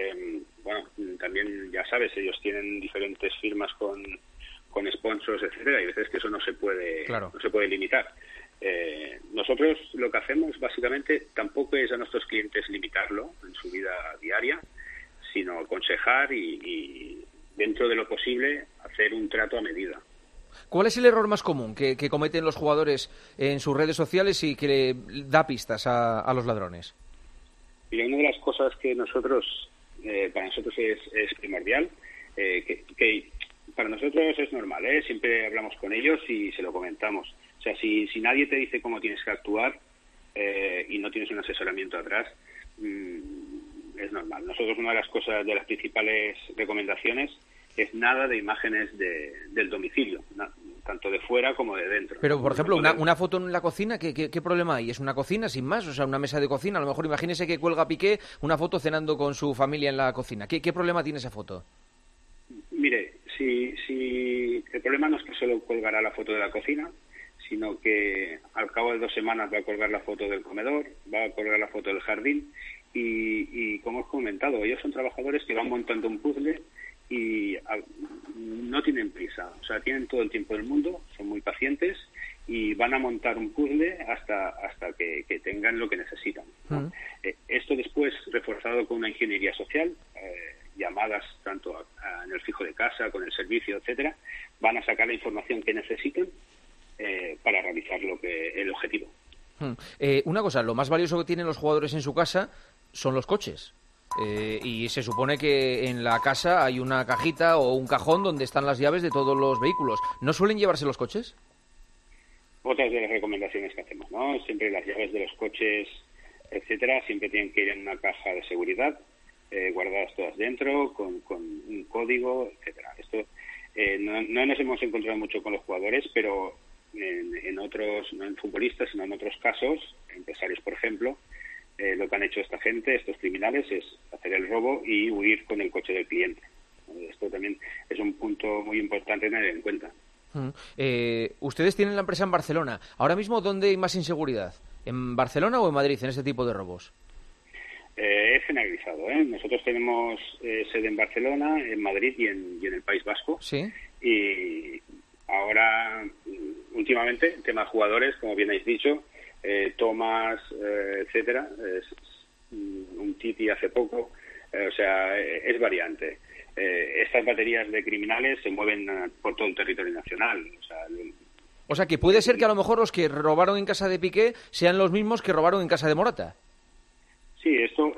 Speaker 11: también, ya sabes, ellos tienen diferentes firmas con sponsors, etcétera, y a veces que eso no se puede limitar. Nosotros lo que hacemos básicamente tampoco es a nuestros clientes limitarlo en su vida diaria, sino aconsejar y dentro de lo posible hacer un trato a medida.
Speaker 4: ¿Cuál es el error más común que cometen los jugadores en sus redes sociales y que le da pistas a los ladrones?
Speaker 11: Mira, una de las cosas que para nosotros es primordial, que para nosotros es normal, siempre hablamos con ellos y se lo comentamos. O sea, si nadie te dice cómo tienes que actuar y no tienes un asesoramiento atrás, es normal. Nosotros una de las cosas, de las principales recomendaciones, es nada de imágenes del domicilio, tanto de fuera como de dentro.
Speaker 4: Pero, por ejemplo, una foto en la cocina, ¿qué problema hay? ¿Es una cocina sin más? O sea, una mesa de cocina. A lo mejor imagínese que cuelga Piqué una foto cenando con su familia en la cocina. ¿Qué problema tiene esa foto?
Speaker 11: Mire, si el problema no es que solo colgará la foto de la cocina, sino que al cabo de 2 semanas va a colgar la foto del comedor, va a colgar la foto del jardín y como os he comentado, ellos son trabajadores que van montando un puzzle y no tienen prisa, o sea, tienen todo el tiempo del mundo, son muy pacientes y van a montar un puzzle hasta que tengan lo que necesitan, ¿no? Esto después, reforzado con una ingeniería social, llamadas tanto en el fijo de casa, con el servicio, etcétera, van a sacar la información que necesitan para realizar el objetivo.
Speaker 4: Una cosa, lo más valioso que tienen los jugadores en su casa son los coches. Y se supone que en la casa hay una cajita o un cajón donde están las llaves de todos los vehículos. ¿No suelen llevarse los coches?
Speaker 11: Otras de las recomendaciones que hacemos, ¿no? Siempre las llaves de los coches, etcétera, siempre tienen que ir en una caja de seguridad, guardadas todas dentro, con un código, etcétera. Esto no nos hemos encontrado mucho con los jugadores, pero en otros, no en futbolistas, sino en otros casos, empresarios, por ejemplo, lo que han hecho esta gente, estos criminales, es hacer el robo y huir con el coche del cliente. Esto también es un punto muy importante tener en cuenta.
Speaker 4: Ustedes tienen la empresa en Barcelona. Ahora mismo, ¿dónde hay más inseguridad? ¿En Barcelona o en Madrid, en este tipo de robos?
Speaker 11: Es generalizado, Nosotros tenemos sede en Barcelona, en Madrid y en el País Vasco.
Speaker 4: Sí.
Speaker 11: Y ahora, últimamente, el tema de jugadores, como bien habéis dicho, Tomás, etcétera, un Titi hace poco, o sea, es variante. Estas baterías de criminales se mueven por todo el territorio nacional.
Speaker 4: O sea, que puede ser que a lo mejor los que robaron en casa de Piqué sean los mismos que robaron en casa de Morata.
Speaker 11: Sí, esto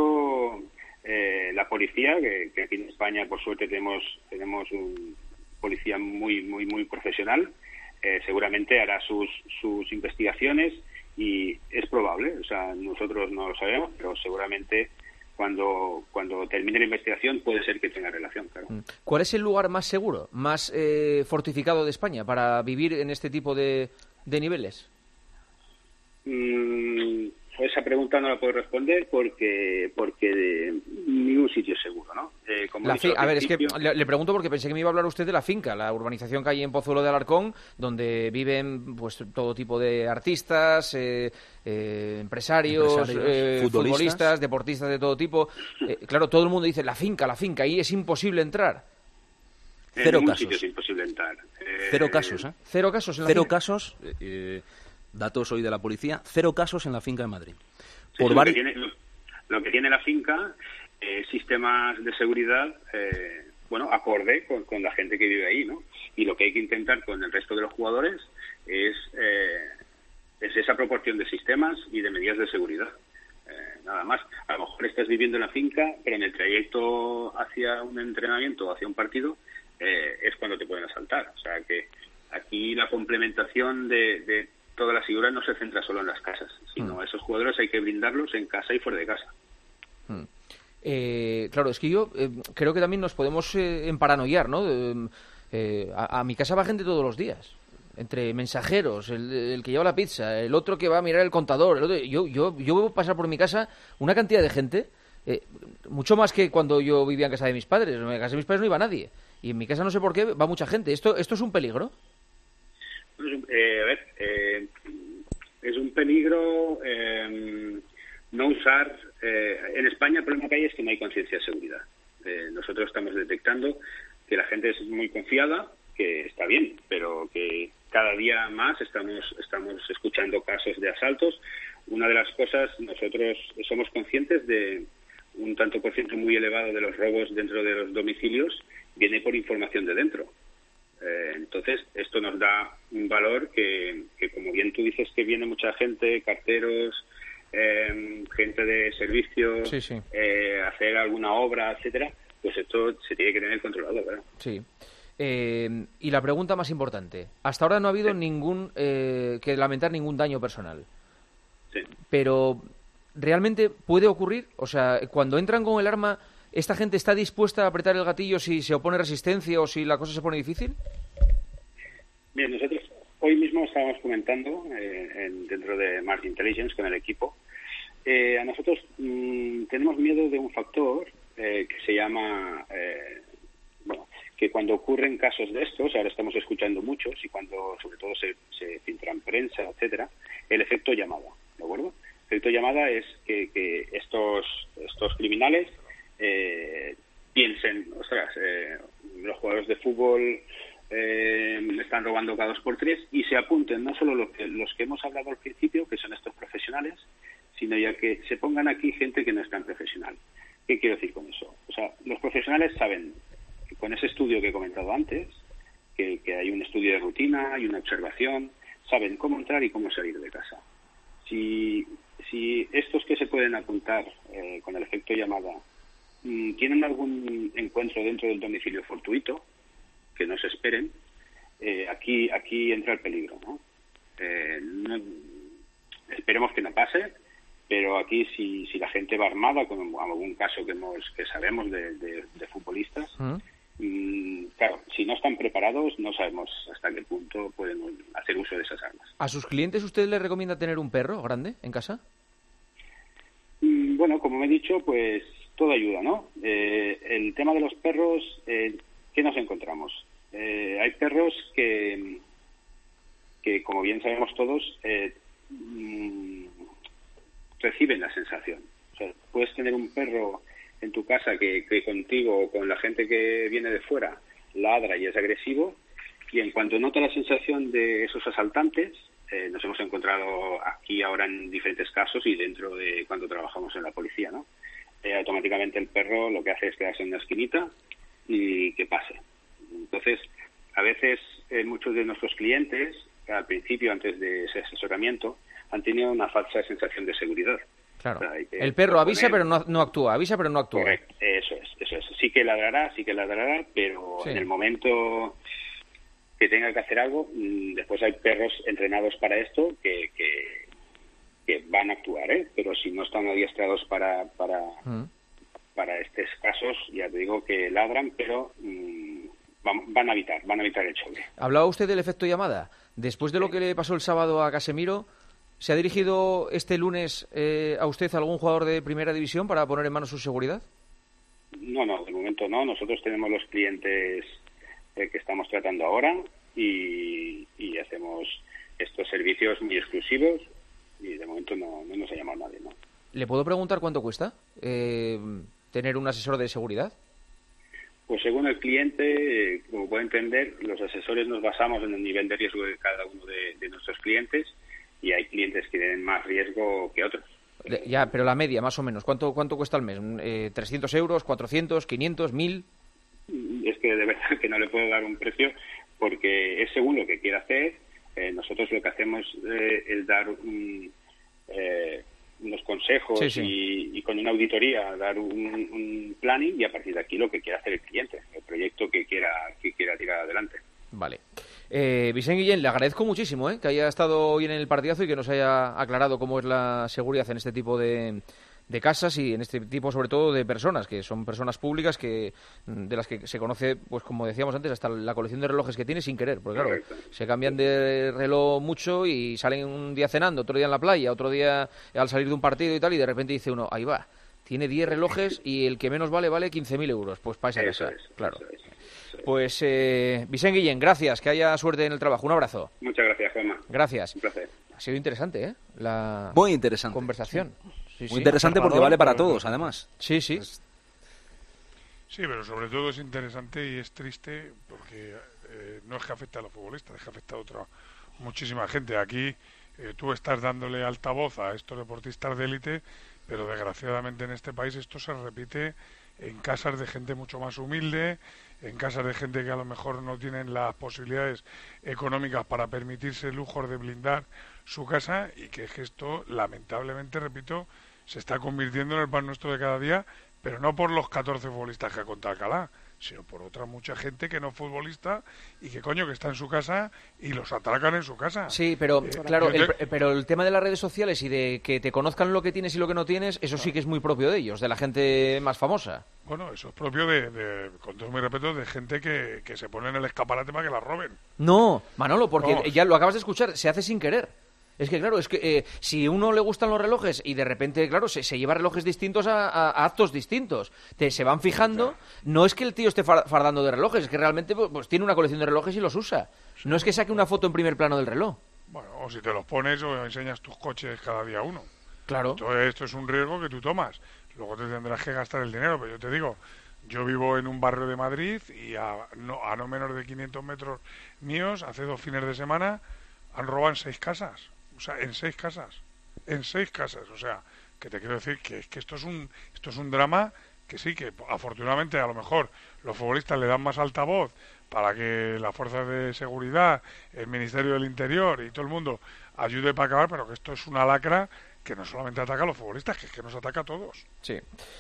Speaker 11: la policía, que aquí en España, por suerte, tenemos un policía muy muy muy profesional, seguramente hará sus investigaciones y es probable, o sea, nosotros no lo sabemos, pero seguramente cuando termine la investigación puede ser que tenga relación, claro.
Speaker 4: ¿Cuál es el lugar más seguro, más fortificado de España para vivir en este tipo de niveles?
Speaker 11: Esa pregunta no la puedo responder porque ningún sitio es seguro, ¿no?
Speaker 4: A ver, es que le pregunto porque pensé que me iba a hablar usted de la finca, la urbanización que hay en Pozuelo de Alarcón, donde viven pues todo tipo de artistas, empresarios, futbolistas, deportistas de todo tipo. Claro, todo el mundo dice la finca, ahí es imposible entrar.
Speaker 11: Cero casos. Es imposible entrar.
Speaker 3: Cero casos, ¿eh?
Speaker 4: Cero casos en la
Speaker 3: Cero
Speaker 4: finca.
Speaker 3: Casos. Datos hoy de la policía, 0 casos en la finca de Madrid.
Speaker 11: Sí, lo que tiene la finca es sistemas de seguridad, acorde con la gente que vive ahí, ¿no? Y lo que hay que intentar con el resto de los jugadores es esa proporción de sistemas y de medidas de seguridad. Nada más. A lo mejor estás viviendo en la finca, pero en el trayecto hacia un entrenamiento o hacia un partido es cuando te pueden asaltar. O sea que aquí la complementación de toda la seguridad no se centra solo en las casas, sino a esos jugadores hay que blindarlos en casa y fuera de casa.
Speaker 4: Claro, es que yo creo que también nos podemos emparanoiar, ¿no? A mi casa va gente todos los días, entre mensajeros, el que lleva la pizza, el otro que va a mirar el contador, el otro, yo veo pasar por mi casa una cantidad de gente, mucho más que cuando yo vivía en casa de mis padres. En casa de mis padres no iba nadie, y en mi casa no sé por qué va mucha gente. ¿Esto es un peligro?
Speaker 11: Es un peligro no usar. En España el problema que hay es que no hay conciencia de seguridad. Nosotros estamos detectando que la gente es muy confiada, que está bien, pero que cada día más estamos escuchando casos de asaltos. Una de las cosas, nosotros somos conscientes de un tanto por ciento muy elevado de los robos dentro de los domicilios viene por información de dentro. Entonces, esto nos da un valor que, como bien tú dices, que viene mucha gente, carteros, gente de servicio, hacer alguna obra, etcétera, pues esto se tiene que tener controlado, ¿verdad?
Speaker 4: Sí. Y la pregunta más importante. Hasta ahora no ha habido que lamentar ningún daño personal.
Speaker 11: Sí.
Speaker 4: Pero, ¿realmente puede ocurrir? O sea, cuando entran con el arma, ¿esta gente está dispuesta a apretar el gatillo si se opone resistencia o si la cosa se pone difícil?
Speaker 11: Bien, nosotros hoy mismo estábamos comentando dentro de Mars Intelligence con el equipo. A nosotros tenemos miedo de un factor que se llama, que cuando ocurren casos de estos, ahora estamos escuchando muchos y cuando sobre todo se filtra en prensa, etcétera, el efecto llamada, ¿de acuerdo? El efecto llamada es que estos criminales piensen, los jugadores de fútbol están robando cada 2 por 3 y se apunten no solo los que hemos hablado al principio, que son estos profesionales, sino ya que se pongan aquí gente que no es tan profesional. ¿Qué quiero decir con eso? O sea, los profesionales saben que con ese estudio que he comentado antes, que hay un estudio de rutina, hay una observación, saben cómo entrar y cómo salir de casa. Si estos que se pueden apuntar con el efecto llamada tienen algún encuentro dentro del domicilio fortuito, que no se esperen, aquí entra el peligro, ¿no? Esperemos que no pase, pero aquí si la gente va armada, como algún caso que sabemos de futbolistas, claro, si no están preparados no sabemos hasta qué punto pueden hacer uso de esas armas.
Speaker 4: ¿A sus clientes usted les recomienda tener un perro grande en casa?
Speaker 11: Bueno, como me he dicho, pues todo ayuda, ¿no? El tema de los perros, ¿qué nos encontramos? Hay perros que como bien sabemos todos, reciben la sensación. O sea, puedes tener un perro en tu casa que contigo o con la gente que viene de fuera ladra y es agresivo, y en cuanto nota la sensación de esos asaltantes, nos hemos encontrado aquí ahora en diferentes casos y dentro de cuando trabajamos en la policía, ¿no? Automáticamente el perro lo que hace es quedarse en una esquinita y que pase. Entonces, a veces muchos de nuestros clientes, al principio, antes de ese asesoramiento, han tenido una falsa sensación de seguridad.
Speaker 4: Claro. O sea, el perro avisa pero no actúa, avisa pero no actúa.
Speaker 11: Correcto, eso es. Sí que ladrará, pero en el momento que tenga que hacer algo, después hay perros entrenados para esto que van a actuar, pero si no están adiestrados para estos casos, ya te digo que ladran, pero van a evitar el choque.
Speaker 4: Hablaba usted del efecto llamada. Después de lo que le pasó el sábado a Casemiro, ¿se ha dirigido este lunes a usted algún jugador de primera división para poner en manos su seguridad?
Speaker 11: No, de momento no. Nosotros tenemos los clientes que estamos tratando ahora y hacemos estos servicios muy exclusivos y de momento no nos ha llamado nadie, ¿no?
Speaker 4: ¿Le puedo preguntar cuánto cuesta tener un asesor de seguridad?
Speaker 11: Pues según el cliente, como puede entender, los asesores nos basamos en el nivel de riesgo de cada uno de nuestros clientes y hay clientes que tienen más riesgo que otros.
Speaker 4: Ya, pero la media, más o menos, ¿cuánto cuesta al mes? ¿300 euros, 400, 500, 1000?
Speaker 11: Es que de verdad que no le puedo dar un precio porque es según lo que quiera hacer. Nosotros lo que hacemos es dar unos consejos y con una auditoría dar un planning y a partir de aquí lo que quiera hacer el cliente, el proyecto que quiera tirar adelante.
Speaker 4: Vale. Vicente Guillén, le agradezco muchísimo que haya estado hoy en el partidazo y que nos haya aclarado cómo es la seguridad en este tipo de casas y en este tipo sobre todo de personas, que son personas públicas de las que se conoce, pues como decíamos antes, hasta la colección de relojes que tiene sin querer, porque claro, se cambian de reloj mucho y salen un día cenando, otro día en la playa, otro día al salir de un partido y tal, y de repente dice uno, ahí va, tiene 10 relojes y el que menos vale 15.000 euros, pues para esa casa, claro. Pues Vicente Guillén, gracias, que haya suerte en el trabajo, un abrazo.
Speaker 11: Muchas gracias, Juanma.
Speaker 4: Gracias.
Speaker 11: Un placer.
Speaker 4: Ha sido interesante, la
Speaker 3: muy interesante
Speaker 4: conversación.
Speaker 3: Sí, muy interesante porque vale para todos, además.
Speaker 4: Sí.
Speaker 8: Sí, pero sobre todo es interesante y es triste porque no es que afecte a los futbolistas, es que afecta a muchísima gente. Aquí tú estás dándole altavoz a estos deportistas de élite, pero desgraciadamente en este país esto se repite en casas de gente mucho más humilde, en casas de gente que a lo mejor no tienen las posibilidades económicas para permitirse el lujo de blindar su casa, y que es que esto, lamentablemente, repito, se está convirtiendo en el pan nuestro de cada día, pero no por los 14 futbolistas que ha contado Alcalá, sino por otra mucha gente que no es futbolista y que coño que está en su casa y los atracan en su casa.
Speaker 4: Sí, pero claro, pero el tema de las redes sociales y de que te conozcan lo que tienes y lo que no tienes, eso sí que es muy propio de ellos, de la gente más famosa.
Speaker 8: Bueno, eso es propio con todo mi respeto, de gente que se pone en el escaparate para que la roben.
Speaker 4: No, Manolo, porque ya lo acabas de escuchar, se hace sin querer. Es que, claro, si a uno le gustan los relojes y de repente, claro, se lleva relojes distintos a actos distintos, se van fijando, no es que el tío esté fardando de relojes, es que realmente pues tiene una colección de relojes y los usa. No es que saque una foto en primer plano del reloj.
Speaker 8: Bueno, o si te los pones o enseñas tus coches cada día uno.
Speaker 4: Claro.
Speaker 8: Entonces, esto es un riesgo que tú tomas. Luego te tendrás que gastar el dinero, pero yo te digo, yo vivo en un barrio de Madrid y a no menos de 500 metros míos, hace 2 fines de semana, han robado en 6 casas. O sea, en 6 casas. O sea, que te quiero decir que esto es un drama que sí, que afortunadamente a lo mejor los futbolistas le dan más altavoz para que las fuerzas de seguridad, el Ministerio del Interior y todo el mundo ayude para acabar, pero que esto es una lacra que no solamente ataca a los futbolistas, que es que nos ataca a todos.
Speaker 4: Sí.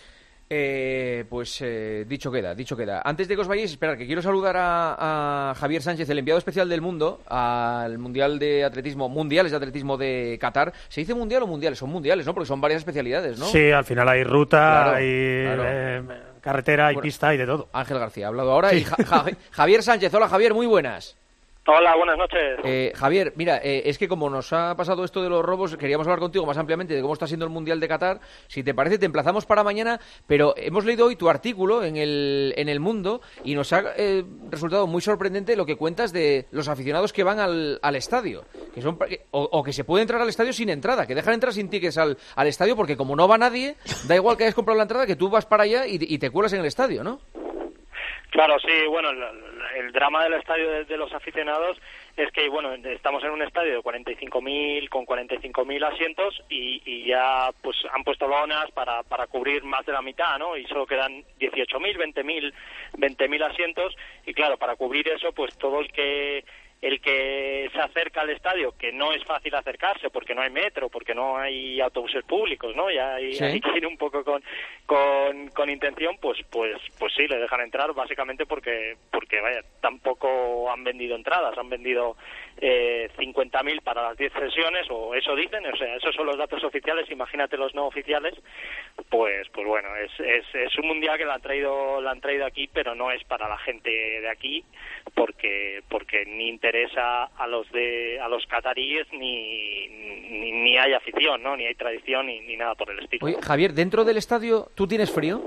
Speaker 4: Dicho queda. Antes de que os vayáis, esperad, que quiero saludar a Javier Sánchez, el enviado especial del mundo al Mundiales de Atletismo de Qatar. ¿Se dice mundial o mundiales? Son mundiales, ¿no? Porque son varias especialidades, ¿no?
Speaker 12: Sí, al final hay ruta, hay carretera, hay pista, hay de todo.
Speaker 4: Ángel García ha hablado ahora y Javier Sánchez. Hola, Javier, muy buenas.
Speaker 13: Hola, buenas noches.
Speaker 4: Javier, mira, es que como nos ha pasado esto de los robos, queríamos hablar contigo más ampliamente de cómo está siendo el Mundial de Qatar. Si te parece, te emplazamos para mañana, pero hemos leído hoy tu artículo en el Mundo y nos ha resultado muy sorprendente lo que cuentas de los aficionados que van al estadio, que son o que se puede entrar al estadio sin entrada, que dejan entrar sin tickets al estadio, porque como no va nadie, da igual que hayas comprado la entrada, que tú vas para allá y te cuelas en el estadio, ¿no?
Speaker 13: Claro, sí, bueno, el drama del estadio de los aficionados es que, bueno, estamos en un estadio de 45.000 asientos y ya pues han puesto lonas para cubrir más de la mitad, ¿no? Y solo quedan 18.000, 20.000 asientos y claro, para cubrir eso, pues todo el que se acerca al estadio, que no es fácil acercarse porque no hay metro, porque no hay autobuses públicos, ¿no? Ya hay que ir un poco con intención, pues sí, le dejan entrar básicamente porque vaya, tampoco han vendido entradas, han vendido 50.000 para las 10 sesiones, o eso dicen, o sea, esos son los datos oficiales, imagínate los no oficiales, pues bueno, es un mundial que la han traído aquí, pero no es para la gente de aquí, porque ni interesa a los cataríes ni hay afición, ¿no? Ni hay tradición ni nada por el estilo.
Speaker 4: Oye, Javier, dentro del estadio, ¿tú tienes frío?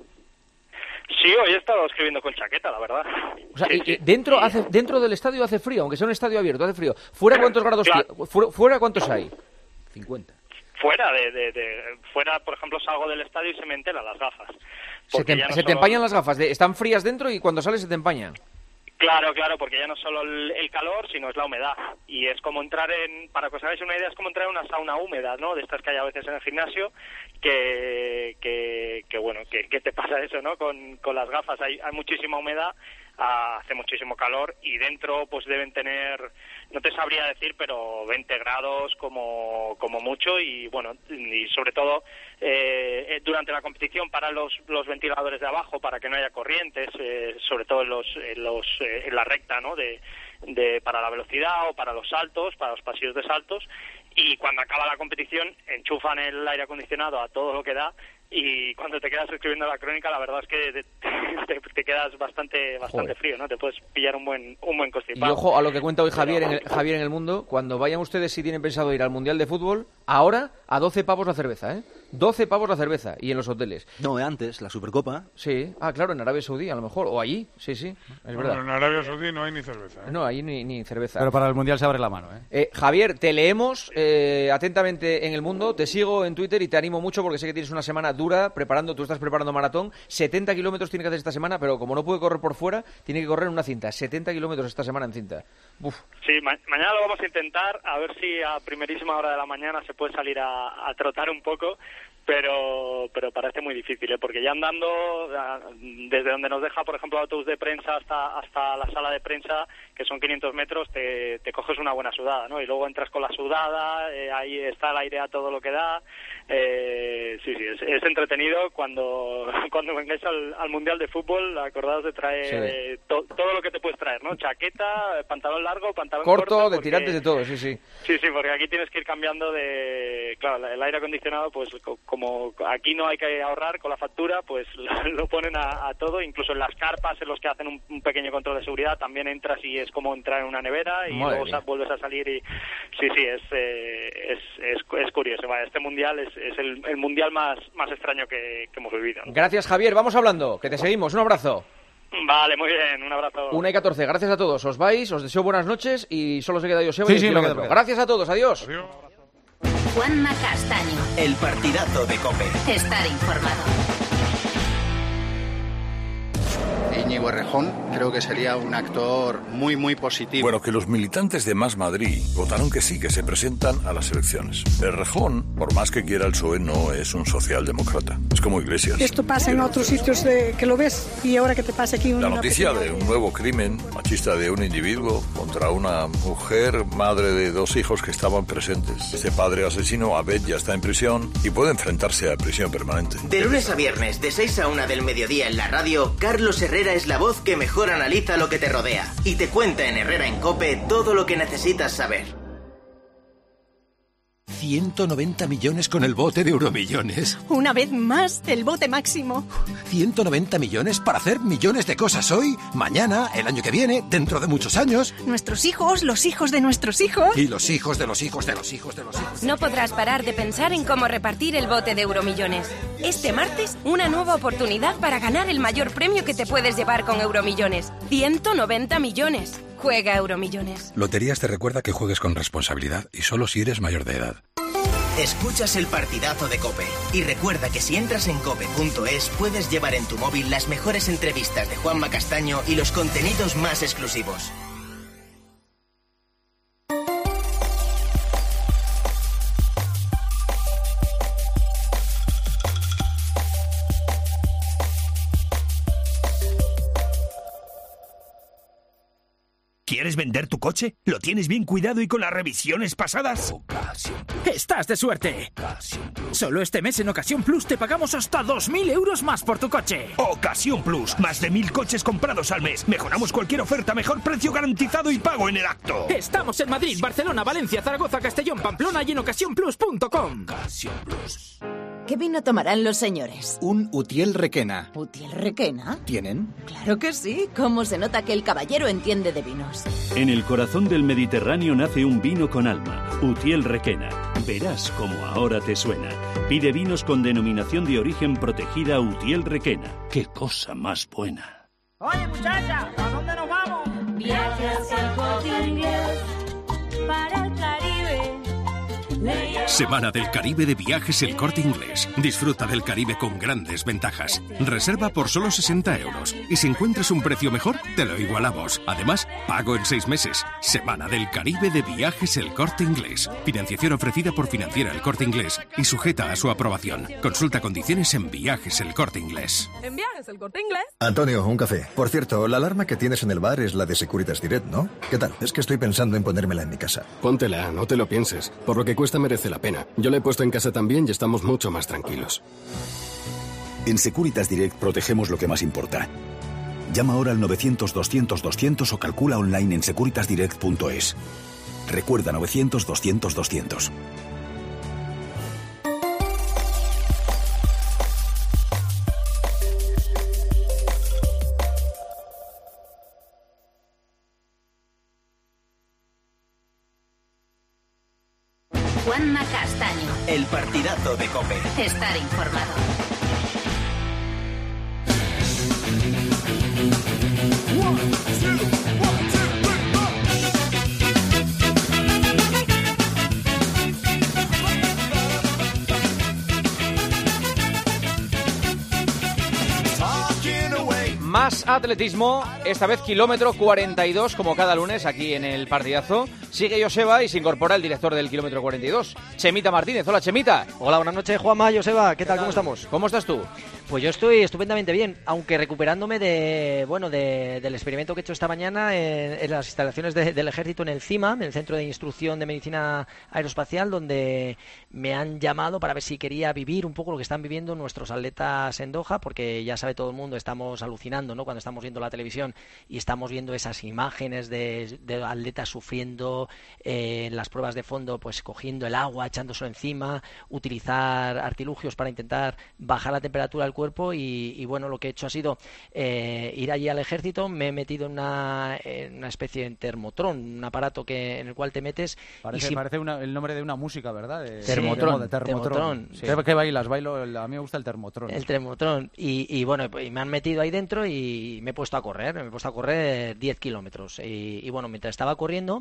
Speaker 13: Sí, hoy he estado escribiendo con chaqueta, la verdad.
Speaker 4: O sea, dentro del estadio hace frío, aunque sea un estadio abierto, hace frío. ¿Fuera cuántos grados? ¿Fuera cuántos hay? 50.
Speaker 13: Fuera, por ejemplo, salgo del estadio y se me entelan las gafas.
Speaker 4: Se te empañan las gafas, están frías dentro y cuando sales se te empañan.
Speaker 13: Claro, porque ya no es solo el calor, sino es la humedad. Y es como entrar para que os hagáis una idea, es como entrar en una sauna húmeda, ¿no? De estas que hay a veces en el gimnasio, que te pasa eso, ¿no? Con las gafas hay muchísima humedad, hace muchísimo calor y dentro pues deben tener, no te sabría decir, pero 20 grados como mucho y bueno, y sobre todo durante la competición para los ventiladores de abajo para que no haya corrientes, sobre todo en la recta, ¿no? Para la velocidad o para los saltos, para los pasillos de saltos, y cuando acaba la competición enchufan el aire acondicionado a todo lo que da. Y cuando te quedas escribiendo la crónica, la verdad es que te quedas bastante frío, ¿no? Te puedes pillar un buen constipado.
Speaker 4: Y ojo a lo que cuenta hoy Javier en el Mundo, cuando vayan ustedes, si tienen pensado ir al Mundial de Fútbol, ahora a 12 pavos la cerveza, ¿eh? 12 pavos la cerveza, y en los hoteles.
Speaker 3: No, antes, la Supercopa.
Speaker 4: Sí, claro, en Arabia Saudí a lo mejor, o allí, sí, es verdad.
Speaker 8: Pero en Arabia Saudí no hay ni cerveza, ¿eh?
Speaker 4: No, allí ni cerveza.
Speaker 6: Pero para el Mundial se abre la mano, ¿eh?
Speaker 4: Javier, te leemos atentamente en el Mundo, te sigo en Twitter y te animo mucho porque sé que tienes una semana dura preparando, tú estás preparando maratón, 70 kilómetros tiene que hacer esta semana, pero como no puede correr por fuera, tiene que correr en una cinta, 70 kilómetros esta semana en cinta. Uf.
Speaker 13: Sí, mañana lo vamos a intentar, a ver si a primerísima hora de la mañana se puede salir a trotar un poco, pero parece muy difícil, porque ya andando, desde donde nos deja, por ejemplo, el autobús de prensa hasta la sala de prensa, que son 500 metros, te coges una buena sudada, ¿no? Y luego entras con la sudada, ahí está el aire a todo lo que da. Sí, es entretenido. Cuando vengáis al Mundial de Fútbol, acordaos de traer todo lo que te puedes traer, ¿no? Chaqueta, pantalón largo, pantalón corto,
Speaker 4: de tirantes, de todo, sí.
Speaker 13: Sí, porque aquí tienes que ir cambiando claro, el aire acondicionado, pues como aquí no hay que ahorrar con la factura, pues lo ponen a todo, incluso en las carpas en los que hacen un pequeño control de seguridad, también entras y es como entrar en una nevera y luego vuelves a salir y sí, es curioso. Este mundial es el mundial más extraño que hemos vivido, ¿no?
Speaker 4: Gracias, Javier, vamos hablando, que te seguimos, un abrazo.
Speaker 13: Vale, muy bien, un abrazo.
Speaker 4: 1:14, gracias a todos, os vais, os deseo buenas noches y solo se queda Joseba.
Speaker 6: Sí,
Speaker 4: gracias a todos, adiós.
Speaker 1: Juanma Castaño.
Speaker 2: El partidazo de COPE.
Speaker 1: Estar informado.
Speaker 10: Íñigo Errejón creo que sería un actor muy positivo.
Speaker 16: Bueno, que los militantes de Más Madrid votaron que sí, que se presentan a las elecciones. Errejón, por más que quiera el PSOE, no es un socialdemócrata. Es como Iglesias.
Speaker 14: Esto pasa en otros sitios que lo ves y ahora que te pasa aquí
Speaker 16: La noticia de un nuevo crimen machista de un individuo contra una mujer, madre de 2 hijos que estaban presentes. Este padre asesino, Abed, ya está en prisión y puede enfrentarse a prisión permanente.
Speaker 2: De lunes a viernes, de 6 a 1 del mediodía en la radio, Carlos Herrera es la voz que mejor analiza lo que te rodea y te cuenta en Herrera en COPE todo lo que necesitas saber.
Speaker 21: 190 millones con el bote de Euromillones.
Speaker 14: Una vez más, el bote máximo.
Speaker 21: 190 millones para hacer millones de cosas hoy, mañana, el año que viene, dentro de muchos años.
Speaker 14: Nuestros hijos, los hijos de nuestros hijos.
Speaker 21: Y los hijos de los hijos de los hijos de los hijos.
Speaker 15: No podrás parar de pensar en cómo repartir el bote de Euromillones. Este martes, una nueva oportunidad para ganar el mayor premio que te puedes llevar con Euromillones. 190 millones. Juega Euromillones.
Speaker 21: Loterías te recuerda que juegues con responsabilidad y solo si eres mayor de edad.
Speaker 2: Escuchas el partidazo de COPE y recuerda que si entras en cope.es puedes llevar en tu móvil las mejores entrevistas de Juanma Castaño y los contenidos más exclusivos.
Speaker 9: ¿Quieres vender tu coche? ¿Lo tienes bien cuidado y con las revisiones pasadas?
Speaker 7: ¡Estás de suerte! Solo este mes en Ocasión Plus te pagamos hasta 2.000 euros más por tu coche.
Speaker 9: Ocasión Plus. Más de 1.000 coches comprados al mes. Mejoramos cualquier oferta, mejor precio garantizado y pago en el acto.
Speaker 7: Estamos en Madrid, Barcelona, Valencia, Zaragoza, Castellón, Pamplona y en ocasiónplus.com.
Speaker 22: ¿Qué vino tomarán los señores?
Speaker 23: Un Utiel Requena.
Speaker 22: ¿Utiel Requena?
Speaker 23: ¿Tienen?
Speaker 22: Claro que sí. ¿Cómo se nota que el caballero entiende de vinos?
Speaker 24: En el corazón del Mediterráneo nace un vino con alma, Utiel Requena. Verás cómo ahora te suena. Pide vinos con denominación de origen protegida Utiel Requena. ¡Qué cosa más buena!
Speaker 25: Oye, muchacha, ¿a dónde nos vamos?
Speaker 26: Viaje hacia el Corte Inglés para el Caribe.
Speaker 21: Semana del Caribe de Viajes El Corte Inglés. Disfruta del Caribe con grandes ventajas. Reserva por solo 60 euros. Y si encuentras un precio mejor, te lo igualamos. Además, pago en 6 meses. Semana del Caribe de Viajes El Corte Inglés. Financiación ofrecida por Financiera El Corte Inglés y sujeta a su aprobación. Consulta condiciones en Viajes El Corte Inglés.
Speaker 26: ¿En Viajes El Corte Inglés?
Speaker 27: Antonio, un café. Por cierto, la alarma que tienes en el bar es la de Securitas Direct, ¿no? ¿Qué tal? Es que estoy pensando en ponérmela en mi casa.
Speaker 28: Póntela, no te lo pienses. Por lo que cuesta merece la pena. Yo la he puesto en casa también y estamos mucho más tranquilos.
Speaker 21: En Securitas Direct protegemos lo que más importa. Llama ahora al 900-200-200 o calcula online en securitasdirect.es. Recuerda 900-200-200.
Speaker 1: Juanma Castaño.
Speaker 2: El partidazo de COPE.
Speaker 1: Estar informado.
Speaker 4: Más atletismo, esta vez kilómetro 42, como cada lunes aquí en el partidazo. Sigue Joseba y se incorpora el director del kilómetro 42, Chemita Martínez. Hola, Chemita.
Speaker 5: Hola, buenas noches, Juanma, Joseba. ¿Qué tal? ¿Cómo estamos?
Speaker 4: ¿Cómo estás tú?
Speaker 5: Pues yo estoy estupendamente bien, aunque recuperándome del experimento que he hecho esta mañana en las instalaciones del Ejército en el CIMA, en el Centro de Instrucción de Medicina Aeroespacial, donde me han llamado para ver si quería vivir un poco lo que están viviendo nuestros atletas en Doha, porque ya sabe todo el mundo, estamos alucinando, ¿no?, cuando estamos viendo la televisión y estamos viendo esas imágenes de atletas sufriendo en las pruebas de fondo, pues cogiendo el agua, echándoselo encima, utilizar artilugios para intentar bajar la temperatura del cuerpo y bueno, lo que he hecho ha sido ir allí al Ejército. Me he metido en una especie de termotrón, un aparato en el cual te metes.
Speaker 6: Parece el nombre de una música, ¿verdad?
Speaker 5: Termotrón.
Speaker 6: Sí. ¿Qué bailas? A mí me gusta el termotrón.
Speaker 5: El termotrón. Y bueno, pues me han metido ahí dentro y me he puesto a correr 10 kilómetros. Y bueno, mientras estaba corriendo,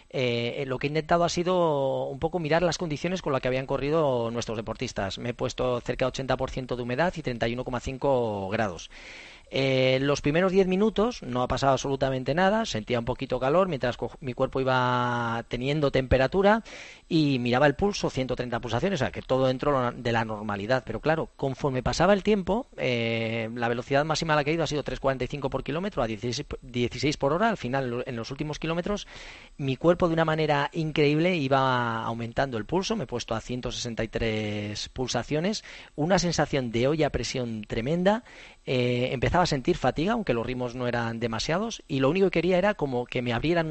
Speaker 5: lo que he intentado ha sido un poco mirar las condiciones con las que habían corrido nuestros deportistas. Me he puesto cerca de 80% de humedad y 31,5 grados. Los primeros 10 minutos no ha pasado absolutamente nada, sentía un poquito calor mientras mi cuerpo iba teniendo temperatura y miraba el pulso, 130 pulsaciones, o sea que todo dentro de la normalidad, pero claro, conforme pasaba el tiempo, la velocidad máxima a la que he ido ha sido 3,45 por kilómetro a 16 por hora. Al final, en los últimos kilómetros, mi cuerpo de una manera increíble iba aumentando el pulso, me he puesto a 163 pulsaciones, una sensación de olla a presión tremenda. Empezaba a sentir fatiga, aunque los ritmos no eran demasiados, y lo único que quería era como que me abrieran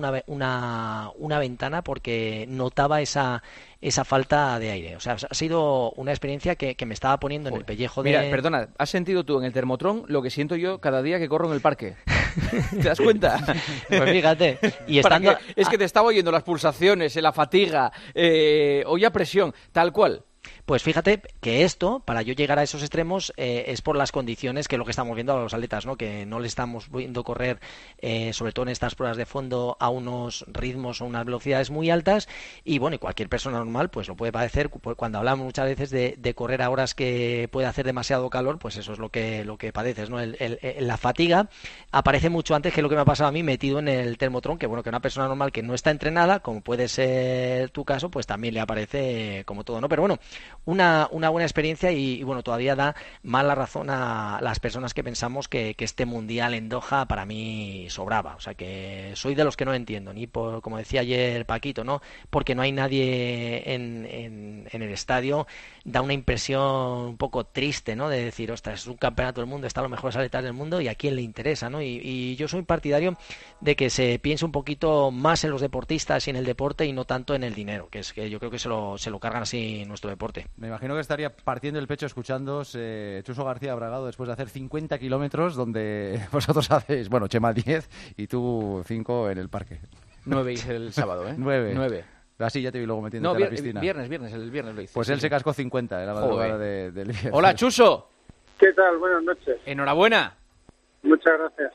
Speaker 5: una ventana, porque notaba esa falta de aire. O sea, ha sido una experiencia que me estaba poniendo en el pellejo de...
Speaker 4: Mira, perdona, ¿has sentido tú en el termotrón lo que siento yo cada día que corro en el parque? ¿Te das cuenta?
Speaker 5: Pues fíjate. Y estando...
Speaker 4: Es que te estaba oyendo las pulsaciones, la fatiga, olla a presión, tal cual.
Speaker 5: Pues fíjate que esto, para yo llegar a esos extremos, es por las condiciones que lo que estamos viendo a los atletas, ¿no? Que no le estamos viendo correr, sobre todo en estas pruebas de fondo, a unos ritmos o unas velocidades muy altas. Y bueno, y cualquier persona normal pues lo puede padecer. Cuando hablamos muchas veces de correr a horas que puede hacer demasiado calor, pues eso es lo que padeces, ¿no? La fatiga aparece mucho antes que lo que me ha pasado a mí metido en el termotrón, que bueno, que una persona normal que no está entrenada, como puede ser tu caso, pues también le aparece como todo, ¿no? Pero bueno, una buena experiencia y bueno, todavía da más la razón a las personas que pensamos que este mundial en Doha para mí sobraba. O sea, que soy de los que no entiendo, ni por, como decía ayer Paquito, ¿no? Porque no hay nadie en el estadio. Da una impresión un poco triste, ¿no? De decir, ostras, es un campeonato del mundo, están los mejores atletas del mundo y a quién le interesa, ¿no? Y yo soy partidario de que se piense un poquito más en los deportistas y en el deporte y no tanto en el dinero, que es que yo creo que se lo cargan así nuestro deporte.
Speaker 6: Me imagino que estaría partiendo el pecho escuchándoos Chuso García Bragado después de hacer 50 kilómetros, donde vosotros hacéis, bueno, Chema 10 y tú 5 en el parque.
Speaker 4: 9 hice el sábado, ¿eh?
Speaker 6: 9. Así ya te vi luego metiéndote a la piscina.
Speaker 4: El viernes lo hice.
Speaker 6: Pues él se cascó 50 en la madrugada del viernes.
Speaker 4: Hola, Chuso.
Speaker 11: ¿Qué tal? Buenas noches.
Speaker 4: Enhorabuena.
Speaker 11: Muchas gracias.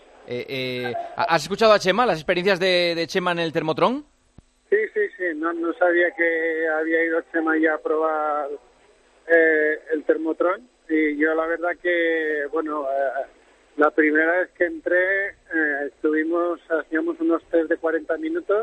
Speaker 4: ¿Has escuchado a Chema, las experiencias de Chema en el termotrón?
Speaker 11: Sí. No sabía que había ido Chema ya a probar el termotrón. Y yo la verdad que, bueno, la primera vez que entré hacíamos unos test de 40 minutos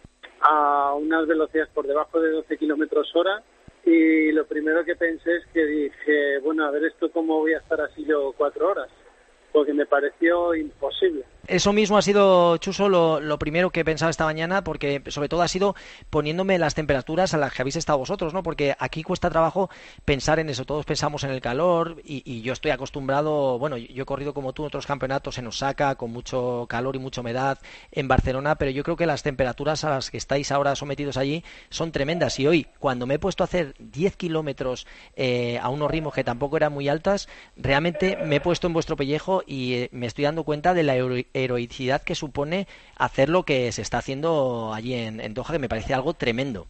Speaker 11: a unas velocidades por debajo de 12 kilómetros hora. Y lo primero que pensé es que dije, bueno, a ver esto cómo voy a estar así yo 4 horas. Porque me pareció imposible.
Speaker 5: Eso mismo ha sido, Chuso, lo primero que he pensado esta mañana, porque sobre todo ha sido poniéndome las temperaturas a las que habéis estado vosotros, ¿no? Porque aquí cuesta trabajo pensar en eso. Todos pensamos en el calor y yo estoy acostumbrado, bueno, yo he corrido como tú en otros campeonatos en Osaka con mucho calor y mucha humedad, en Barcelona, pero yo creo que las temperaturas a las que estáis ahora sometidos allí son tremendas. Y hoy, cuando me he puesto a hacer 10 kilómetros a unos ritmos que tampoco eran muy altas, realmente me he puesto en vuestro pellejo y me estoy dando cuenta de la heroicidad que supone hacer lo que se está haciendo allí en Doha, que me parece algo tremendo.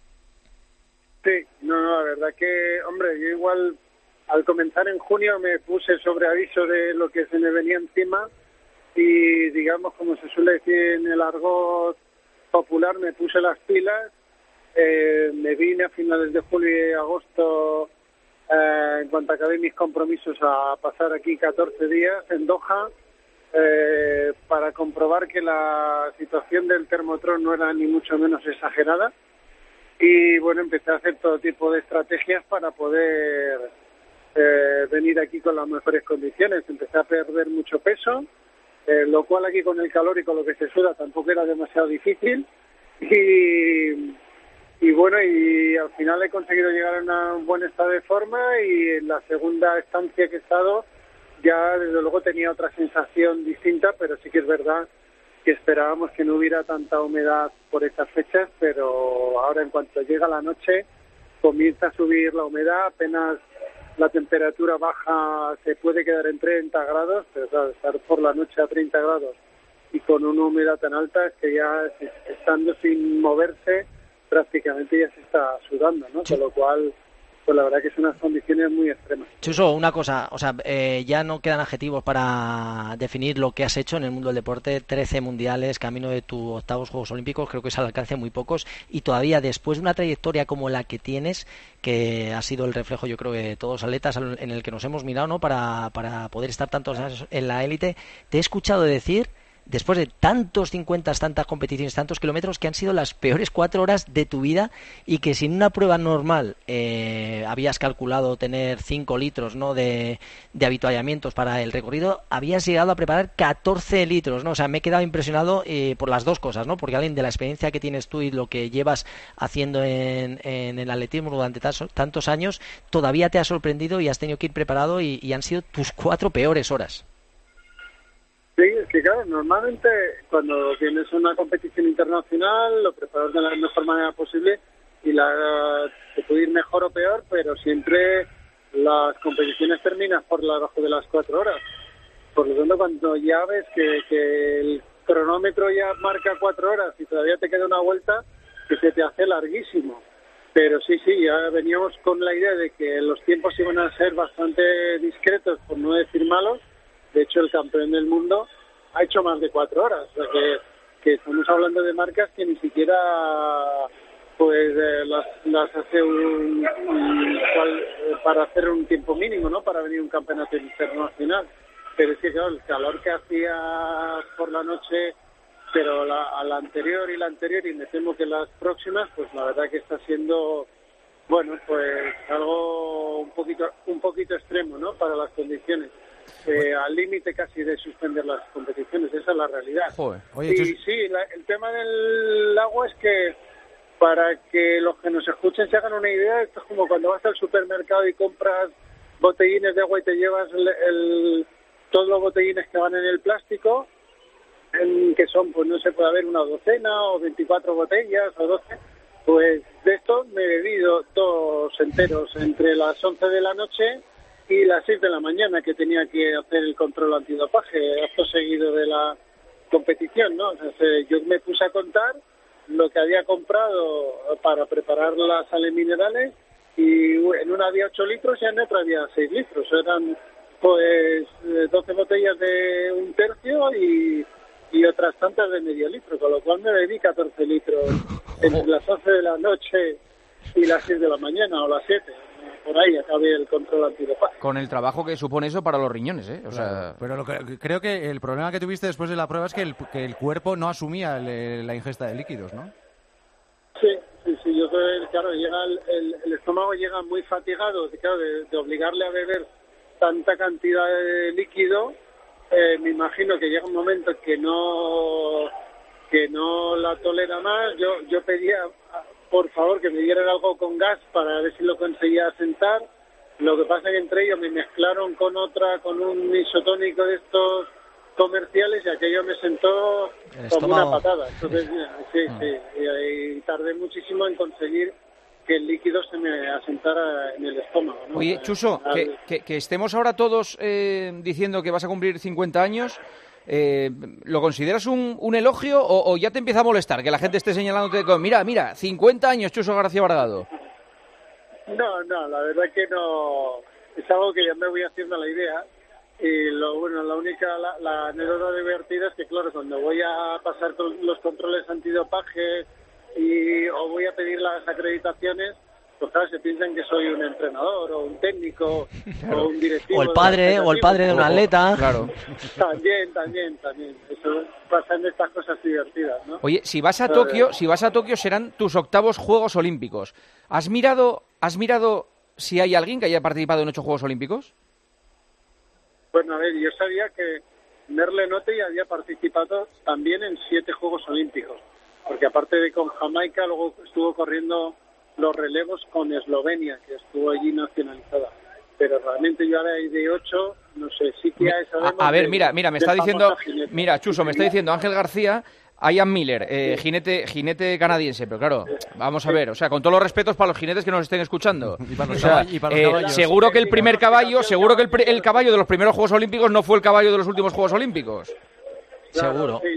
Speaker 11: Sí, no, la verdad que, hombre, yo igual al comenzar en junio me puse sobre aviso de lo que se me venía encima y, digamos, como se suele decir en el argot popular, me puse las pilas, me vine a finales de julio y agosto, en cuanto acabé mis compromisos, a pasar aquí 14 días en Doha. para comprobar que la situación del Thermotron no era ni mucho menos exagerada. Y bueno, empecé a hacer todo tipo de estrategias para poder venir aquí con las mejores condiciones. Empecé a perder mucho peso, lo cual aquí con el calor y con lo que se suda tampoco era demasiado difícil. Y bueno, y al final he conseguido llegar a un buen estado de forma, y en la segunda estancia que he estado ya desde luego tenía otra sensación distinta, pero sí que es verdad que esperábamos que no hubiera tanta humedad por estas fechas, pero ahora en cuanto llega la noche comienza a subir la humedad, apenas la temperatura baja, se puede quedar en 30 grados, pero claro, estar por la noche a 30 grados y con una humedad tan alta es que ya estando sin moverse prácticamente ya se está sudando, ¿no? Con lo cual, pues la verdad que son unas condiciones muy extremas.
Speaker 5: Chuso, una cosa, o sea, ya no quedan adjetivos para definir lo que has hecho en el mundo del deporte. 13 mundiales, camino de tus 8º Juegos Olímpicos, creo que es al alcance de muy pocos, y todavía después de una trayectoria como la que tienes, que ha sido el reflejo, yo creo, de todos los atletas en el que nos hemos mirado, ¿no? Para poder estar tantos años en la élite, te he escuchado decir, después de tantas competiciones, tantos kilómetros, que han sido las peores 4 horas de tu vida, y que sin una prueba normal habías calculado tener 5 litros, ¿no?, de avituallamientos para el recorrido, habías llegado a preparar 14 litros, ¿no? O sea, me he quedado impresionado por las dos cosas, ¿no? Porque alguien de la experiencia que tienes tú y lo que llevas haciendo en el atletismo durante tantos años, todavía te ha sorprendido y has tenido que ir preparado, y han sido tus 4 peores horas.
Speaker 11: Sí, es que claro, normalmente cuando tienes una competición internacional lo preparas de la mejor manera posible y te puede ir mejor o peor, pero siempre las competiciones terminan por debajo de las 4 horas. Por lo tanto, cuando ya ves que el cronómetro ya marca 4 horas y todavía te queda una vuelta, que se te hace larguísimo. Pero sí, ya veníamos con la idea de que los tiempos iban a ser bastante discretos, por no decir malos. De hecho, el campeón del mundo ha hecho más de 4 horas. O sea que estamos hablando de marcas que ni siquiera pues las hace para hacer un tiempo mínimo, ¿no? Para venir un campeonato internacional. Pero es que claro, el calor que hacía por la noche, pero a la anterior y me temo que las próximas, pues la verdad que está siendo, bueno, pues algo un poquito extremo, ¿no? Para las condiciones. Al límite casi de suspender las competiciones, esa es la realidad.
Speaker 6: Oye,
Speaker 11: y sí, el tema del agua es que, para que los que nos escuchen se hagan una idea, esto es como cuando vas al supermercado y compras botellines de agua y te llevas todos los botellines que van en el plástico, que son, pues no se puede haber una docena o 24 botellas o 12, pues de esto me he bebido 2 enteros entre las 11 de la noche y las 6 de la mañana, que tenía que hacer el control antidopaje, acto seguido de la competición, ¿no? O sea, yo me puse a contar lo que había comprado para preparar las sales minerales, y en una había 8 litros y en otra había 6 litros. Eran pues 12 botellas de 1/3 y otras tantas de medio litro, con lo cual me bebí 14 litros entre las 11 de la noche y las 6 de la mañana o las 7. Por ahí acabé el control antidopaje.
Speaker 4: Con el trabajo que supone eso para los riñones, ¿eh? O sea...
Speaker 6: Pero creo que el problema que tuviste después de la prueba es que el cuerpo no asumía la ingesta de líquidos, ¿no?
Speaker 11: Sí, yo creo que, claro, el estómago llega muy fatigado, claro, de obligarle a beber tanta cantidad de líquido. Me imagino que llega un momento que no la tolera más. Yo pedía, por favor, que me dieran algo con gas para ver si lo conseguía sentar. Lo que pasa es que entre ellos me mezclaron con un isotónico de estos comerciales y aquello me sentó como una patada. Entonces, sí, y tardé muchísimo en conseguir que el líquido se me asentara en el estómago, ¿no?
Speaker 4: Oye, Chuso, que estemos ahora todos diciendo que vas a cumplir 50 años, ¿lo consideras un elogio o ya te empieza a molestar que la gente esté señalándote con mira, 50 años, Chuso García Bargado?
Speaker 11: No, la verdad que no. Es algo que ya me voy haciendo la idea. Y la anécdota divertida es que, claro, cuando voy a pasar los controles antidopaje o voy a pedir las acreditaciones, pues claro, se piensan que soy un entrenador o un técnico o un directivo.
Speaker 5: O el padre de un atleta.
Speaker 4: Claro.
Speaker 11: También. Eso pasa en estas cosas divertidas, ¿no?
Speaker 4: Oye, si vas a Tokio serán tus octavos Juegos Olímpicos. ¿Has mirado si hay alguien que haya participado en 8 Juegos Olímpicos?
Speaker 11: Bueno, a ver, yo sabía que Merle Notte había participado también en 7 Juegos Olímpicos, porque aparte de con Jamaica, luego estuvo corriendo los relevos con Eslovenia, que estuvo allí nacionalizada. Pero realmente yo ahora hay de 8, no sé, sí que hay...
Speaker 4: A ver, mira, me está diciendo... Mira, Chuso, me está diciendo Ángel García, Ian Miller, jinete canadiense, pero claro, vamos a ver, o sea, con todos los respetos para los jinetes que nos estén escuchando.
Speaker 6: Y para los caballos.
Speaker 4: Seguro que el primer caballo, seguro que el caballo de los primeros Juegos Olímpicos no fue el caballo de los últimos Juegos Olímpicos.
Speaker 11: Claro,
Speaker 5: seguro.
Speaker 11: Sí,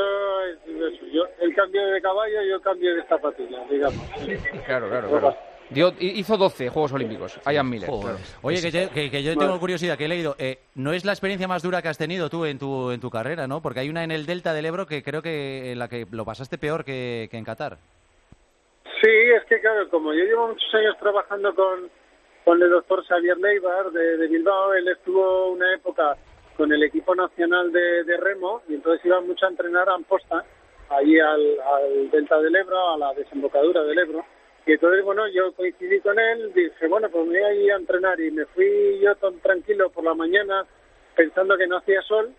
Speaker 11: yo el cambio de caballo, yo cambio de zapatilla, digamos.
Speaker 4: Claro. Hizo 12 Juegos Olímpicos, Ian Miller.
Speaker 6: Claro. Oye, que yo tengo curiosidad, que he leído. No es la experiencia más dura que has tenido tú en tu carrera, ¿no? Porque hay una en el Delta del Ebro que creo que en la que lo pasaste peor que en Qatar.
Speaker 11: Sí, es que claro, como yo llevo muchos años trabajando con el doctor Xavier Leibar de Bilbao, él estuvo una época con el equipo nacional de remo y entonces iba mucho a entrenar a Amposta, allí al Delta del Ebro, a la desembocadura del Ebro. Y entonces, bueno, yo coincidí con él, dije, bueno, pues me voy a ir a entrenar y me fui yo tan tranquilo por la mañana pensando que no hacía sol.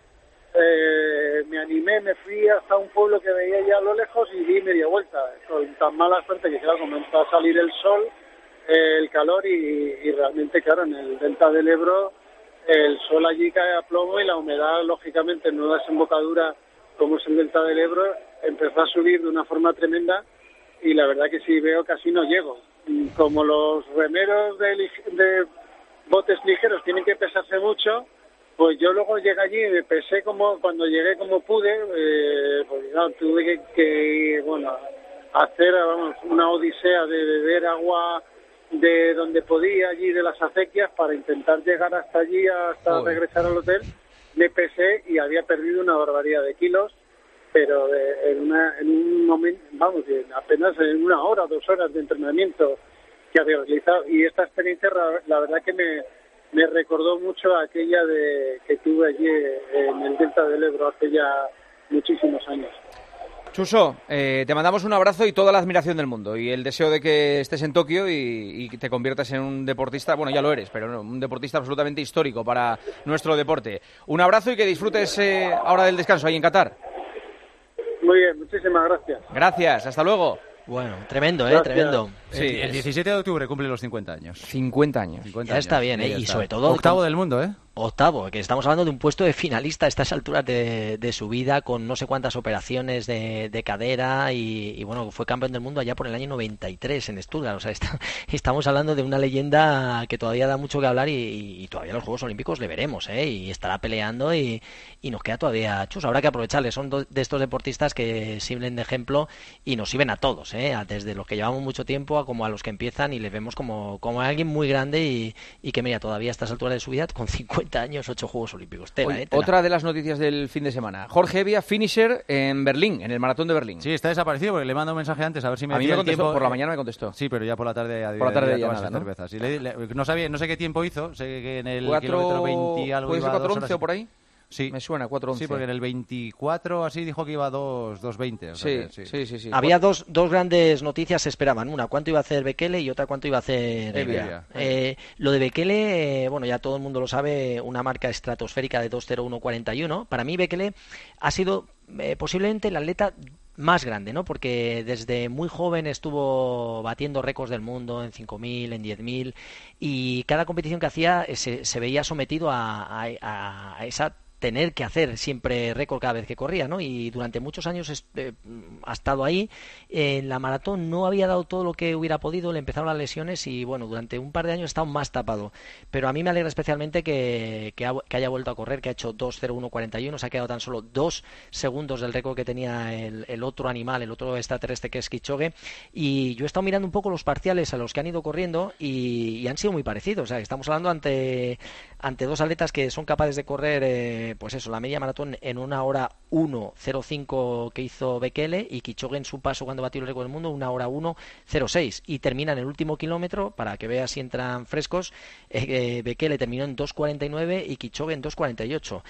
Speaker 11: Me animé, me fui hasta un pueblo que veía ya a lo lejos y di media vuelta, con tan mala suerte que claro, comenzó a salir el sol, el calor y realmente, claro, en el Delta del Ebro el sol allí cae a plomo y la humedad, lógicamente, en una desembocadura como es el Delta del Ebro, empezó a subir de una forma tremenda y la verdad que si veo casi no llego. Como los remeros de botes ligeros tienen que pesarse mucho, pues yo luego llegué allí y me pesé cuando llegué como pude, pues no, tuve que hacer una odisea de beber agua de donde podía allí de las acequias para intentar llegar hasta allí, hasta regresar al hotel. Me pesé y había perdido una barbaridad de kilos, pero en un momento, apenas en 1 hora, 2 horas de entrenamiento que había realizado. Y esta experiencia, la verdad que me recordó mucho a aquella que tuve allí en el Delta del Ebro hace ya muchísimos años.
Speaker 4: Chuso, te mandamos un abrazo y toda la admiración del mundo y el deseo de que estés en Tokio y te conviertas en un deportista, bueno, ya lo eres, pero no, un deportista absolutamente histórico para nuestro deporte. Un abrazo y que disfrutes ahora del descanso ahí en Qatar.
Speaker 11: Muy bien, muchísimas gracias.
Speaker 4: Gracias, hasta luego.
Speaker 5: Bueno, tremendo, tremendo.
Speaker 6: Sí, el 17 de octubre cumple los 50 años.
Speaker 4: 50 años.
Speaker 5: Ya está bien, y sobre todo...
Speaker 6: Octavo del mundo,
Speaker 5: Octavo, que estamos hablando de un puesto de finalista a estas alturas de su vida, con no sé cuántas operaciones de cadera y bueno, fue campeón del mundo allá por el año 93 en Stuttgart. O sea, estamos hablando de una leyenda que todavía da mucho que hablar y todavía en los Juegos Olímpicos le veremos, y estará peleando y nos queda todavía chus. Habrá que aprovecharle, son de estos deportistas que sirven de ejemplo y nos sirven a todos, desde los que llevamos mucho tiempo como a los que empiezan y les vemos como alguien muy grande y que mira, todavía a estas alturas de su vida con 50 años, 8 Juegos Olímpicos. Tela.
Speaker 4: Otra de las noticias del fin de semana. Jorge Evia, finisher en Berlín, en el maratón de Berlín.
Speaker 6: Sí, está desaparecido porque le mando un mensaje antes a ver si me
Speaker 4: a mí me contestó,
Speaker 6: tiempo.
Speaker 4: Por la mañana me contestó.
Speaker 6: Sí, pero ya por la tarde
Speaker 4: ya nada, ¿no?
Speaker 6: cervezas. No sé qué tiempo hizo, sé que en el
Speaker 4: 4,
Speaker 6: kilómetro 20 y algo
Speaker 4: ¿puede
Speaker 6: iba
Speaker 4: ser 4:11 o por ahí?
Speaker 6: Sí.
Speaker 4: Me suena 4:11.
Speaker 6: Sí, porque en el 24 así dijo que iba 2:20. O sea
Speaker 4: sí.
Speaker 5: Había dos grandes noticias se esperaban. Una, cuánto iba a hacer Bekele y otra, cuánto iba a hacer Evia. Lo de Bekele, ya todo el mundo lo sabe, una marca estratosférica de 2:01:41. Para mí Bekele ha sido posiblemente el atleta más grande, ¿no? Porque desde muy joven estuvo batiendo récords del mundo en 5.000, en 10.000 y cada competición que hacía se veía sometido a esa tener que hacer siempre récord cada vez que corría, ¿no? Y durante muchos años ha estado ahí. En la maratón no había dado todo lo que hubiera podido, le empezaron las lesiones y, bueno, durante un par de años ha estado más tapado. Pero a mí me alegra especialmente que haya vuelto a correr, que ha hecho 2:01:41, se ha quedado tan solo 2 segundos del récord que tenía el otro animal, el otro extraterrestre que es Kipchoge. Y yo he estado mirando un poco los parciales a los que han ido corriendo y han sido muy parecidos. O sea, estamos hablando ante dos atletas que son capaces de correr pues eso, la media maratón en 1 hora 1:05 que hizo Bekele, y Kipchoge en su paso cuando batió el récord del mundo 1 hora 1:06, y termina en el último kilómetro, para que veas si entran frescos, Bekele terminó en 2:49 y Kipchoge en 2:48.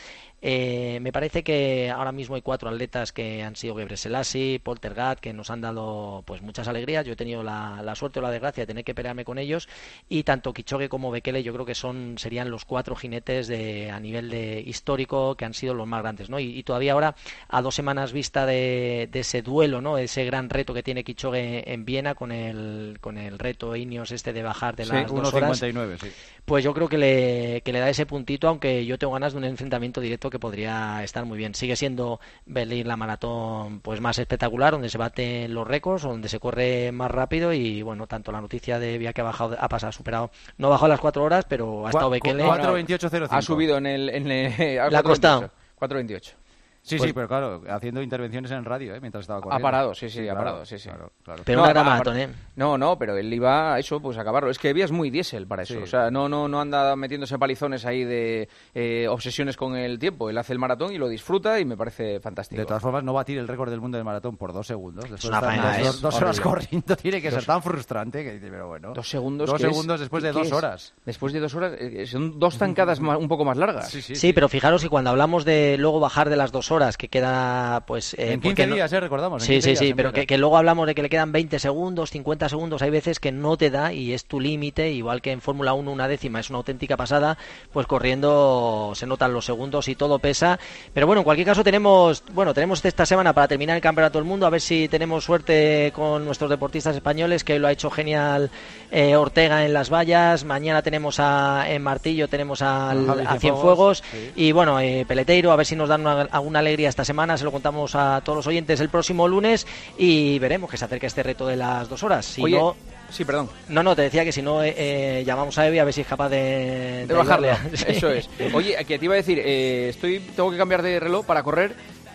Speaker 5: Me parece que ahora mismo hay 4 atletas que han sido Gebre Selassie, Poltergat, que nos han dado pues muchas alegrías. Yo he tenido la suerte o la desgracia de tener que pelearme con ellos, y tanto Kipchoge como Bekele yo creo que serían los 4 jinetes a nivel de histórico que han sido los más grandes, ¿no? Y todavía ahora, a 2 semanas vista de ese duelo, ¿no? Ese gran reto que tiene Kipchoge en Viena con el reto Ineos de bajar de las 2 horas,
Speaker 6: 1:59, sí.
Speaker 5: Pues yo creo que le da ese puntito, aunque yo tengo ganas de un enfrentamiento directo que podría estar muy bien. Sigue siendo Berlín la maratón pues más espectacular, donde se baten los récords, donde se corre más rápido, y bueno, tanto la noticia de Via que ha superado, no ha bajado las 4 horas, pero ha estado Bekele.
Speaker 6: 4:28:05.
Speaker 4: Ha subido en el
Speaker 5: le ha costado
Speaker 4: 4:28.
Speaker 6: Sí, pues, sí, pero claro, haciendo intervenciones en radio, mientras estaba corriendo.
Speaker 4: Ha parado, sí, ha parado, sí.
Speaker 6: Claro.
Speaker 5: Pero una gran maratón,
Speaker 4: No, pero él iba a eso, pues a acabarlo. Es que Vía es muy diésel para eso. Sí. O sea, no anda metiéndose palizones ahí de obsesiones con el tiempo. Él hace el maratón y lo disfruta, y me parece fantástico.
Speaker 6: De todas formas, no batir el récord del mundo del maratón por 2 segundos.
Speaker 5: Es una faena,
Speaker 6: dos horas corriendo tiene que ser tan frustrante que dice, pero bueno.
Speaker 4: 2 segundos.
Speaker 6: 2 segundos después de 2 horas.
Speaker 4: Después de 2 horas, son 2 zancadas un poco más largas.
Speaker 5: Sí, pero fijaros que cuando hablamos de luego bajar de las 2 horas, que queda pues
Speaker 6: en 15 días, recordamos.
Speaker 5: Sí, pero que luego hablamos de que le quedan 20 segundos, 50 segundos, hay veces que no te da y es tu límite, igual que en Fórmula 1 una décima es una auténtica pasada, pues corriendo se notan los segundos y todo pesa. Pero bueno, en cualquier caso tenemos esta semana para terminar el Campeonato del Mundo, a ver si tenemos suerte con nuestros deportistas españoles, que lo ha hecho genial Ortega en las vallas. Mañana tenemos en Martillo, tenemos a Cienfuegos, sí. Y bueno, Peleteiro, a ver si nos dan alguna alegría esta semana. Se lo contamos a todos los oyentes el próximo lunes, y veremos que se acerca este reto de las 2 horas. Si
Speaker 4: Oye,
Speaker 5: no,
Speaker 4: sí, perdón.
Speaker 5: No, te decía que si no llamamos a Evi a ver si es capaz de
Speaker 4: bajarle.
Speaker 5: Sí.
Speaker 4: Eso es. Oye, que te iba a decir, tengo que cambiar de reloj para correr.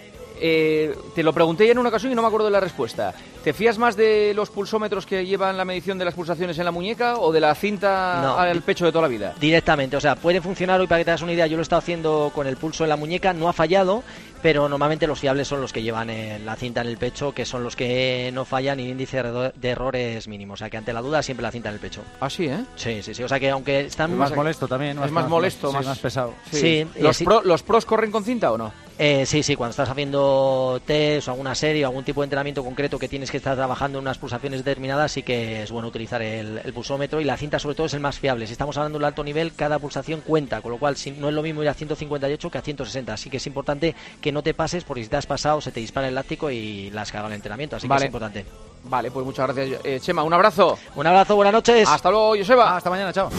Speaker 4: Te lo pregunté ya en una ocasión y no me acuerdo de la respuesta. ¿Te fías más de los pulsómetros que llevan la medición de las pulsaciones en la muñeca o de la cinta al pecho de toda la vida?
Speaker 5: Directamente, o sea, puede funcionar. Hoy, para que te das una idea, yo lo he estado haciendo con el pulso en la muñeca, no ha fallado, pero normalmente los fiables son los que llevan la cinta en el pecho, que son los que no fallan y índice de errores mínimo. O sea, que ante la duda siempre la cinta en el pecho.
Speaker 4: ¿Ah, sí,
Speaker 5: Sí. O sea, que aunque están...
Speaker 6: Es más molesto también.
Speaker 4: Es más molesto,
Speaker 6: más pesado.
Speaker 5: Sí.
Speaker 4: ¿Los pros corren con cinta o no?
Speaker 5: Sí, cuando estás haciendo test o alguna serie o algún tipo de entrenamiento concreto que tienes que estar trabajando en unas pulsaciones determinadas, sí que es bueno utilizar el pulsómetro, y la cinta sobre todo es el más fiable. Si estamos hablando de un alto nivel, cada pulsación cuenta, con lo cual no es lo mismo ir a 158 que a 160, así que es importante que no te pases, porque si te has pasado se te dispara el láctico y la has cagado en el entrenamiento, así que es importante.
Speaker 4: Vale, pues muchas gracias, Chema, un abrazo.
Speaker 5: Un abrazo, buenas noches.
Speaker 4: Hasta luego, Joseba.
Speaker 6: Hasta mañana, chao.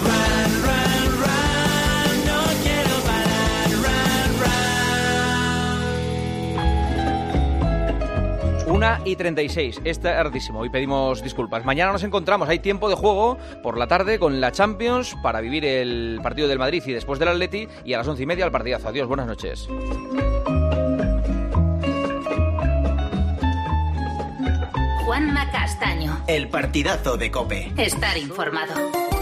Speaker 4: 1:36, es tardísimo, hoy pedimos disculpas. Mañana nos encontramos, hay tiempo de juego por la tarde con la Champions para vivir el partido del Madrid y después del Atleti, y a las 11:30 el partidazo. Adiós, buenas noches.
Speaker 1: Juanma Castaño.
Speaker 2: El partidazo de COPE.
Speaker 1: Estar informado.